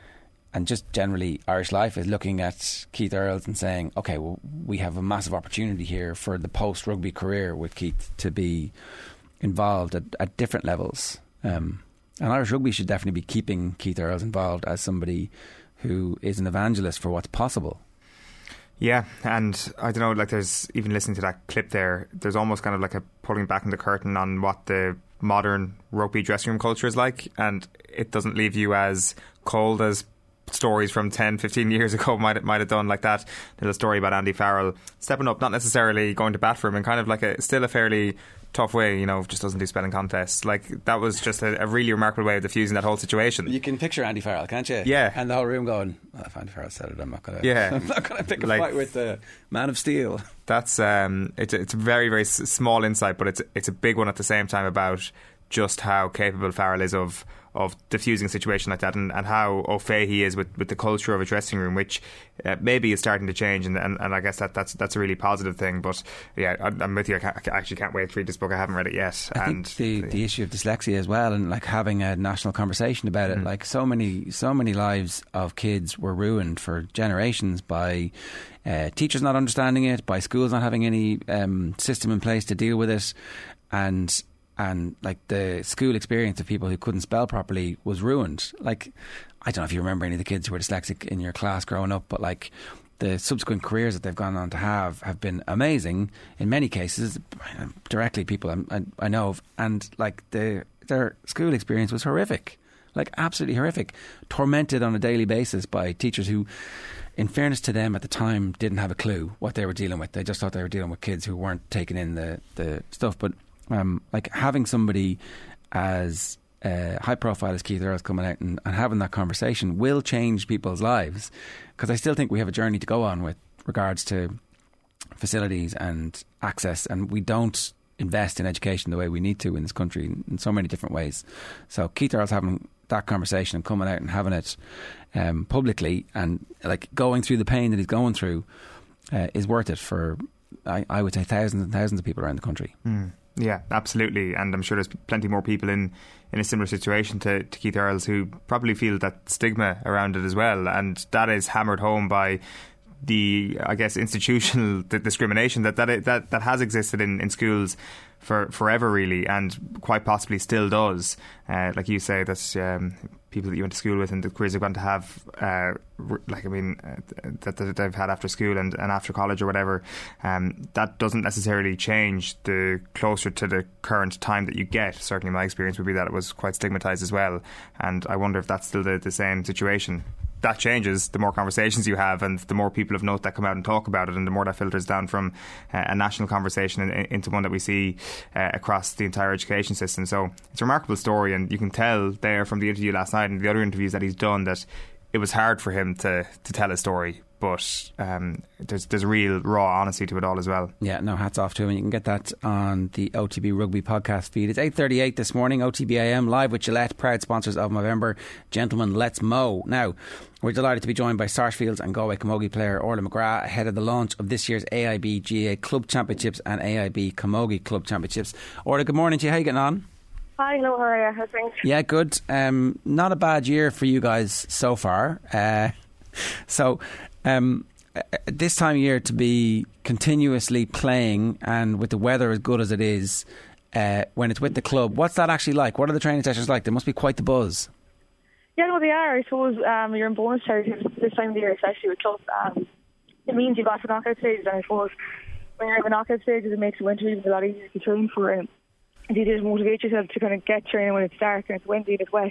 E: and just generally Irish Life is looking at Keith Earls and saying, okay, well, we have a massive opportunity here for the post-rugby career with Keith to be involved at, at different levels. Um, and Irish Rugby should definitely be keeping Keith Earls involved as somebody who is an evangelist for what's possible.
F: Yeah, and I don't know, like there's, even listening to that clip there, there's almost kind of like a pulling back in the curtain on what the modern rugby dressing room culture is like, and it doesn't leave you as cold as stories from ten, fifteen years ago might might have done. Like that little story about Andy Farrell stepping up, not necessarily going to bat for him, and kind of like a still a fairly tough way, you know, just doesn't do spelling contests. Like that was just a, a really remarkable way of diffusing that whole situation.
E: You can picture Andy Farrell, can't you?
F: Yeah.
E: And the whole room going, well, if Andy Farrell said it, I'm not going to.
F: Yeah.
E: I'm not going to pick a
F: like,
E: fight with the Man of Steel.
F: That's um, it's a, it's a very very s- small insight, but it's it's a big one at the same time about just how capable Farrell is of of diffusing a situation like that, and, and how au fait he is with, with the culture of a dressing room, which uh, maybe is starting to change, and, and, and I guess that that's that's a really positive thing. But yeah, I, I'm with you. I, can't, I actually can't wait to read this book. I haven't read it yet.
E: I
F: and
E: think the, the the issue of dyslexia as well, and like having a national conversation about it. Mm. Like so many so many lives of kids were ruined for generations by uh, teachers not understanding it, by schools not having any um, system in place to deal with it, and. And like the school experience of people who couldn't spell properly was ruined. Like, I don't know if you remember any of the kids who were dyslexic in your class growing up, but like the subsequent careers that they've gone on to have have been amazing in many cases. Directly, people I, I know of, and like the their school experience was horrific, like absolutely horrific, tormented on a daily basis by teachers who, in fairness to them at the time, didn't have a clue what they were dealing with. They just thought they were dealing with kids who weren't taking in the the stuff, but. Um, like having somebody as uh, high profile as Keith Earls coming out and, and having that conversation will change people's lives, because I still think we have a journey to go on with regards to facilities and access, and we don't invest in education the way we need to in this country in, in so many different ways. So Keith Earls having that conversation and coming out and having it um, publicly and like going through the pain that he's going through uh, is worth it for I, I would say thousands and thousands of people around the country.
F: Mm. Yeah, absolutely. And I'm sure there's plenty more people in, in a similar situation to, to Keith Earls who probably feel that stigma around it as well. And that is hammered home by the, I guess, institutional discrimination that that that, that has existed in, in schools for forever, really, and quite possibly still does. Uh, like you say, that's um, people that you went to school with and the careers they're going to have, uh, like, I mean, uh, that, that they've had after school and, and after college or whatever. Um, that doesn't necessarily change the closer to the current time that you get. Certainly my experience would be that it was quite stigmatised as well. And I wonder if that's still the, the same situation. That changes the more conversations you have and the more people of note that come out and talk about it, and the more that filters down from uh, a national conversation in, in, into one that we see uh, across the entire education system. So it's a remarkable story, and you can tell there from the interview last night and the other interviews that he's done that it was hard for him to, to tell his story, but um, there's there's a real raw honesty to it all as well.
E: Yeah, no, hats off to him. You can get that on the O T B Rugby podcast feed. It's eight thirty-eight this morning, O T B A M, live with Gillette, proud sponsors of Movember. Gentlemen, let's mow. Now, we're delighted to be joined by Sarsfields and Galway Camogie player Orla McGrath ahead of the launch of this year's A I B G A A Club Championships and A I B Camogie Club Championships. Orla, good morning to you. How are you getting on?
M: Hi, hello, how are you? How's things?
E: Yeah, good. Um, not a bad year for you guys so far. Uh, so, um, this time of year to be continuously playing and with the weather as good as it is, uh, when it's with the club, what's that actually like? What are the training sessions like? They must be quite the buzz.
M: Yeah, no, they are. I suppose um, you're in bonus territory this time of the year, especially with clubs. Um, it means you've got the knockout stages, and I suppose when you're in the knockout stages, it makes the winter even a lot easier to train for it. And you just motivate yourself to kind of get training when it's dark and it's windy and it's wet.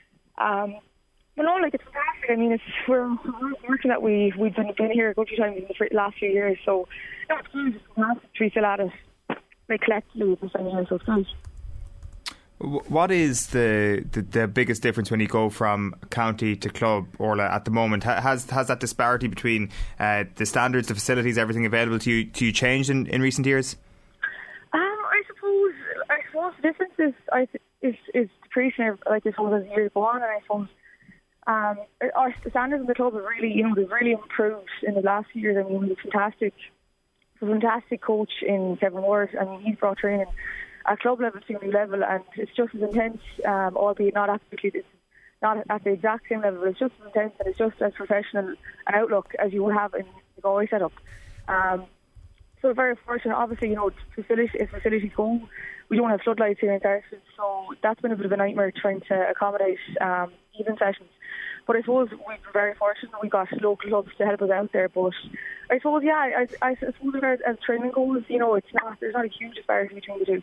M: Um, you know, like, it's fantastic. I mean, it's we're, we're fortunate that we, we've been, been here a good few times in the last few years. So, you know, it's good. It's fantastic. We still at it, like, collectively at this time of year, so it's good.
F: What is the, the, the biggest difference when you go from county to club, Orla, at the moment? Has has that disparity between uh, the standards, the facilities, everything available to you, to you changed in, in recent years?
M: Um, I suppose I suppose the difference is I th- is is decreasing, like I suppose, as years go on, and I suppose um, our standards in the club have really, you know, they've really improved in the last few years. I mean, we have a fantastic, a fantastic coach in Kevin Ward. I mean, he's brought training at club level to a new level, and it's just as intense, um, albeit not absolutely, not at the exact same level, but it's just as intense and it's just as professional an outlook as you would have in the Galway setup. Um, so we're very fortunate. Obviously, you know, facility, if facilities go, we don't have floodlights here in Sarsfield, so that's been a bit of a nightmare trying to accommodate um, even sessions. But I suppose we've been very fortunate that we got local clubs to help us out there. But I suppose, yeah, I, I, I suppose as, as training goes, you know, it's not there's not a huge disparity between the two.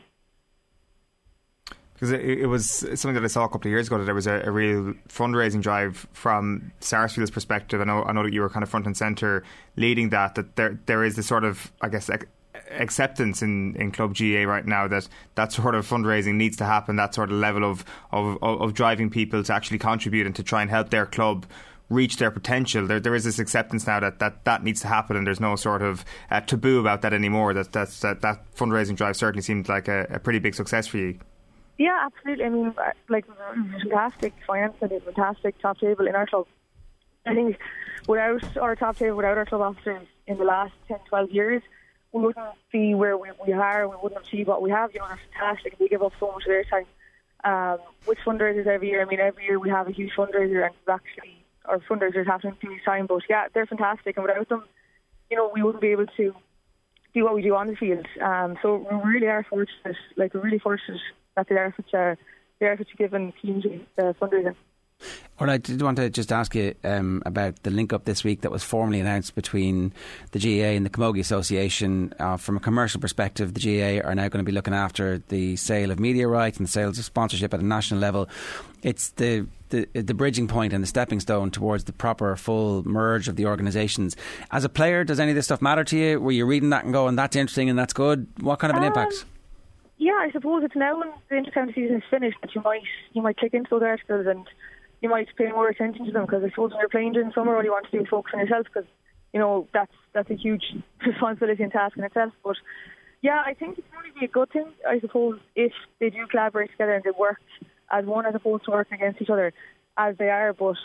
F: Because it, it was something that I saw a couple of years ago, that there was a, a real fundraising drive from Sarsfield's perspective. I know, I know that you were kind of front and centre leading that, that there there is this sort of, I guess, ac- acceptance in, in Club G A A right now that that sort of fundraising needs to happen, that sort of level of, of, of driving people to actually contribute and to try and help their club reach their potential. There, there is this acceptance now that, that that needs to happen, and there's no sort of uh, taboo about that anymore. That, that's, that that fundraising drive certainly seemed like a, a pretty big success for you.
M: Yeah, absolutely. I mean, like, fantastic finance and a fantastic top table in our club. I think without our top table, without our club officers in the last ten, twelve years, we wouldn't be where we, we are, we wouldn't achieve what we have. You know, they're fantastic. They give up so much of their time. Um, with fundraisers every year, I mean, every year we have a huge fundraiser, and actually our fundraisers happen in two weeks' time. But yeah, they're fantastic, and without them, you know, we wouldn't be able to do what we do on the field. Um, so we really are fortunate, like, we're really fortunate that they are such a they are such a given community uh, fundraiser.
E: Well, I did want to just ask you um, about the link-up this week that was formally announced between the G A A and the Camogie Association. Uh, from a commercial perspective, the G A A are now going to be looking after the sale of media rights and the sales of sponsorship at a national level. It's the, the the bridging point and the stepping stone towards the proper full merge of the organisations. As a player, does any of this stuff matter to you? Were you reading that and going, that's interesting and that's good? What kind of an um, impact?
M: Yeah, I suppose it's now when the inter-county season is finished that you might you might click into those articles and you might pay more attention to them, because I suppose when you're playing during summer, all you want to do is focus on yourself, because, you know, that's that's a huge responsibility and task in itself. But yeah, I think it's going to be a good thing, I suppose, if they do collaborate together and they work as one as opposed to working against each other as they are. But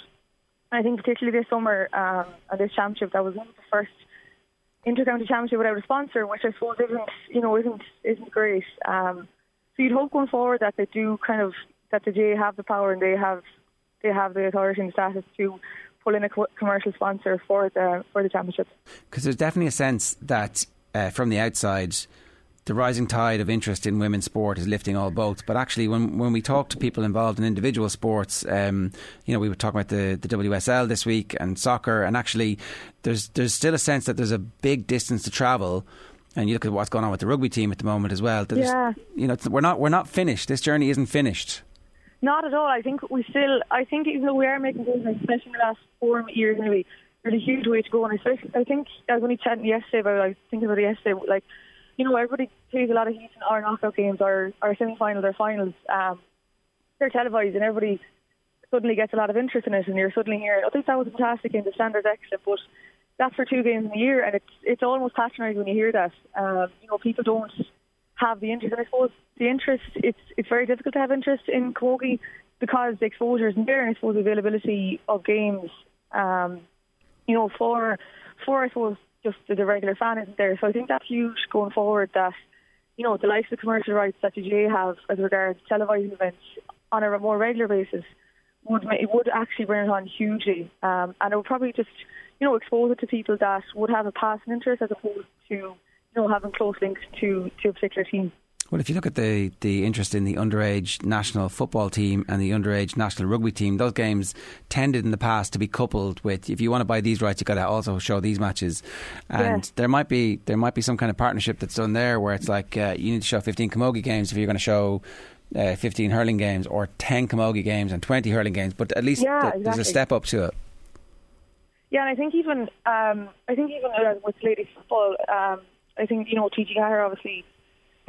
M: I think particularly this summer um, and this championship, that was one of the first inter-county championship without a sponsor, which I suppose isn't, you know, isn't isn't great. Um, so you'd hope going forward that they do kind of, that the J A have the power and they have they have the authority and the status to pull in a co- commercial sponsor for the for the championship.
E: Because there's definitely a sense that uh, from the outside, the rising tide of interest in women's sport is lifting all boats. But actually, when when we talk to people involved in individual sports, um, you know, we were talking about the, the W S L this week and soccer, and actually, there's there's still a sense that there's a big distance to travel. And you look at what's going on with the rugby team at the moment as well. There's, yeah. You know, we're not we're not finished. This journey isn't finished.
M: Not at all. I think we still, I think even though we are making progress, especially in the last four years maybe, there's a huge way to go. And especially, I think, I was only chatting yesterday about, I was thinking about it yesterday, like, you know, everybody plays a lot of heat in our knockout games, our, our semi-finals, our finals. Um, they're televised and everybody suddenly gets a lot of interest in it, and you're suddenly hearing, I think that was a fantastic game, the standard's excellent, but that's for two games in a year, and it's it's almost patronising when you hear that. Um, you know, people don't have the interest, and I suppose the interest, it's it's very difficult to have interest in camogie because the exposure isn't there, and I suppose the availability of games, um, you know, for for I suppose just the regular fan isn't there. So I think that's huge going forward, that, you know, the likes of the commercial rights that the J A have as regards televising events on a more regular basis would it would actually bring it on hugely, um, and it would probably just, you know, expose it to people that would have a passing interest as opposed to, you know, having close links to, to a particular team.
E: Well, if you look at the, the interest in the underage national football team and the underage national rugby team, those games tended in the past to be coupled with, if you want to buy these rights, you've got to also show these matches. And yeah. there might be there might be some kind of partnership that's done there where it's like uh, you need to show fifteen camogie games if you're going to show uh, fifteen hurling games, or ten camogie games and twenty hurling games. But at least
M: yeah,
E: th-
M: exactly.
E: there's a step up to it.
M: Yeah, and I think even um, I think even uh, with ladies football, um, I think, you know, T G Gallagher obviously,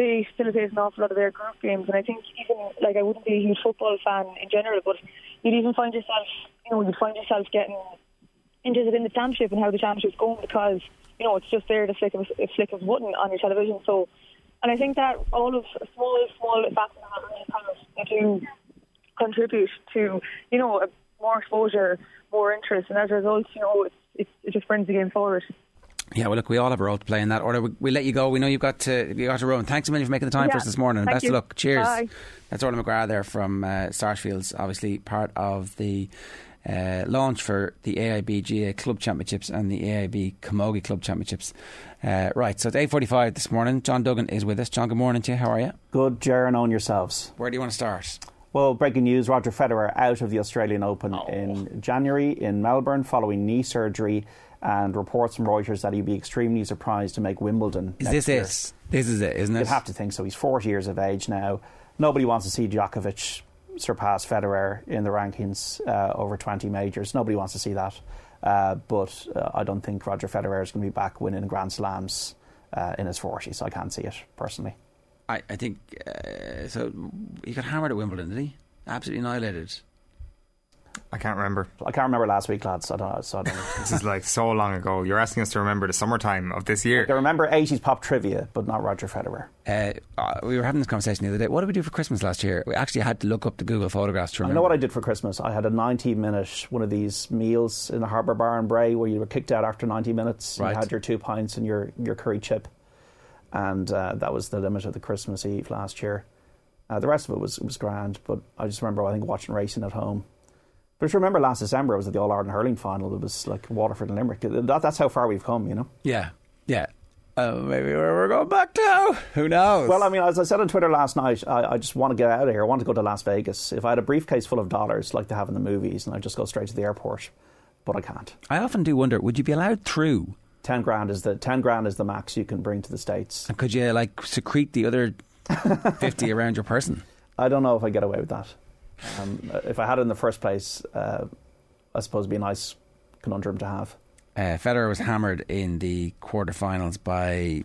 M: they facilitate an awful lot of their group games. And I think even, like, I wouldn't be a huge football fan in general, but you'd even find yourself, you know, you'd find yourself getting interested in the championship and how the championship's going because, you know, it's just there to flick of a flick of a button on your television. So, and I think that all of small, small factors that really kind of do contribute to, you know, more exposure, more interest, and as a result, you know, it's, it's, it just brings the game forward.
E: Yeah, well, look, we all have a role to play in that order. We, we'll let you go. We know you've got to, you got to run. Thanks a million for making the time
M: yeah,
E: for us this morning.
M: Thank
E: Best
M: you.
E: of luck. Cheers.
M: Bye.
E: That's Orla McGrath there from uh, Sarsfields, obviously part of the uh, launch for the A I B G A Club Championships and the A I B Camogie Club Championships. Uh, right, so it's eight forty-five this morning. John Duggan is with us. John, good morning to you. How are you?
N: Good, Ger, and on yourselves.
E: Where do you want to start?
N: Well, breaking news, Roger Federer out of the Australian Open
E: oh.
N: in January in Melbourne following knee surgery, and reports from Reuters that he'd be extremely surprised to make Wimbledon.
E: Is
N: next
E: this
N: year.
E: it? This is it, isn't it?
N: You'd have to think so. He's forty years of age now. Nobody wants to see Djokovic surpass Federer in the rankings uh, over twenty majors. Nobody wants to see that. Uh, but uh, I don't think Roger Federer is going to be back winning Grand Slams uh, in his forties. I can't see it, personally.
E: I, I think uh, so. He got hammered at Wimbledon, did he? Absolutely annihilated.
F: I can't remember.
N: I can't remember last week, lads. So I don't. So I don't
F: This is like so long ago. You're asking us to remember the summertime of this year.
N: I remember eighties pop trivia, but not Roger Federer.
E: Uh, uh, we were having this conversation the other day. What did we do for Christmas last year? We actually had to look up the Google photographs to remember.
N: I know what I did for Christmas. I had a ninety minute one of these meals in the Harbour Bar in Bray where you were kicked out after ninety minutes.
E: Right.
N: You had your two pints and your, your curry chip. And uh, that was the limit of the Christmas Eve last year. Uh, the rest of it was was grand, but I just remember, I think, watching racing at home. But if you remember last December, I was at the All-Ireland hurling final. It was like Waterford and Limerick. That, that's how far we've come, you know?
E: Yeah, yeah. Uh, maybe we're going back now. Who knows?
N: Well, I mean, as I said on Twitter last night, I, I just want to get out of here. I want to go to Las Vegas. If I had a briefcase full of dollars like they have in the movies, and I'd just go straight to the airport, but I can't.
E: I often do wonder, would you be allowed through?
N: Ten grand is the ten grand is the max you can bring to the States.
E: And could you like secrete the other fifty around your person?
N: I don't know if I get away with that. Um, if I had it in the first place, uh, I suppose it'd be a nice conundrum to have.
E: Uh, Federer was hammered in the quarterfinals by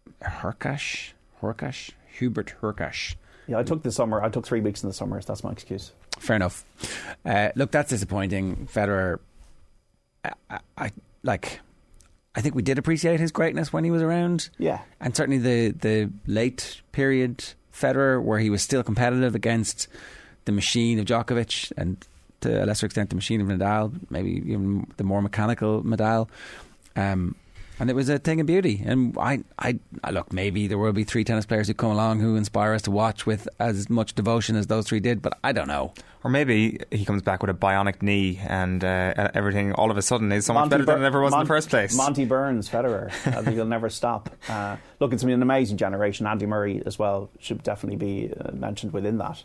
E: Hurkacz, Hurkacz, Hubert Hurkacz.
N: Yeah, I took the summer. I took three weeks in the summer. That's my excuse.
E: Fair enough. Uh, look, that's disappointing. Federer, I, I, I like. I think we did appreciate his greatness when he was around.
N: Yeah.
E: And certainly the, the late period Federer, where he was still competitive against the machine of Djokovic and to a lesser extent the machine of Nadal, maybe even the more mechanical Nadal. Um, and it was a thing of beauty. And I, I, I look, maybe there will be three tennis players who come along who inspire us to watch with as much devotion as those three did, but I don't know.
F: Or maybe he comes back with a bionic knee and uh, everything all of a sudden is so
N: Monty
F: much better
N: Bur-
F: than it ever was
N: Mon-
F: in the first place.
N: Monty Burns, Federer. I think he'll never stop. Uh, look, it's been an amazing generation. Andy Murray as well should definitely be uh, mentioned within that.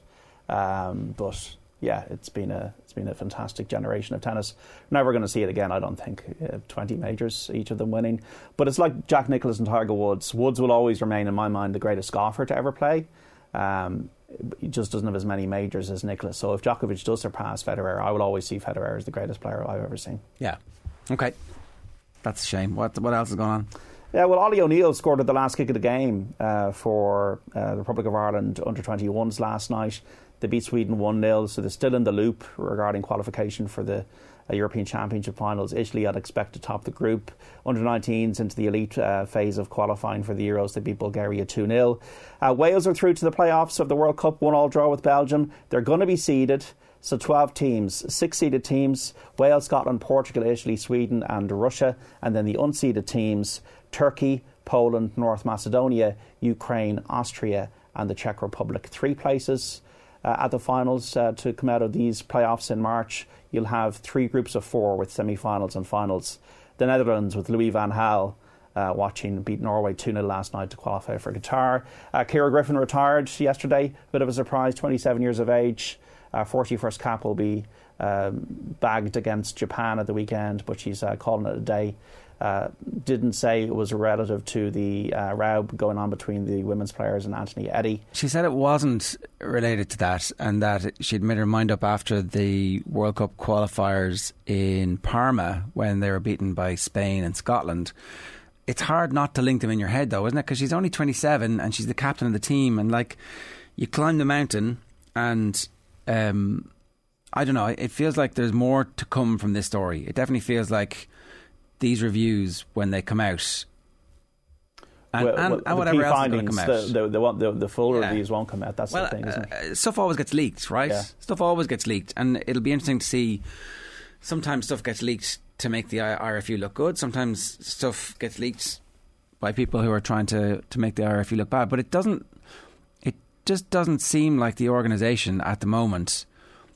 N: Um, but yeah, it's been a it's been a fantastic generation of tennis. Never going to see it again, I don't think. Uh, twenty majors, each of them winning. But it's like Jack Nicklaus and Tiger Woods. Woods will always remain, in my mind, the greatest golfer to ever play. Um, he just doesn't have as many majors as Nicklaus. So if Djokovic does surpass Federer, I will always see Federer as the greatest player I've ever seen.
E: Yeah. Okay. That's a shame. What what else is going on?
N: Yeah, well, Ollie O'Neill scored at the last kick of the game uh, for uh, the Republic of Ireland under twenty-ones last night. They beat Sweden one nil, so they're still in the loop regarding qualification for the uh, European Championship finals. Italy, I'd expect to top the group. under nineteens into the elite uh, phase of qualifying for the Euros. They beat Bulgaria two nil. Uh, Wales are through to the playoffs of the World Cup, one all draw with Belgium. They're going to be seeded. So twelve teams, six seeded teams, Wales, Scotland, Portugal, Italy, Sweden and Russia. And then the unseeded teams, Turkey, Poland, North Macedonia, Ukraine, Austria and the Czech Republic. Three places uh, at the finals uh, to come out of these playoffs in March. You'll have three groups of four with semi-finals and finals. The Netherlands with Louis van Gaal uh, watching beat Norway two nil last night to qualify for Qatar. Uh, Ciara Griffin retired yesterday, bit of a surprise, twenty-seven years of age. Our forty-first cap will be um, bagged against Japan at the weekend, but she's uh, calling it a day. Uh, didn't say it was relative to the uh, row going on between the women's players and Anthony Eddy.
E: She said it wasn't related to that, and that she'd made her mind up after the World Cup qualifiers in Parma when they were beaten by Spain and Scotland. it's hard not to link them in your head, though, isn't it? Because she's only twenty-seven and she's the captain of the team, and like you climb the mountain, and um, I don't know. It feels like there's more to come from this story. It definitely feels like these reviews, when they come out, and,
N: well,
E: and,
N: well,
E: and whatever
N: the
E: else is going to come out,
N: the, the, the, the, the full
E: yeah.
N: reviews won't come out. That's
E: well,
N: the thing, isn't it?
E: Uh, stuff always gets leaked, right?
N: Yeah.
E: Stuff always gets leaked, and it'll be interesting to see. Sometimes stuff gets leaked to make the I R F U look good. Sometimes stuff gets leaked by people who are trying to, to make the I R F U look bad. But it doesn't. It just doesn't seem like the organisation at the moment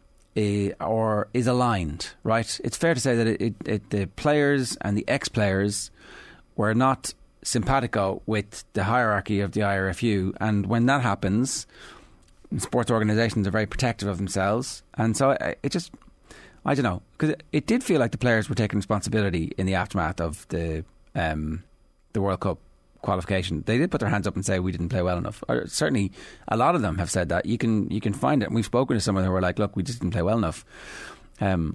E: uh, or is aligned. Right? It's fair to say that it, it, it, the players and the ex-players were not simpatico with the hierarchy of the I R F U, and when that happens, sports organisations are very protective of themselves, and so it, it just. I don't know, because it, it did feel like the players were taking responsibility in the aftermath of the um, the World Cup qualification. They did put their hands up and say we didn't play well enough. Or certainly, a lot of them have said that. You can you can find it. And we've spoken to someone who were like, "Look, we just didn't play well enough," um,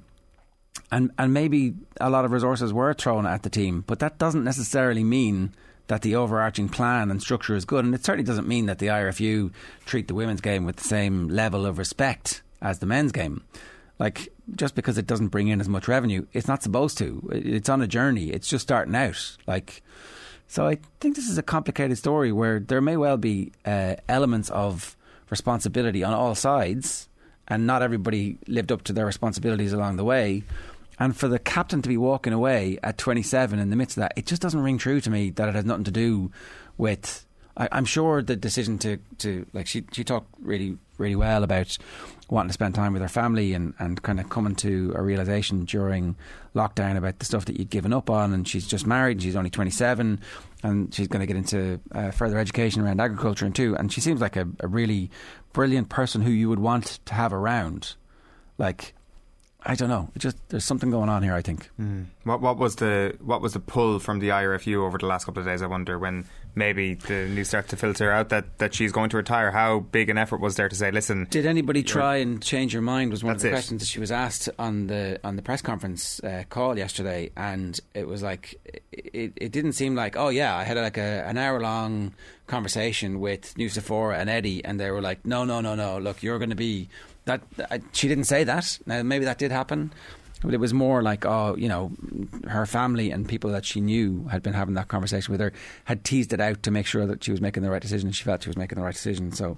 E: and and maybe a lot of resources were thrown at the team, but that doesn't necessarily mean that the overarching plan and structure is good, and it certainly doesn't mean that the I R F U treat the women's game with the same level of respect as the men's game. Like, just because it doesn't bring in as much revenue, it's not supposed to. It's on a journey. It's just starting out. Like, so I think this is a complicated story where there may well be uh, elements of responsibility on all sides, and not everybody lived up to their responsibilities along the way. And for the captain to be walking away at twenty-seven in the midst of that, it just doesn't ring true to me that it has nothing to do with... I, I'm sure the decision to, to like, she, she talked really, really well about wanting to spend time with her family and, and kind of coming to a realisation during lockdown about the stuff that you'd given up on, and she's just married, she's only twenty-seven, and she's going to get into uh, further education around agriculture and too, and she seems like a, a really brilliant person who you would want to have around. Like, I don't know, it just there's something going on here, I think.
F: Mm. What what was the what was the pull from the I R F U over the last couple of days, I wonder, when maybe the news starts to filter out that, that she's going to retire? How big an effort was there to say, listen...
E: Did anybody try and change your mind was one of the
F: it.
E: questions that she was asked on the on the press conference uh, call yesterday, and it was like, it, it didn't seem like, oh yeah, I had like a, an hour long conversation with New Sephora and Eddie, and they were like, no, no, no, no, look, you're going to be... That uh, she didn't say that. Now, maybe that did happen, but it was more like, oh, you know, her family and people that she knew had been having that conversation with her, had teased it out to make sure that she was making the right decision. She felt she was making the right decision. So,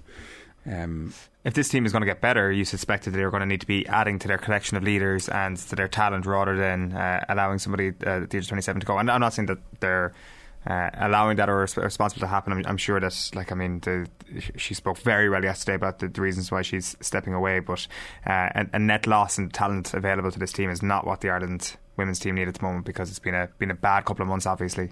E: um,
F: if this team is going to get better, you suspected they were going to need to be adding to their collection of leaders and to their talent rather than uh, allowing somebody uh, at the age of twenty-seven to go. And I'm not saying that they're Uh, allowing that or responsible to happen. I'm, I'm sure that, like, I mean, the, she spoke very well yesterday about the, the reasons why she's stepping away, but uh, a, a net loss in talent available to this team is not what the Ireland women's team need at the moment, because it's been a been a bad couple of months, obviously.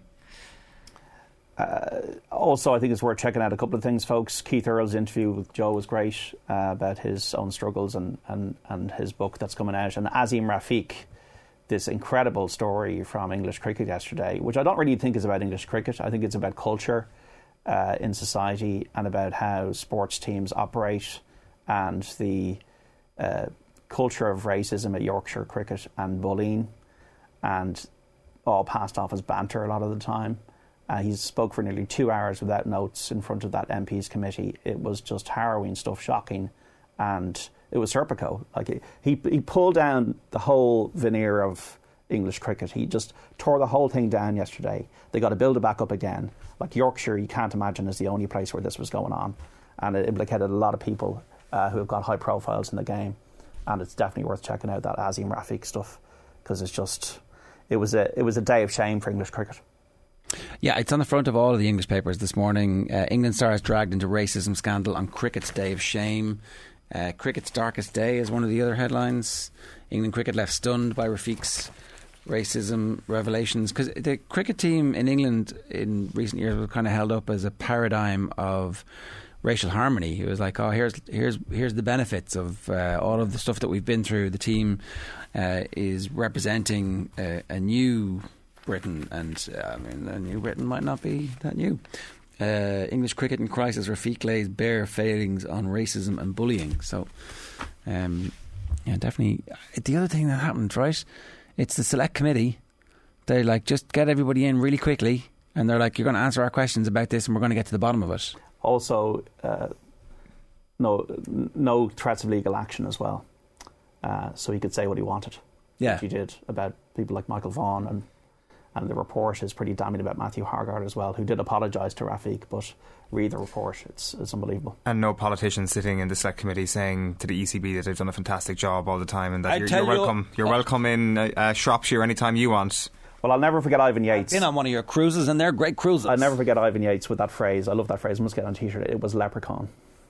N: Uh, also, I think it's worth checking out a couple of things, folks. Keith Earl's interview with Joe was great uh, about his own struggles and, and, and his book that's coming out. And Azim Rafiq, this incredible story from English cricket yesterday, which I don't really think is about English cricket. I think it's about culture uh, in society and about how sports teams operate, and the uh, culture of racism at Yorkshire cricket and bullying, and all passed off as banter a lot of the time. Uh, he spoke for nearly two hours without notes in front of that M Ps committee. It was just harrowing stuff, shocking, and it was Serpico. Like he he pulled down the whole veneer of English cricket. He just tore the whole thing down yesterday. They got to build it back up again. Like Yorkshire, you can't imagine is the only place where this was going on, and it implicated a lot of people uh, who have got high profiles in the game. And it's definitely worth checking out that Azim Rafiq stuff, because it's just it was a it was a day of shame for English cricket.
E: Yeah, it's on the front of all of the English papers this morning. Uh, England stars dragged into racism scandal on cricket's day of shame. Uh, cricket's darkest day is one of the other headlines. England cricket left stunned by Rafiq's racism revelations, because the cricket team in England in recent years was kind of held up as a paradigm of racial harmony. It was like, oh, here's here's here's the benefits of uh, all of the stuff that we've been through. The team uh, is representing a, a new Britain, and uh, I mean, a new Britain might not be that new. Uh, English cricket in crisis. Rafiq lays bare failings on racism and bullying. So, um, yeah, definitely. The other thing that happened, right? It's the select committee. They like just get everybody in really quickly, And they're like, you're going to answer our questions about this and we're going to get to the bottom of it.
N: Also, uh, no no threats of legal action as well. Uh, so he could say what he wanted.
E: Yeah.
N: Which he did about people like Michael Vaughan, and and the report is pretty damning about Matthew Hargard as well, who did apologise to Rafiq, but read the report, it's it's unbelievable.
F: And no politician sitting in the select committee saying to the E C B that they've done a fantastic job all the time and that
E: I
F: you're,
E: tell
F: you're
E: you-
F: welcome you're welcome in uh, uh, Shropshire anytime you want.
N: Well, I'll never forget Ivan Yates.
E: Been on one of your cruises and they're great cruises.
N: I'll never forget Ivan Yates with that phrase. I love that phrase. I must get on a t-shirt. It was leprechaun.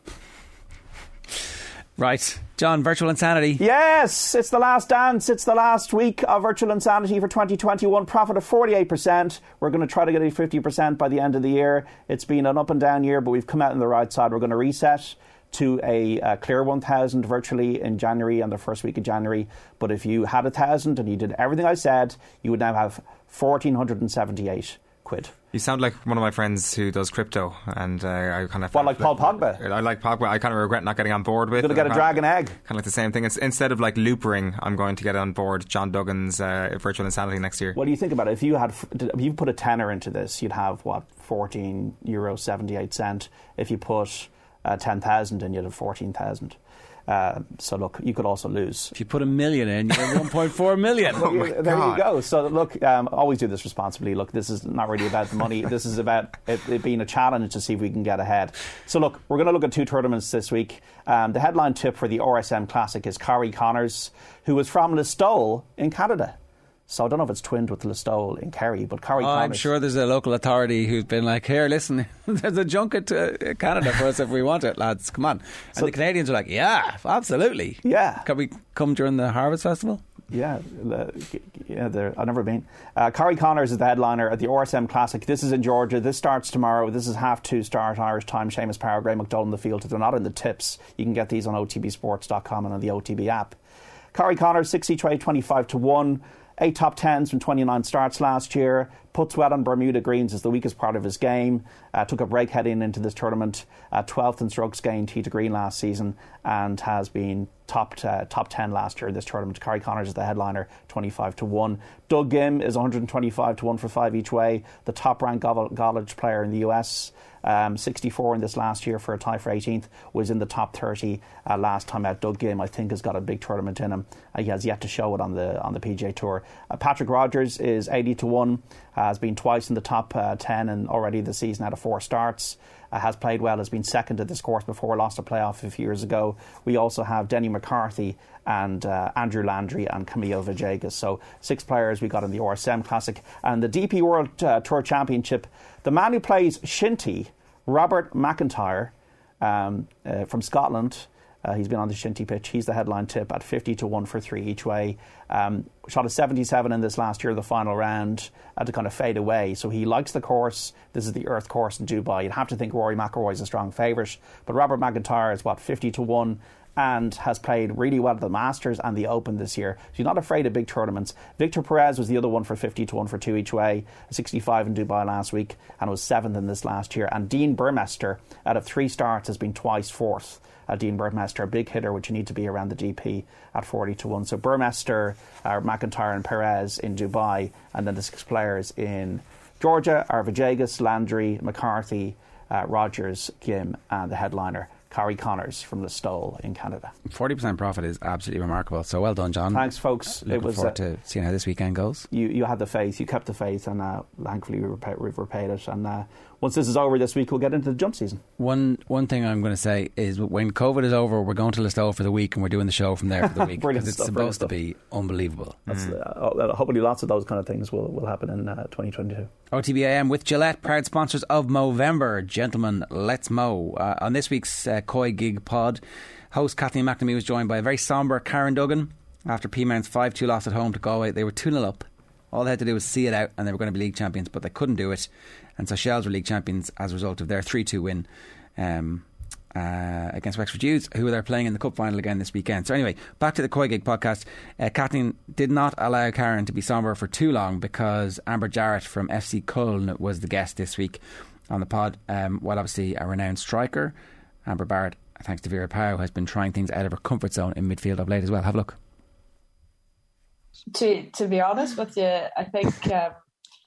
E: Right. John, virtual insanity.
N: Yes, it's the last dance. It's the last week of virtual insanity for twenty twenty-one. Profit of forty-eight percent. We're going to try to get a fifty percent by the end of the year. It's been an up and down year, but we've come out on the right side. We're going to reset to a uh, clear one thousand virtually in January and the first week of January. But if you had one thousand and you did everything I said, you would now have one thousand four hundred seventy-eight quid.
F: You sound like one of my friends who does crypto, and uh, I kind of
N: What, like Paul Pogba?
F: I like Pogba. I kind of regret not getting on board with.
N: You're going to get a dragon egg.
F: Kind of like the same thing. It's, instead of like loopering, I'm going to get on board John Duggan's uh, virtual insanity next year.
N: What do you think about it? If you had, if you put a tenner into this, you'd have what, fourteen euro seventy-eight cent. If you put uh, ten thousand in, you'd have fourteen thousand. Uh, so look, you could also lose.
E: If you put a million in, you have one point four million.
N: Oh my there God. You go. So look, um, always do this responsibly. Look, this is not really about the money. This is about it, it being a challenge to see if we can get ahead. So look, we're going to look at two tournaments this week. Um, the headline tip for the R S M Classic is Corey Connors, who is from Listowel in Canada. So I don't know if it's twinned with Listowel in Kerry, but Corey
E: oh,
N: Connors.
E: I'm sure there's a local authority who's been like, here, listen, there's a junket to Canada for us if we want it, lads. Come on. And so the Canadians are like, yeah, absolutely.
N: Yeah.
E: Can we come during the Harvest Festival?
N: Yeah, uh, yeah, I've never been. Uh, Corey Connors is the headliner at the R S M Classic. This is in Georgia. This starts tomorrow. This is half two start Irish time. Seamus Power, Graham McDowell in the field. If they're not in the tips, you can get these on O T B sports dot com and on the O T B app. Corey Connors, sixty trade, twenty-five to one. Eight top tens from twenty-nine starts last year. Puts well on Bermuda greens is the weakest part of his game. Uh, took a break heading into this tournament. Uh, twelfth in strokes gained tee to green last season and has been top uh, top ten last year in this tournament. Corey Connors is the headliner, twenty-five to one. Doug Gim is one hundred twenty-five to one for five each way. The top ranked college player in the U S. Um, sixty-four in this last year for a tie for eighteenth, was in the top thirty uh, last time out. Doug Gim, I think, has got a big tournament in him. Uh, he has yet to show it on the on the P G A Tour. Uh, Patrick Rogers is eighty to one, uh, has been twice in the top uh, ten and already this season out of four starts. Uh, has played well, has been second at this course before, lost a playoff a few years ago. We also have Denny McCarthy and uh, Andrew Landry and Camilo Villegas. So six players we got in the R S M Classic. And the D P World uh, Tour Championship, the man who plays Shinty, Robert McIntyre um, uh, from Scotland. Uh, he's been on the Shinty pitch. He's the headline tip at fifty to one for three each way. Um, shot a seventy-seven in this last year, the final round, had to kind of fade away. So he likes the course. This is the Earth course in Dubai. You'd have to think Rory McIlroy is a strong favourite. But Robert McIntyre is, what, fifty to one and has played really well at the Masters and the Open this year. So he's not afraid of big tournaments. Victor Perez was the other one for fifty to one for two each way. sixty-five in Dubai last week and was seventh in this last year. And Dean Burmester, out of three starts, has been twice fourth. Uh, Dean Burmester, a big hitter, which you need to be around the D P at forty to one. So Burmester, uh, McIntyre and Perez in Dubai, and then the six players in Georgia are Villegas, Landry, McCarthy, uh, Rogers, Gim, and the headliner, Corey Connors from Listowel in Canada.
E: forty percent profit is absolutely remarkable. So well done, John.
N: Thanks, folks.
E: Looking
N: it was
E: forward
N: uh,
E: to seeing how this weekend goes.
N: You you had the faith, you kept the faith, and uh, thankfully we repay, we've repaid it. And uh, once this is over this week, we'll get into the jump season.
E: One one thing I'm going to say is when COVID is over, we're going to Listowel for the week and we're doing the show from there for the week. Because it's
N: stuff,
E: supposed to be unbelievable.
N: That's, mm. uh, hopefully lots of those kind of things will, will happen in uh, twenty twenty-two.
E: O T B A M with Gillette, proud sponsors of Movember. Gentlemen, let's mow. Uh, on this week's uh, Koi Gig pod, host Kathleen McNamee was joined by a very sombre Karen Duggan. After Peamount's five two loss at home to Galway, they were two nil up. All they had to do was see it out and they were going to be league champions, but they couldn't do it. And so Shells were league champions as a result of their three two win um, uh, against Wexford Youths, who are playing in the cup final again this weekend. So anyway, back to the Koi Gig podcast. Uh, Kathleen did not allow Karen to be sombre for too long because Amber Jarrett from F C Köln was the guest this week on the pod. Um, while obviously a renowned striker, Amber Barrett, thanks to Vera Pauw, has been trying things out of her comfort zone in midfield of late as well. Have a look.
O: To to be honest with you, I think um,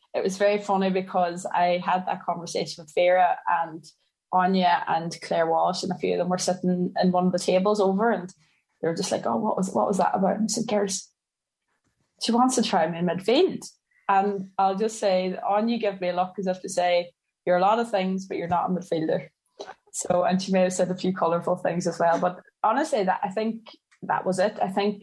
O: it was very funny because I had that conversation with Vera and Anya and Claire Walsh, and a few of them were sitting in one of the tables over, and they were just like, oh, what was what was that about? And I said, girls, she wants to try me in midfield. And I'll just say, Anya gave me a look as if to say, you're a lot of things, but you're not a midfielder. So, and she may have said a few colourful things as well. But honestly, that I think that was it. I think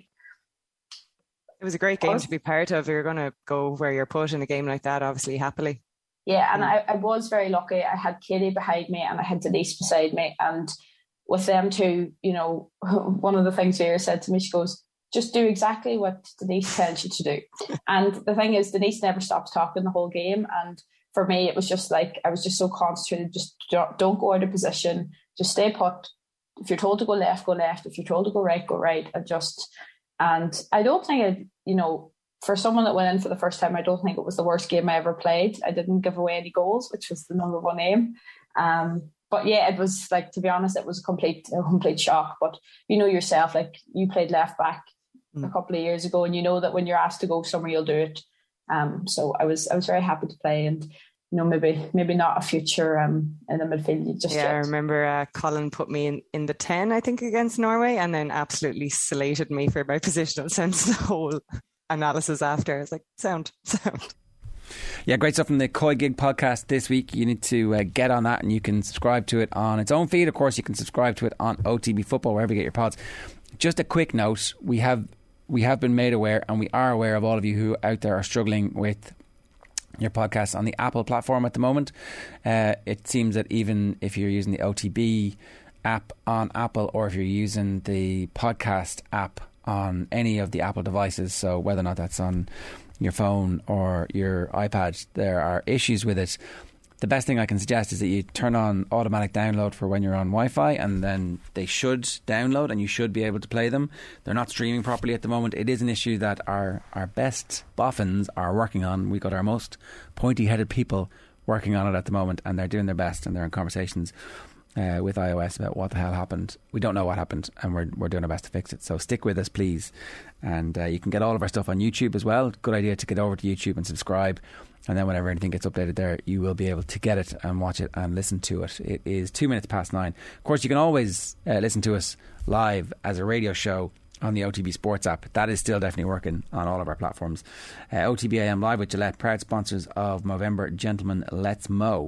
P: it was a great game to be part of. You're going to go where you're put in a game like that, obviously, happily.
O: Yeah, and I, I was very lucky. I had Katie behind me and I had Denise beside me. And with them two, you know, one of the things Vera said to me, she goes, just do exactly what Denise tells you to do. And the thing is, Denise never stops talking the whole game. And for me, it was just like, I was just so concentrated, just don't go out of position, just stay put. If you're told to go left, go left. If you're told to go right, go right. Adjust. And I don't think, it, you know, for someone that went in for the first time, I don't think it was the worst game I ever played. I didn't give away any goals, which was the number one aim. Um, but yeah, it was like, to be honest, it was a complete, a complete shock. But you know yourself, like you played left back mm. a couple of years ago, and you know that when you're asked to go somewhere, you'll do it. Um, so I was, I was very happy to play, and you know, maybe, maybe not a future um in the midfield just
P: yeah,
O: yet.
P: I remember uh, Colin put me in, in the ten, I think, against Norway, and then absolutely slated me for my positional sense. The whole analysis after, I was like, sound, sound.
E: Yeah, great stuff from the Koi Gig podcast this week. You need to uh, get on that, and you can subscribe to it on its own feed. Of course, you can subscribe to it on O T B Football, wherever you get your pods. Just a quick note: we have we have been made aware, and we are aware of all of you who out there are struggling with your podcast on the Apple platform at the moment. Uh, it seems that even if you're using the O T B app on Apple, or if you're using the podcast app on any of the Apple devices, so whether or not that's on your phone or your iPad, there are issues with it. The best thing I can suggest is that you turn on automatic download for when you're on Wi-Fi, and then they should download and you should be able to play them. They're not streaming properly at the moment. It is an issue that our, our best boffins are working on. We've got our most pointy-headed people working on it at the moment, and they're doing their best, and they're in conversations uh, with iOS about what the hell happened. We don't know what happened, and we're, we're doing our best to fix it. So stick with us, please. And uh, you can get all of our stuff on YouTube as well. Good idea to get over to YouTube and subscribe. And then whenever anything gets updated there, you will be able to get it and watch it and listen to it. It is two minutes past nine. Of course, you can always uh, listen to us live as a radio show on the O T B Sports app. That is still definitely working on all of our platforms. Uh, O T B A M Live with Gillette, proud sponsors of Movember. Gentlemen, let's mow.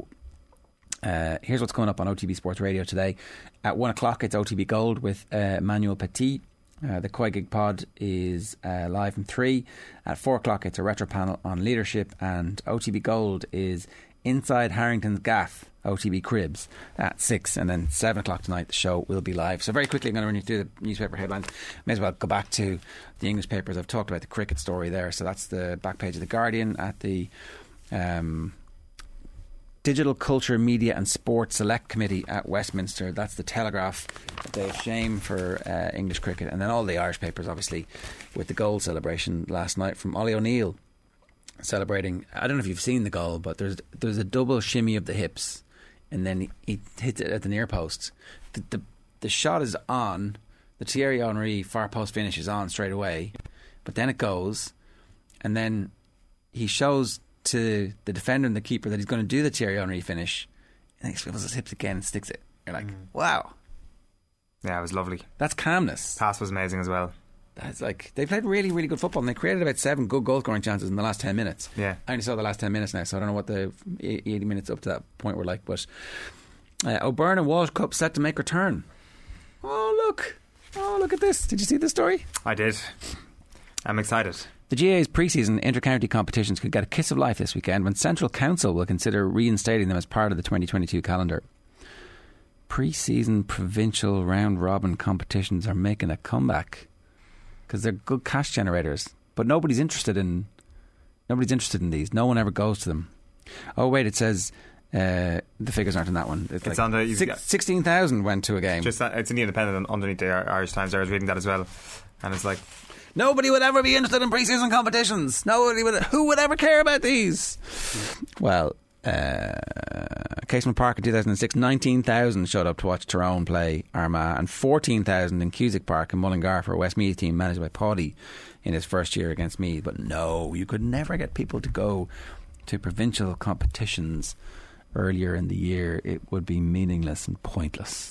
E: Uh, here's what's coming up on O T B Sports Radio today. At one o'clock, it's O T B Gold with uh, Manuel Petit. Uh, the Koi Gig Pod is uh, live from three. At four o'clock, it's a retro panel on leadership, and O T B Gold is Inside Harrington's Gaff, O T B Cribs, at six, and then seven o'clock tonight the show will be live. So very quickly, I'm going to run you through the newspaper headlines. May as well go back to the English papers. I've talked about the cricket story there, so that's the back page of the Guardian. At the um, Digital Culture, Media and Sport Select Committee at Westminster, that's the Telegraph. A day of shame for uh, English cricket. And then all the Irish papers, obviously, with the goal celebration last night from Ollie O'Neill, celebrating, I don't know if you've seen the goal, but there's there's a double shimmy of the hips, and then he, he hits it at the near post. The, the, the shot is on, the Thierry Henry far post finish is on straight away, but then it goes, and then he shows to the defender and the keeper that he's going to do the Thierry Henry finish, and he swivels his hips again and sticks it. You're like, mm. wow.
F: Yeah, it was lovely.
E: That's calmness.
F: Pass was amazing as well.
E: That's like, they played really, really good football, and they created about seven good goal scoring chances in the last ten minutes.
F: Yeah.
E: I only saw the last ten minutes now, so I don't know what the eighty minutes up to that point were like, but uh, O'Byrne and Walsh Cup set to make return. Oh, look. Oh, look at this. Did you see the story?
F: I did. I'm excited.
E: The G A A's pre-season inter-county competitions could get a kiss of life this weekend when Central Council will consider reinstating them as part of the twenty twenty-two calendar. Pre-season provincial round-robin competitions are making a comeback because they're good cash generators, but nobody's interested in nobody's interested in these. No one ever goes to them. Oh wait, it says uh, the figures aren't in that one. It's,
F: it's
E: like
F: on the
E: six, sixteen thousand went to a game.
F: Just that, it's in the Independent underneath the Irish Times. I was reading that as well, and it's like,
E: nobody would ever be interested in pre-season competitions. Nobody would. Who would ever care about these? Well, uh, Casement Park in two thousand six, nineteen thousand showed up to watch Tyrone play Armagh, and fourteen thousand in Cusack Park in Mullingar for a Westmeath team managed by Paddy in his first year against Meath. But no, you could never get people to go to provincial competitions earlier in the year, it would be meaningless and pointless.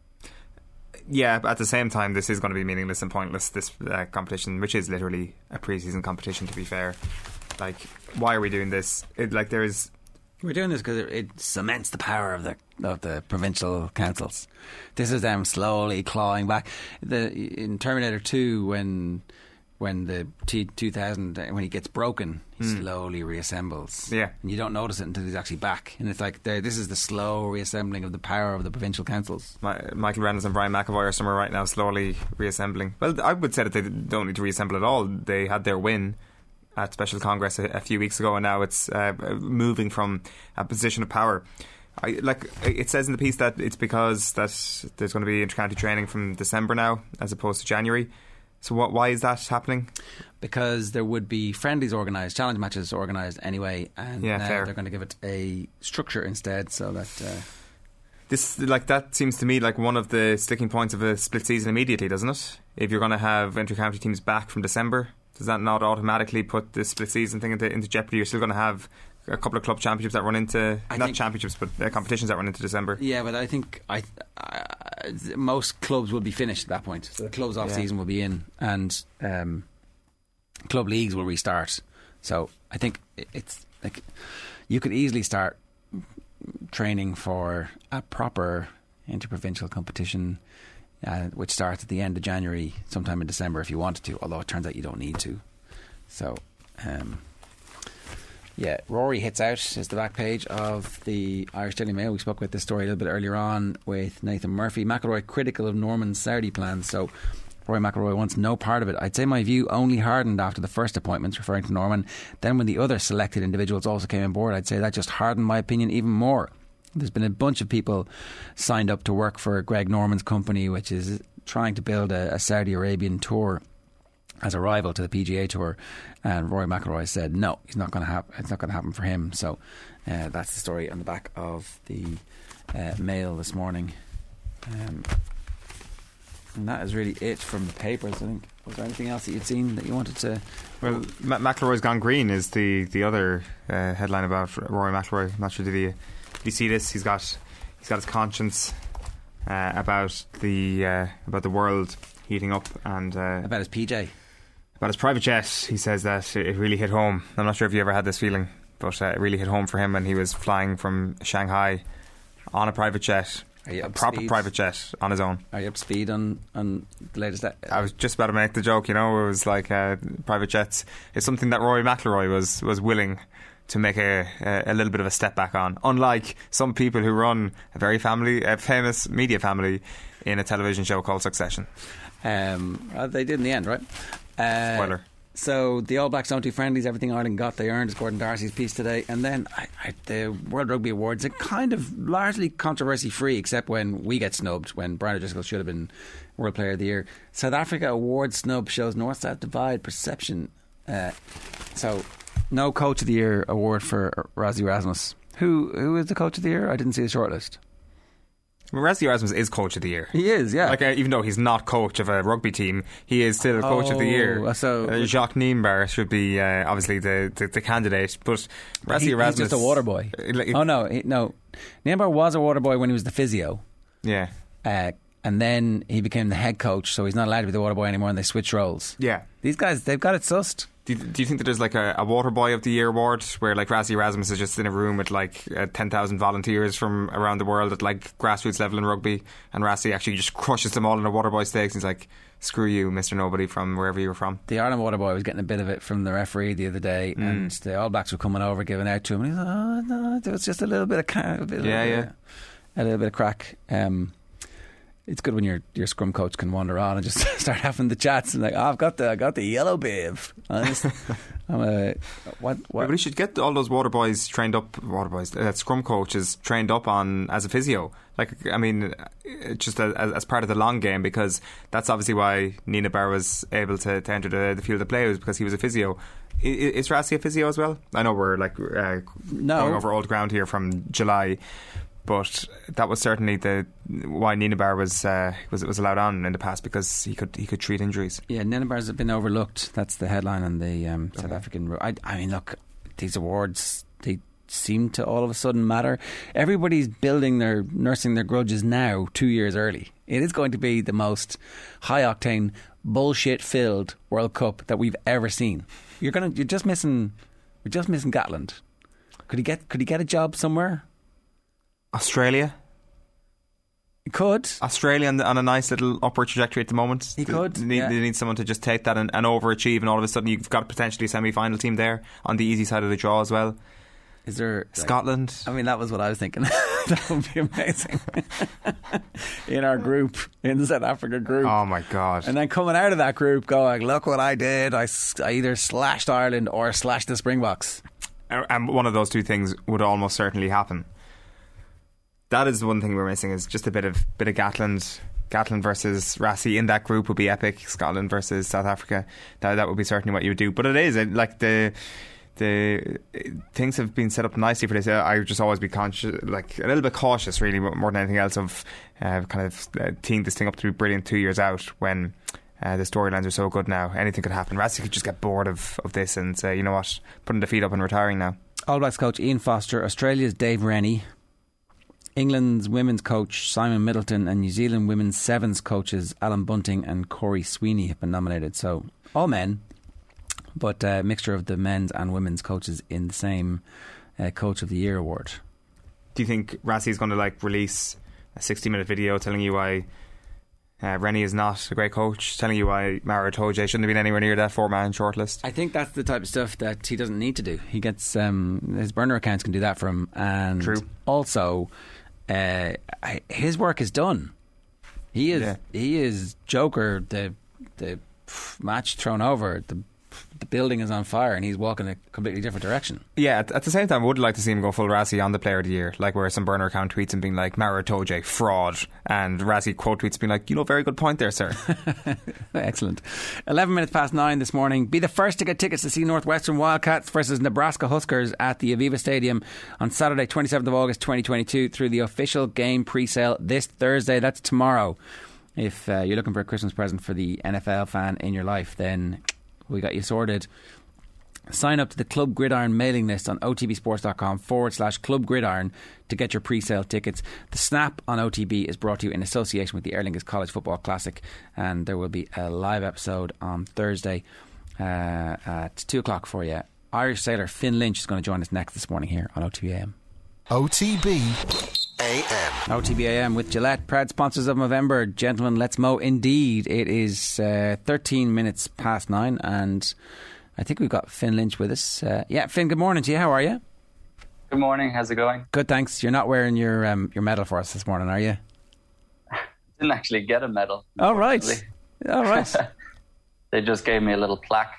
F: Yeah, but at the same time, this is going to be meaningless and pointless, this uh, competition, which is literally a pre-season competition, to be fair. Like, why are we doing this? It, like, there is...
E: We're doing this because it cements the power of the of the provincial councils. This is them slowly clawing back. The in Terminator two, when when the T two thousand when he gets broken, he mm. slowly reassembles.
F: Yeah,
E: and you don't notice it until he's actually back. And it's like this is the slow reassembling of the power of the provincial councils.
F: My, Michael Reynolds and Brian McAvoy are somewhere right now, slowly reassembling. Well, I would say that they don't need to reassemble at all. They had their win at Special Congress a, a few weeks ago, and now it's uh, moving from a position of power. I, like it says in the piece that it's because that there's going to be inter-county training from December now as opposed to January. So what, why is that happening?
E: Because there would be friendlies organised, challenge matches organised anyway, and
F: yeah,
E: now
F: fair.
E: They're going to give it a structure instead, so that uh,
F: this like that seems to me like one of the sticking points of a split season immediately, doesn't it? If you're going to have inter-county teams back from December, does that not automatically put the split season thing into, into jeopardy? You're still going to have a couple of club championships that run into
E: I
F: not championships but uh, competitions that run into December.
E: Yeah, but I think I, I most clubs will be finished at that point. So the club's off yeah. season will be in, and um, club leagues will restart. So I think it's like you could easily start training for a proper interprovincial competition, Uh, which starts at the end of January, sometime in December if you wanted to, although it turns out you don't need to. So, um, yeah, Rory hits out is the back page of the Irish Daily Mail. We spoke about this story a little bit earlier on with Nathan Murphy. McIlroy critical of Norman's Saudi plans. So, Rory McIlroy wants no part of it. I'd say my view only hardened after the first appointments, referring to Norman. Then when the other selected individuals also came on board, I'd say that just hardened my opinion even more. There's been a bunch of people signed up to work for Greg Norman's company, which is trying to build a, a Saudi Arabian tour as a rival to the P G A Tour. And Rory McIlroy said, no, it's not going to happen. It's not going to happen for him. So uh, that's the story on the back of the uh, Mail this morning. Um, and that is really it from the papers, I think. Was there anything else that you'd seen that you wanted to...
F: Well, Ma- McIlroy's gone green is the, the other uh, headline about Rory McIlroy. I'm not sure, did you... Did you see this? He's got he's got his conscience uh, about the uh, about the world heating up and uh,
E: about his P J,
F: about his private jet. He says that it really hit home. I'm not sure if you ever had this feeling, but uh, it really hit home for him when he was flying from Shanghai on a private jet, a proper
E: speed?
F: private jet on his own.
E: Are you up to speed on, on the latest? Uh,
F: I was just about to make the joke. You know, it was like uh, private jets. It's something that Rory McIlroy was was willing to make a, a a little bit of a step back on, unlike some people who run a very family, a famous media family in a television show called Succession.
E: Um, well, they did in the end, right? Uh,
F: Spoiler.
E: So the All Blacks don't do friendlies. Everything Ireland got, they earned, is Gordon Darcy's piece today. And then I, I, the World Rugby Awards are kind of largely controversy free, except when we get snubbed, when Brian O'Driscoll should have been World Player of the Year. South Africa award snub shows North-South divide perception. Uh, so no Coach of the Year award for Rassie Erasmus. Who who is the Coach of the Year? I didn't see the shortlist.
F: Well, Rassie Erasmus is Coach of the Year.
E: He is, yeah.
F: Like uh, even though he's not coach of a rugby team, he is still Coach
E: oh,
F: of the Year.
E: So
F: uh, Jacques Niembar should be uh, obviously the, the, the candidate, but Rassie
E: he,
F: Erasmus
E: he's just a water boy.
F: Uh, like,
E: oh no, he, no. Niembar was a water boy when he was the physio.
F: Yeah.
E: Uh, and then he became the head coach, so he's not allowed to be the water boy anymore, and they switch roles.
F: Yeah.
E: These guys, they've got it sussed.
F: Do you, do you think that there's like a, a Water Boy of the Year award where like Rassie Erasmus is just in a room with like uh, ten thousand volunteers from around the world at like grassroots level in rugby, and Rassie actually just crushes them all in a Water Boy stakes and he's like, screw you, Mister Nobody from wherever you were from.
E: The Ireland Water Boy was getting a bit of it from the referee the other day, mm. and the All Blacks were coming over giving out to him, and he's like, oh no, there was just a little bit of ca- a bit,
F: yeah,
E: a,
F: yeah.
E: a little bit of crack. Um, it's good when your your scrum coach can wander on and just start having the chats and like, oh, I've got the I got the yellow babe. I'm a, what, what?
F: Yeah, but he should get all those water boys trained up. Water boys, uh, scrum coaches trained up on as a physio. Like, I mean, just as, as part of the long game, because that's obviously why Nienaber was able to, to enter the, the field of play, was because he was a physio. Is, is Rassie a physio as well? I know we're like uh,
E: no.
F: going over old ground here from July. But that was certainly the why Nienaber was uh, was was allowed on in the past, because he could he could treat injuries.
E: Yeah, Nienaber's been overlooked. That's the headline on the um, South
F: okay.
E: African. I, I mean, look, these awards they seem to all of a sudden matter. Everybody's building their, nursing their grudges now, two years early. It is going to be the most high-octane, bullshit-filled World Cup that we've ever seen. You're gonna, you're just missing, you're just missing Gatland. Could he get, could he get a job somewhere?
F: Australia.
E: He could.
F: Australia on, on a nice little upward trajectory at the moment.
E: He could.
F: They need,
E: yeah.
F: they need someone to just take that and, and overachieve, and all of a sudden you've got potentially a semi-final team there on the easy side of the draw as well.
E: Is there
F: Scotland?
E: Like, I mean, that was what I was thinking. That would be amazing. In our group, in the South Africa group.
F: Oh my God.
E: And then coming out of that group going, look what I did. I, I either slashed Ireland or slashed the Springboks.
F: And one of those two things would almost certainly happen. That is the one thing we're missing, is just a bit of bit of Gatland. Gatland versus Rassie in that group would be epic. Scotland versus South Africa. That that would be certainly what you would do. But it is it, like the the things have been set up nicely for this. I would just always be conscious, like a little bit cautious, really, more than anything else, of uh, kind of uh, teeing this thing up to be brilliant two years out when uh, the storylines are so good now. Anything could happen. Rassie could just get bored of, of this and say, you know what, putting the feet up and retiring now.
E: All Blacks coach Ian Foster, Australia's Dave Rennie, England's women's coach Simon Middleton, and New Zealand women's sevens coaches Alan Bunting and Corey Sweeney have been nominated. So all men, but a uh, mixture of the men's and women's coaches in the same uh, Coach of the Year award.
F: Do you think Rassie's going to like release a sixty minute video telling you why uh, Rennie is not a great coach, telling you why Maro Itoje shouldn't have been anywhere near that four man shortlist?
E: I think that's the type of stuff that he doesn't need to do. He gets um, his burner accounts can do that for him, and
F: True.
E: also uh, his work is done. He is yeah. he is Joker. The the match thrown over. The the building is on fire and he's walking a completely different direction.
F: Yeah, at, at the same time I would like to see him go full Rassie on the Player of the Year, like where some burner account tweets him being like, Maro Itoje, fraud, and Rassie quote tweets being like, you know, very good point there, sir.
E: Excellent. eleven minutes past nine this morning. Be the first to get tickets to see Northwestern Wildcats versus Nebraska Huskers at the Aviva Stadium on Saturday twenty-seventh of August twenty twenty-two through the official game pre-sale this Thursday. That's tomorrow. If uh, you're looking for a Christmas present for the N F L fan in your life, then we got you sorted. Sign up to the Club Gridiron mailing list on otbsports.com forward slash Club Gridiron to get your pre-sale tickets. The Snap on O T B is brought to you in association with the Aer Lingus College Football Classic, and there will be a live episode on Thursday uh, at two o'clock for you. Irish sailor Finn Lynch is going to join us next this morning here on O T B A M.
C: O T B A M.
E: O T B A M with Gillette, proud sponsors of Movember. Gentlemen, let's mow. Indeed, it is uh, thirteen minutes past nine, and I think we've got Finn Lynch with us. Uh, yeah, Finn, good morning to you. How are you?
Q: Good morning. How's it going?
E: Good, thanks. You're not wearing your um, your medal for us this morning, are you?
Q: Didn't actually get a medal.
E: Oh, right. All right.
Q: They just gave me a little plaque.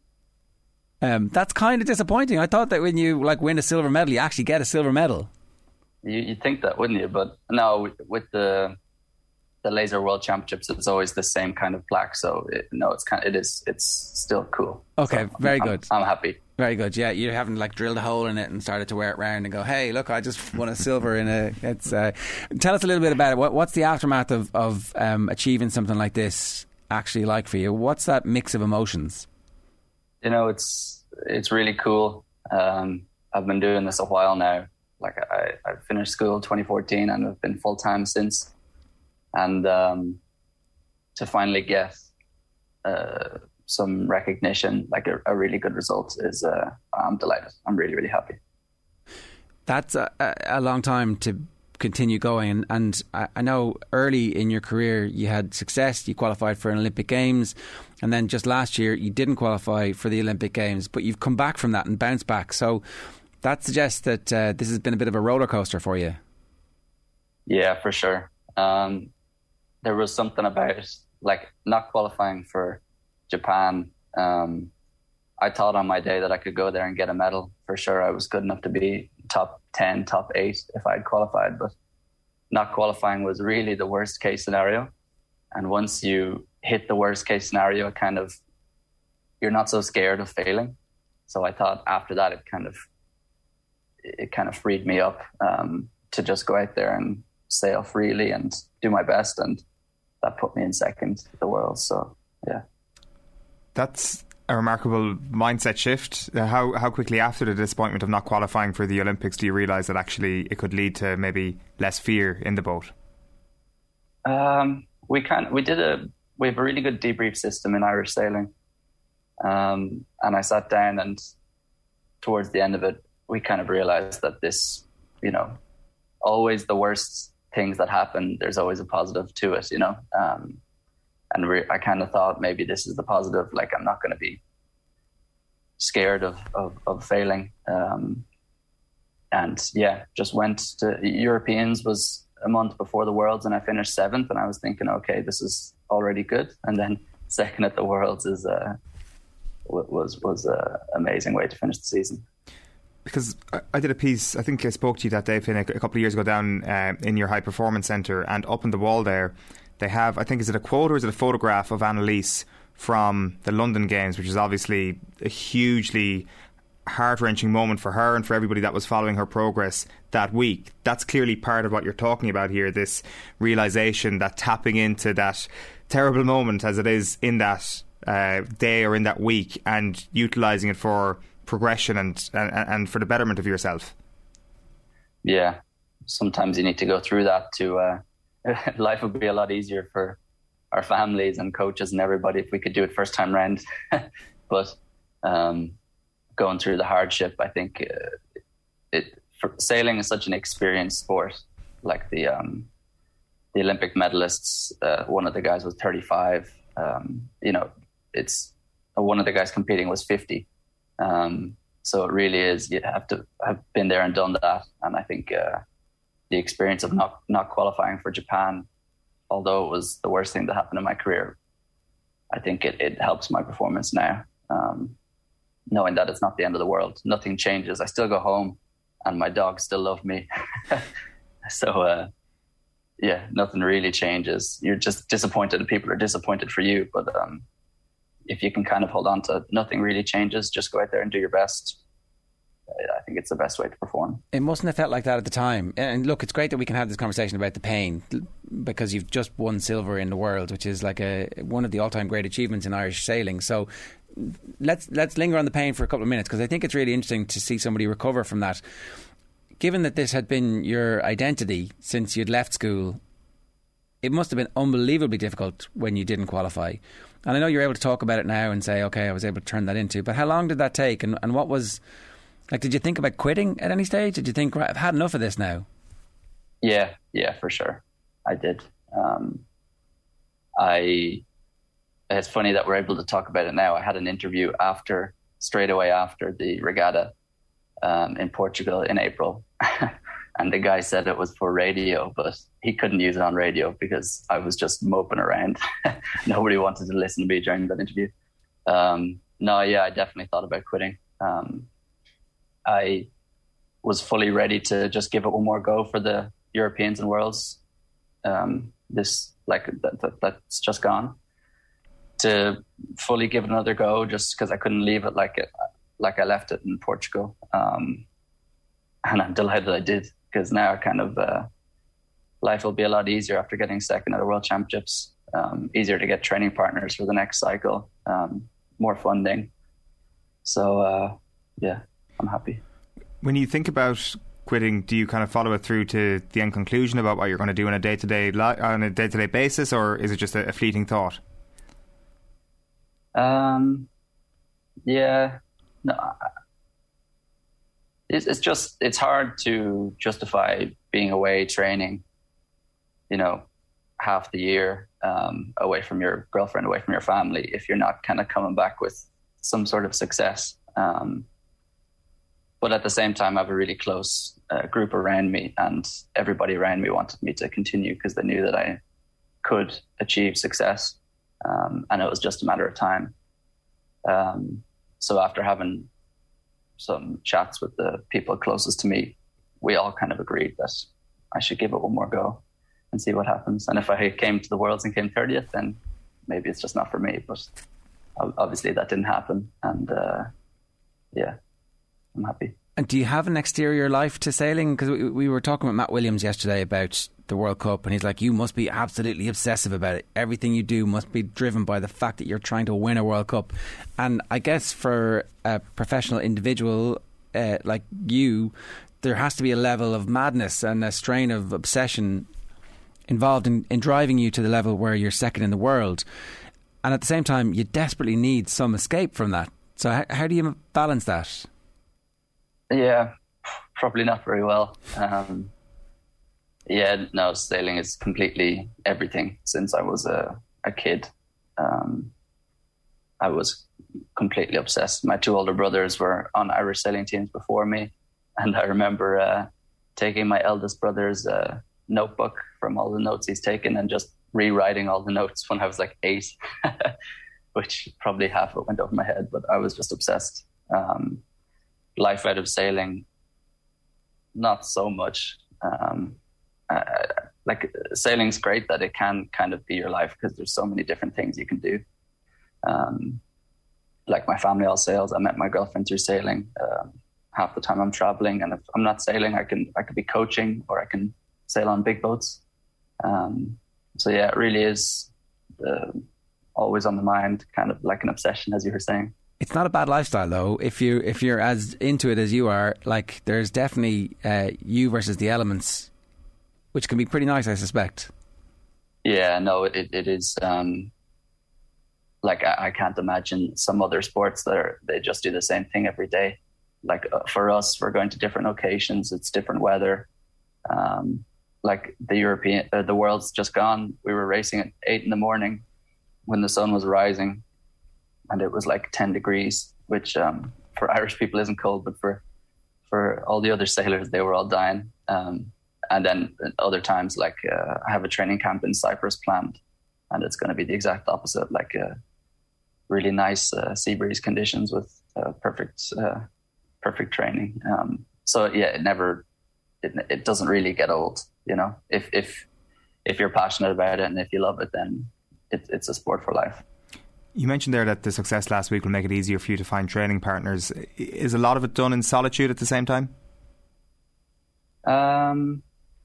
E: Um, that's kind of disappointing. I thought that when you like win a silver medal, you actually get a silver medal.
Q: You, you'd think that, wouldn't you? But no, with the the Laser World Championships, it's always the same kind of plaque. So it, no, it's kind of, it is it's still cool.
E: Okay,
Q: so
E: very
Q: I'm,
E: good.
Q: I'm, I'm happy.
E: Very good. Yeah, you haven't like drilled a hole in it and started to wear it round and go, hey, look, I just won a silver in a. It's. Uh, tell us a little bit about it. What, what's the aftermath of of um, achieving something like this actually like for you? What's that mix of emotions?
Q: You know, it's it's really cool. Um, I've been doing this a while now. Like I, I finished school twenty fourteen and I've been full time since. And um, to finally get uh, some recognition, like a, a really good result, is uh, I'm delighted. I'm really, really happy.
E: That's a, a long time to continue going. And, and I, I know early in your career you had success. You qualified for an Olympic Games. And then just last year you didn't qualify for the Olympic Games. But you've come back from that and bounced back. So that suggests that uh, this has been a bit of a roller coaster for you.
Q: Yeah, for sure. Um, there was something about it, like not qualifying for Japan. Um, I thought on my day that I could go there and get a medal. For sure, I was good enough to be top ten, top eight if I had qualified. But not qualifying was really the worst case scenario. And once you hit the worst case scenario, it kind of, you're not so scared of failing. So I thought after that, it kind of, it kind of freed me up um, to just go out there and sail freely and do my best, and that put me in second in the world. So yeah,
F: that's a remarkable mindset shift. Uh, how how quickly after the disappointment of not qualifying for the Olympics do you realise that actually it could lead to maybe less fear in the boat?
Q: Um, we can we did a we have a really good debrief system in Irish sailing, um, and I sat down and towards the end of it, we kind of realised that this, you know, always the worst things that happen, there's always a positive to it, you know. Um, and re- I kind of thought maybe this is the positive, like I'm not going to be scared of, of, of failing. Um, and yeah, just went to Europeans was a month before the Worlds and I finished seventh and I was thinking, okay, this is already good. And then second at the Worlds is uh, was was a amazing way to finish the season.
F: Because I did a piece, I think I spoke to you that day, Finn, a couple of years ago down uh, in your high performance centre, and up on the wall there they have, I think, is it a quote or is it a photograph of Annalise from the London Games, which is obviously a hugely heart-wrenching moment for her and for everybody that was following her progress that week. That's clearly part of what you're talking about here, this realisation, that tapping into that terrible moment as it is in that uh, day or in that week and utilising it for progression and, and and for the betterment of yourself.
Q: Yeah, sometimes you need to go through that to uh, life would be a lot easier for our families and coaches and everybody if we could do it first time round. But um, going through the hardship, I think uh, it for, sailing is such an experienced sport. Like the um, the Olympic medalists, uh, one of the guys was thirty-five. Um, you know, it's uh, one of the guys competing was fifty. Um, so it really is, you have to have been there and done that. And I think uh, the experience of not, not qualifying for Japan, although it was the worst thing that happened in my career, I think it, it helps my performance now. Um, knowing that it's not the end of the world. Nothing changes. I still go home and my dogs still love me. so, uh, yeah, nothing really changes. You're just disappointed and people are disappointed for you. But um, if you can kind of hold on to nothing really changes, just go out there and do your best. I think it's the best way to perform.
E: It mustn't have felt like that at the time. And look, it's great that we can have this conversation about the pain because you've just won silver in the world, which is like a one of the all-time great achievements in Irish sailing. So let's let's linger on the pain for a couple of minutes because I think it's really interesting to see somebody recover from that. Given that this had been your identity since you'd left school, it must have been unbelievably difficult when you didn't qualify. And I know you're able to talk about it now and say, okay, I was able to turn that into. But how long did that take? And, and what was, like, did you think about quitting at any stage? Did you think, right, I've had enough of this now?
Q: Yeah, yeah, for sure. I did. Um, I, it's funny that we're able to talk about it now. I had an interview after, straight away after the regatta um, in Portugal in April. And the guy said it was for radio, but he couldn't use it on radio because I was just moping around. Nobody wanted to listen to me during that interview. Um, no, yeah, I definitely thought about quitting. Um, I was fully ready to just give it one more go for the Europeans and Worlds. Um, this, like, that, that, that's just gone. To fully give it another go just because I couldn't leave it like it, like I left it in Portugal. Um, and I'm delighted I did. Because now kind of uh, life will be a lot easier after getting second at the World Championships. Um, easier to get training partners for the next cycle, um, more funding. So, uh, yeah, I'm happy.
F: When you think about quitting, do you kind of follow it through to the end conclusion about what you're going to do on a day-to-day li- on a day-to-day basis, or is it just a, a fleeting thought?
Q: Um, yeah, no. I, It's just, it's hard to justify being away training, you know, half the year um, away from your girlfriend, away from your family, if you're not kind of coming back with some sort of success. Um, but at the same time, I have a really close uh, group around me and everybody around me wanted me to continue because they knew that I could achieve success. Um, and it was just a matter of time. Um, so after having some chats with the people closest to me, we all kind of agreed that I should give it one more go and see what happens. And if I came to the Worlds and came thirtieth, then maybe it's just not for me. But obviously that didn't happen. And uh, yeah, I'm happy.
E: And do you have an exterior life to sailing? Because we, we were talking with Matt Williams yesterday about the World Cup, and he's like, you must be absolutely obsessive about it. Everything you do must be driven by the fact that you're trying to win a World Cup. And I guess for a professional individual uh, like you, there has to be a level of madness and a strain of obsession involved in, in driving you to the level where you're second in the world. And at the same time, you desperately need some escape from that. So how, how do you balance that?
Q: Yeah, probably not very well. Um, yeah, no, sailing is completely everything since I was a, a kid. Um, I was completely obsessed. My two older brothers were on Irish sailing teams before me. And I remember uh, taking my eldest brother's uh, notebook from all the notes he's taken and just rewriting all the notes when I was like eight, which probably half of it went over my head, but I was just obsessed. Um, life out of sailing, not so much. Um, uh, like sailing's great that it can kind of be your life because there's so many different things you can do. Um, like my family all sails. I met my girlfriend through sailing. Um, half the time I'm traveling, and if I'm not sailing, I can I could be coaching or I can sail on big boats. Um, so yeah, it really is uh, always on the mind, kind of like an obsession, as you were saying.
E: It's not a bad lifestyle, though. If you if you're as into it as you are, like there's definitely uh, you versus the elements, which can be pretty nice, I suspect.
Q: Yeah, no, it it is. Um, like I, I can't imagine some other sports that are they just do the same thing every day. Like uh, for us, we're going to different locations. It's different weather. Um, like the European, uh, the world's just gone. We were racing at eight in the morning when the sun was rising. And it was like ten degrees, which um, for Irish people isn't cold, but for for all the other sailors, they were all dying. Um, and then other times, like uh, I have a training camp in Cyprus planned, and it's going to be the exact opposite, like uh, really nice uh, sea breeze conditions with uh, perfect uh, perfect training. Um, so yeah, it never, it, it doesn't really get old, you know. If if if you're passionate about it and if you love it, then it, it's a sport for life.
F: You mentioned there that the success last week will make it easier for you to find training partners. Is a lot of it done in solitude at the same time?
Q: Um,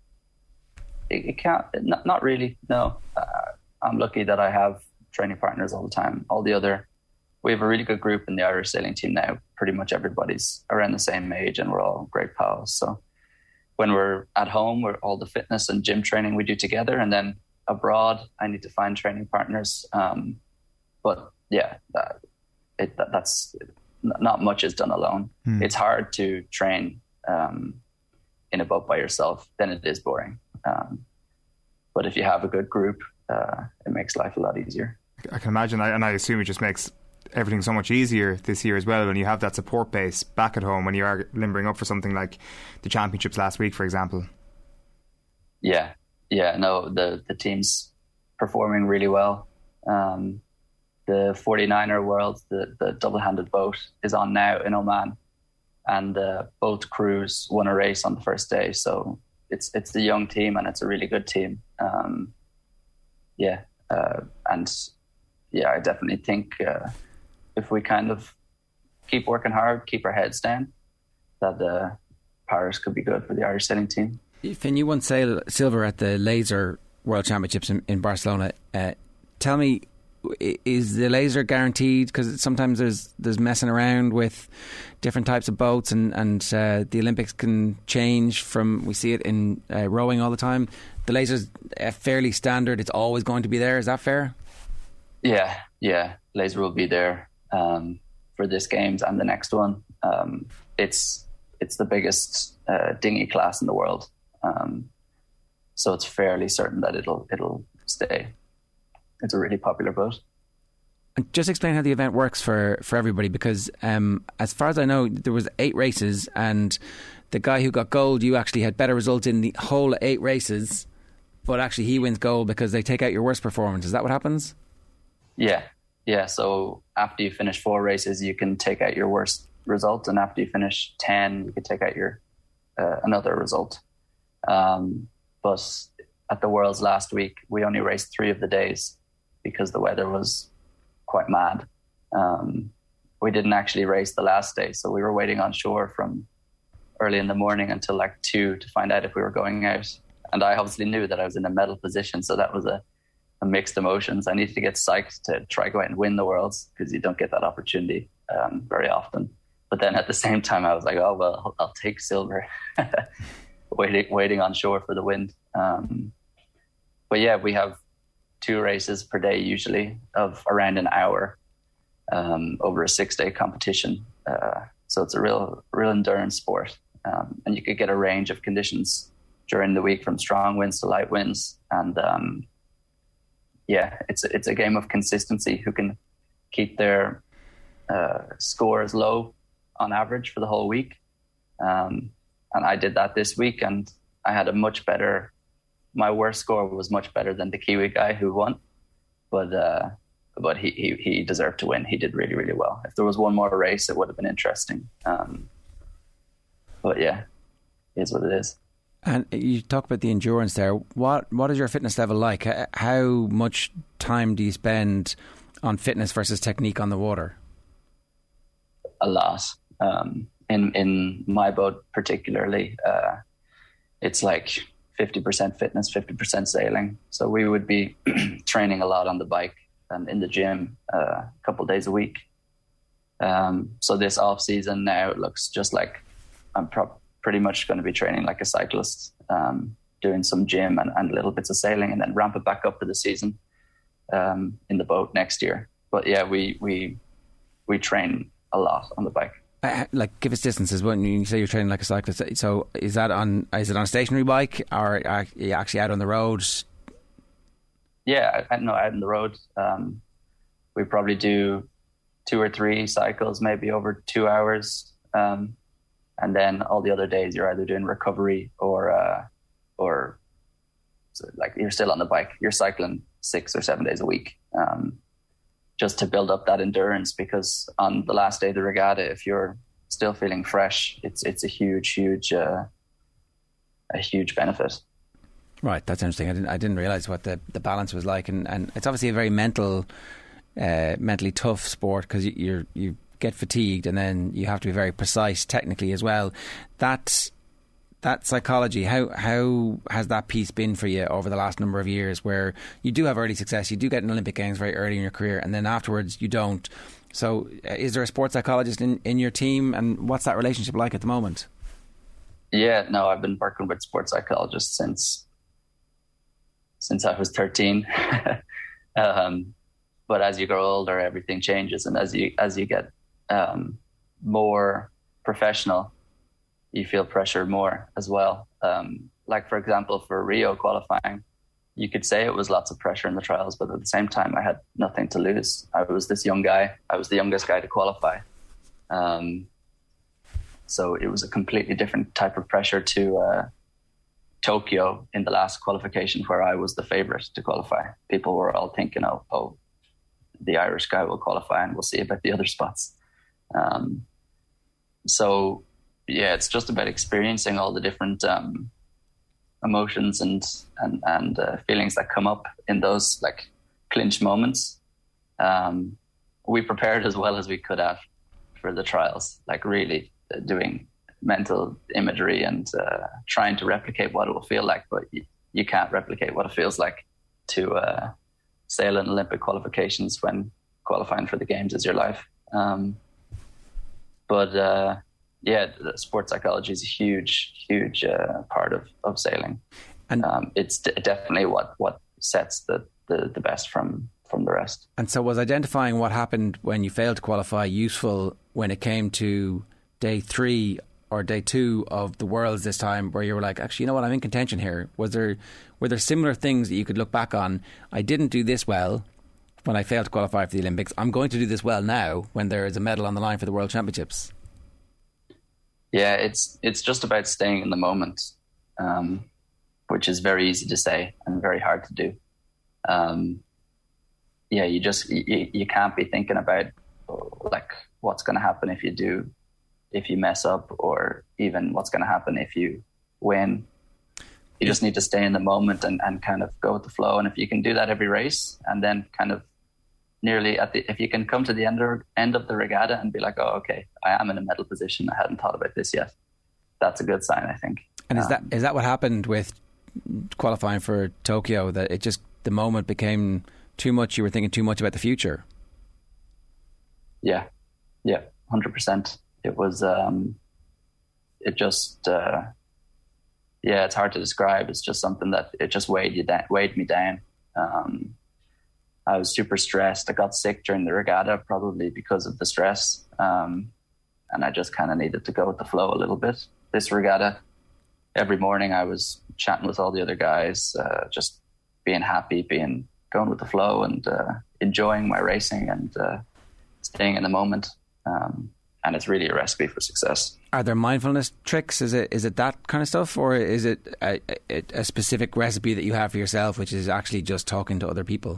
Q: it, it can't. Not, not really. No, uh, I'm lucky that I have training partners all the time. All the other, we have a really good group in the Irish sailing team now. Pretty much everybody's around the same age, and we're all great pals. So when we're at home, we're all the fitness and gym training we do together, and then abroad, I need to find training partners. Um, But yeah, that, it, that, that's not much is done alone. Hmm. It's hard to train um, in a boat by yourself. Then it is boring. Um, but if you have a good group, uh, it makes life a lot easier.
F: I can imagine, and I assume it just makes everything so much easier this year as well when you have that support base back at home when you are limbering up for something like the championships last week, for example.
Q: Yeah, yeah, no, the the team's performing really well. Um, The forty-niner World, the, the double-handed boat, is on now in Oman, and uh, both crews won a race on the first day. So it's it's the young team, and it's a really good team. Um, yeah, uh, and yeah, I definitely think uh, if we kind of keep working hard, keep our heads down, that uh, Paris could be good for the Irish sailing team.
E: Finn, you won sail silver at the Laser World Championships in, in Barcelona. Uh, tell me, is the laser guaranteed? Because sometimes there's there's messing around with different types of boats, and and uh, the Olympics can change from. We see it in uh, rowing all the time. The laser's uh, fairly standard. It's always going to be there. Is that fair?
Q: Yeah, yeah. Laser will be there um, for this games and the next one. Um, it's it's the biggest uh, dinghy class in the world, um, so it's fairly certain that it'll it'll stay. It's a really popular boat.
E: Just explain how the event works for, for everybody, because um, as far as I know, there was eight races, and the guy who got gold, you actually had better results in the whole eight races, but actually he wins gold because they take out your worst performance. Is that what happens?
Q: Yeah, yeah. So after you finish four races, you can take out your worst result, and after you finish ten, you can take out your uh, another result. Um, but at the Worlds last week, we only raced three of the days, because the weather was quite mad. Um, we didn't actually race the last day, so we were waiting on shore from early in the morning until like two to find out if we were going out. And I obviously knew that I was in a medal position, so that was a, a mixed emotions. I needed to get psyched to try go out and win the Worlds, because you don't get that opportunity um, very often. But then at the same time, I was like, oh, well, I'll, I'll take silver, waiting waiting on shore for the wind. Um, but yeah, we have two races per day usually of around an hour um, over a six-day competition. Uh, so it's a real, real endurance sport. Um, and you could get a range of conditions during the week, from strong winds to light winds. And um, yeah, it's, it's a game of consistency, who can keep their uh, scores low on average for the whole week. Um, and I did that this week, and I had a much better, my worst score was much better than the Kiwi guy who won. But uh, but he, he, he deserved to win. He did really, really well. If there was one more race, it would have been interesting. Um, but yeah, it is what it is.
E: And you talk about the endurance there. What what is your fitness level like? How much time do you spend on fitness versus technique on the water?
Q: A lot. Um, in in my boat particularly, uh, it's like fifty percent fitness, fifty percent sailing. So we would be training a lot on the bike and in the gym uh, a couple of days a week. Um, so this off season now, it looks just like I'm pro- pretty much going to be training like a cyclist, um, doing some gym and, and little bits of sailing, and then ramp it back up for the season um, in the boat next year. But yeah, we we we train a lot on the bike.
E: Uh, like, give us distances when you say you're training like a cyclist. So is that on? Is it on a stationary bike, or are you actually out on the road?
Q: Yeah, I, I know out on the road. Um, we probably do two or three cycles, maybe over two hours, um, and then all the other days you're either doing recovery or uh, or so like you're still on the bike. You're cycling six or seven days a week. Um, just to build up that endurance, because on the last day of the regatta, if you're still feeling fresh, it's it's a huge, huge, uh, a huge benefit.
E: Right, that's interesting. I didn't I didn't realise what the, the balance was like, and, and it's obviously a very mental, uh, mentally tough sport, because you you're, you get fatigued, and then you have to be very precise technically as well. That that psychology, how how has that piece been for you over the last number of years, where you do have early success, you do get in Olympic Games very early in your career, and then afterwards you don't? So is there a sports psychologist in, in your team, and what's that relationship like at the moment?
Q: Yeah, no, I've been working with sports psychologists since since I was thirteen. um, but as you grow older, everything changes, and as you as you get um, more professional, you feel pressure more as well. Um, like, for example, for Rio qualifying, you could say it was lots of pressure in the trials, but at the same time, I had nothing to lose. I was this young guy. I was the youngest guy to qualify. Um, so it was a completely different type of pressure to uh, Tokyo in the last qualification, where I was the favorite to qualify. People were all thinking, oh, oh the Irish guy will qualify, and we'll see about the other spots. Um, so... Yeah, it's just about experiencing all the different um, emotions and and and uh, feelings that come up in those like clinch moments. Um, we prepared as well as we could have for the trials, like really uh, doing mental imagery and uh, trying to replicate what it will feel like, but you, you can't replicate what it feels like to uh, sail in Olympic qualifications when qualifying for the games is your life. Um, but uh, yeah, the sports psychology is a huge, huge uh, part of, of sailing. And um, it's d- definitely what, what sets the, the, the best from, from the rest.
E: And so was identifying what happened when you failed to qualify useful when it came to day three or day two of the Worlds this time, where you were like, actually, you know what, I'm in contention here? Was there, were there similar things that you could look back on? I didn't do this well when I failed to qualify for the Olympics. I'm going to do this well now when there is a medal on the line for the World Championships.
Q: Yeah, it's it's just about staying in the moment, um, which is very easy to say and very hard to do. Um, yeah, you just you, you can't be thinking about like what's going to happen if you do, if you mess up, or even what's going to happen if you win. You just need to stay in the moment and, and kind of go with the flow. And if you can do that every race, and then kind of nearly at the, if you can come to the end, or, end of the regatta and be like, oh, okay, I am in a medal position. I hadn't thought about this yet. that's a good sign, I think.
E: And is
Q: um,
E: that is that what happened with qualifying for Tokyo? That it just the moment became too much. You were thinking too much about the future.
Q: Yeah, yeah, one hundred percent. It was. Um, it just. Uh, yeah, it's hard to describe. It's just something that it just weighed you down, weighed me down. Um, I was super stressed. I got sick during the regatta, probably because of the stress. Um, and I just kind of needed to go with the flow a little bit. This regatta, every morning I was chatting with all the other guys, uh, just being happy, being going with the flow, and uh, enjoying my racing and uh, staying in the moment. Um, and it's really a recipe for success.
E: Are there mindfulness tricks? Is it is it that kind of stuff, or is it a, a, a specific recipe that you have for yourself, which is actually just talking to other people?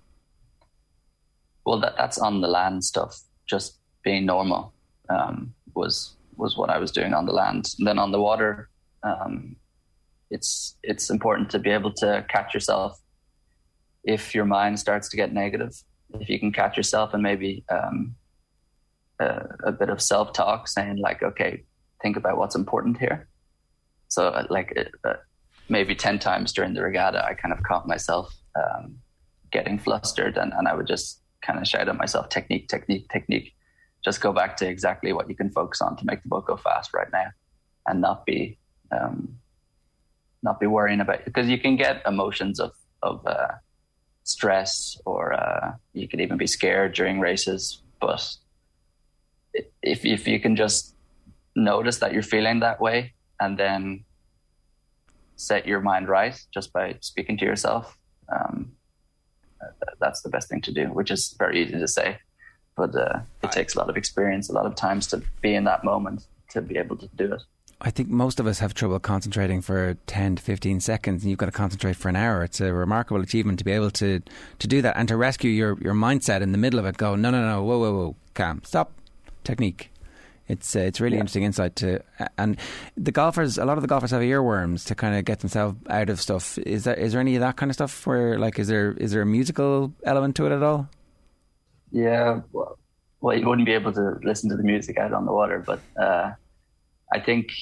Q: Well, that, that's on the land stuff. Just being normal um, was was what I was doing on the land. And then on the water, um, it's it's important to be able to catch yourself if your mind starts to get negative. If you can catch yourself and maybe um, a, a bit of self-talk, saying like, "Okay, think about what's important here." So, uh, like uh, maybe ten times during the regatta, I kind of caught myself um, getting flustered, and, and I would just kind of shout at myself, technique, technique, technique. Just go back to exactly what you can focus on to make the boat go fast right now, and not be um, not be worrying about it. Because you can get emotions of of uh, stress, or uh, you could even be scared during races. But if if you can just notice that you're feeling that way, and then set your mind right just by speaking to yourself, um, that's the best thing to do, which is very easy to say, but uh, it takes a lot of experience, a lot of times to be in that moment to be able to do it.
E: I think most of us have trouble concentrating for ten to fifteen seconds, and you've got to concentrate for an hour. It's a remarkable achievement to be able to, to do that and to rescue your, your mindset in the middle of it. Go, no, no, no, whoa, whoa, whoa, calm, stop, technique. It's uh, it's really yeah. interesting insight to, and the golfers, a lot of the golfers have earworms to kind of get themselves out of stuff. Is there is there any of that kind of stuff where, like, is there is there a musical element to it at all?
Q: Yeah, well, well you wouldn't be able to listen to the music out on the water, but uh, I think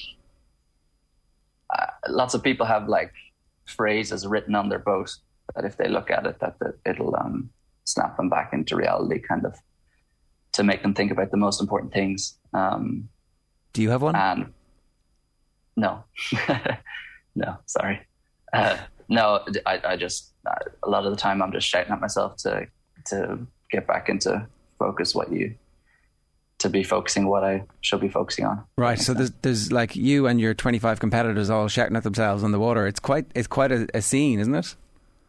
Q: uh, lots of people have like phrases written on their boat that if they look at it, that, that it'll um, snap them back into reality, kind of, to make them think about the most important things. Um,
E: Do you have one?
Q: And no, no, sorry. Uh, no, I, I just, a lot of the time I'm just shouting at myself to, to get back into focus what you, to be focusing what I should be focusing on.
E: Right. So there's, there's like you and your twenty-five competitors all shouting at themselves on the water. It's quite, it's quite a, a scene, isn't it?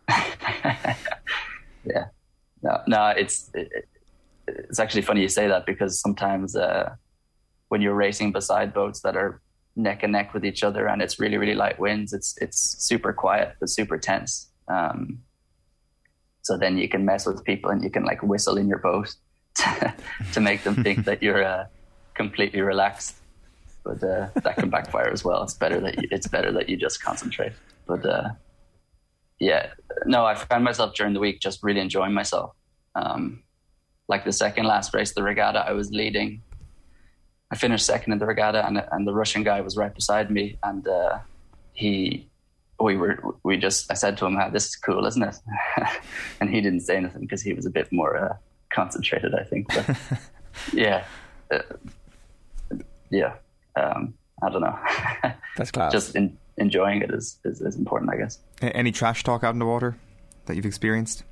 Q: Yeah. No, no, it's, it, it's actually funny you say that, because sometimes uh, when you're racing beside boats that are neck and neck with each other and it's really, really light winds, it's it's super quiet but super tense. Um, so then you can mess with people and you can like whistle in your boat to, to make them think that you're uh, completely relaxed. But uh, that can backfire as well. It's better that you, it's better that you just concentrate. But uh, yeah, no, I found myself during the week just really enjoying myself. Um, Like the second last race, the regatta, I was leading. I finished second in the regatta, and and the Russian guy was right beside me. And uh, he, we were, we just, I said to him, ah, "This is cool, isn't it?" And he didn't say anything because he was a bit more uh, concentrated, I think. But yeah, uh, yeah, um, I don't know.
E: That's class.
Q: Just in, enjoying it is, is is important, I guess.
F: Any trash talk out in the water that you've experienced?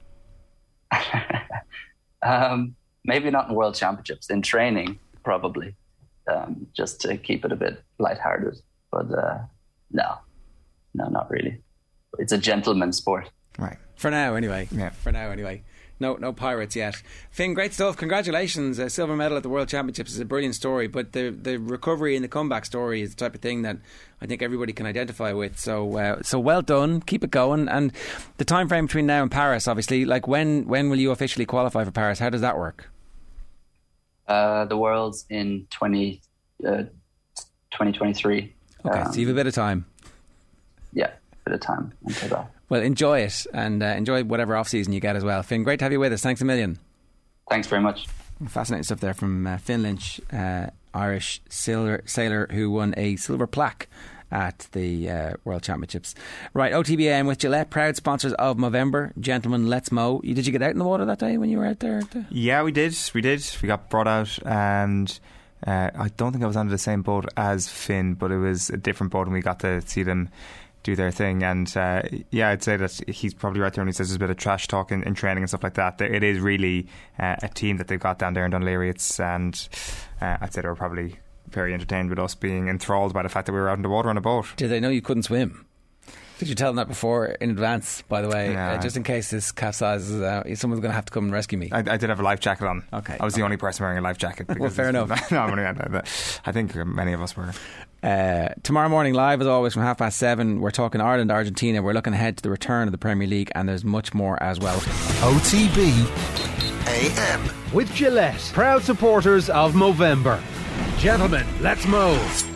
Q: Um, maybe not in World Championships. In training, probably, um, just to keep it a bit lighthearted. But uh, no, no, not really. It's a gentleman's sport.
F: Right.
E: For now, anyway.
F: Yeah.
E: For now, anyway. No, no pirates yet. Finn, great stuff. Congratulations. A silver medal at the World Championships is a brilliant story, but the the recovery and the comeback story is the type of thing that I think everybody can identify with. So uh, so well done. Keep it going. And the time frame between now and Paris, obviously, like when, when will you officially qualify for Paris? How does that work?
Q: Uh, the World's in twenty, uh, twenty twenty-three.
E: Okay, um, so you have a bit of time.
Q: Yeah, a bit of time until that.
E: Well, enjoy it, and uh, enjoy whatever off-season you get as well. Finn, great to have you with us. Thanks a million.
Q: Thanks very much.
E: Fascinating stuff there from uh, Finn Lynch, uh, Irish sailor, sailor who won a silver plaque at the uh, World Championships. Right, O T B A M with Gillette, proud sponsors of Movember. Gentlemen, let's mow. Did you get out in the water that day when you were out there?
F: Yeah, we did. We did. We got brought out, and uh, I don't think I was under the same boat as Finn, but it was a different boat, and we got to see them do their thing. And uh, yeah, I'd say that he's probably right there when he says there's a bit of trash talk in, in training and stuff like that. It is really uh, a team that they've got down there in Dunleary. It's, and uh, I'd say they were probably very entertained with us being enthralled by the fact that we were out in the water on a boat.
E: Did they know you couldn't swim? Did you tell them that before in advance, by the way?
F: Yeah.
E: Uh, just in case this capsizes, uh, someone's going to have to come and rescue me.
F: I, I did have a life jacket on.
E: Okay.
F: I was the
E: okay.
F: only person wearing a life jacket.
E: Well, fair enough.
F: No, I think many of us were.
E: Uh, tomorrow morning live as always from half past seven, we're talking Ireland, Argentina. We're looking ahead to the return of the Premier League, and there's much more as well.
C: O T B A M
D: with Gillette, proud supporters of Movember. Gentlemen, let's mow.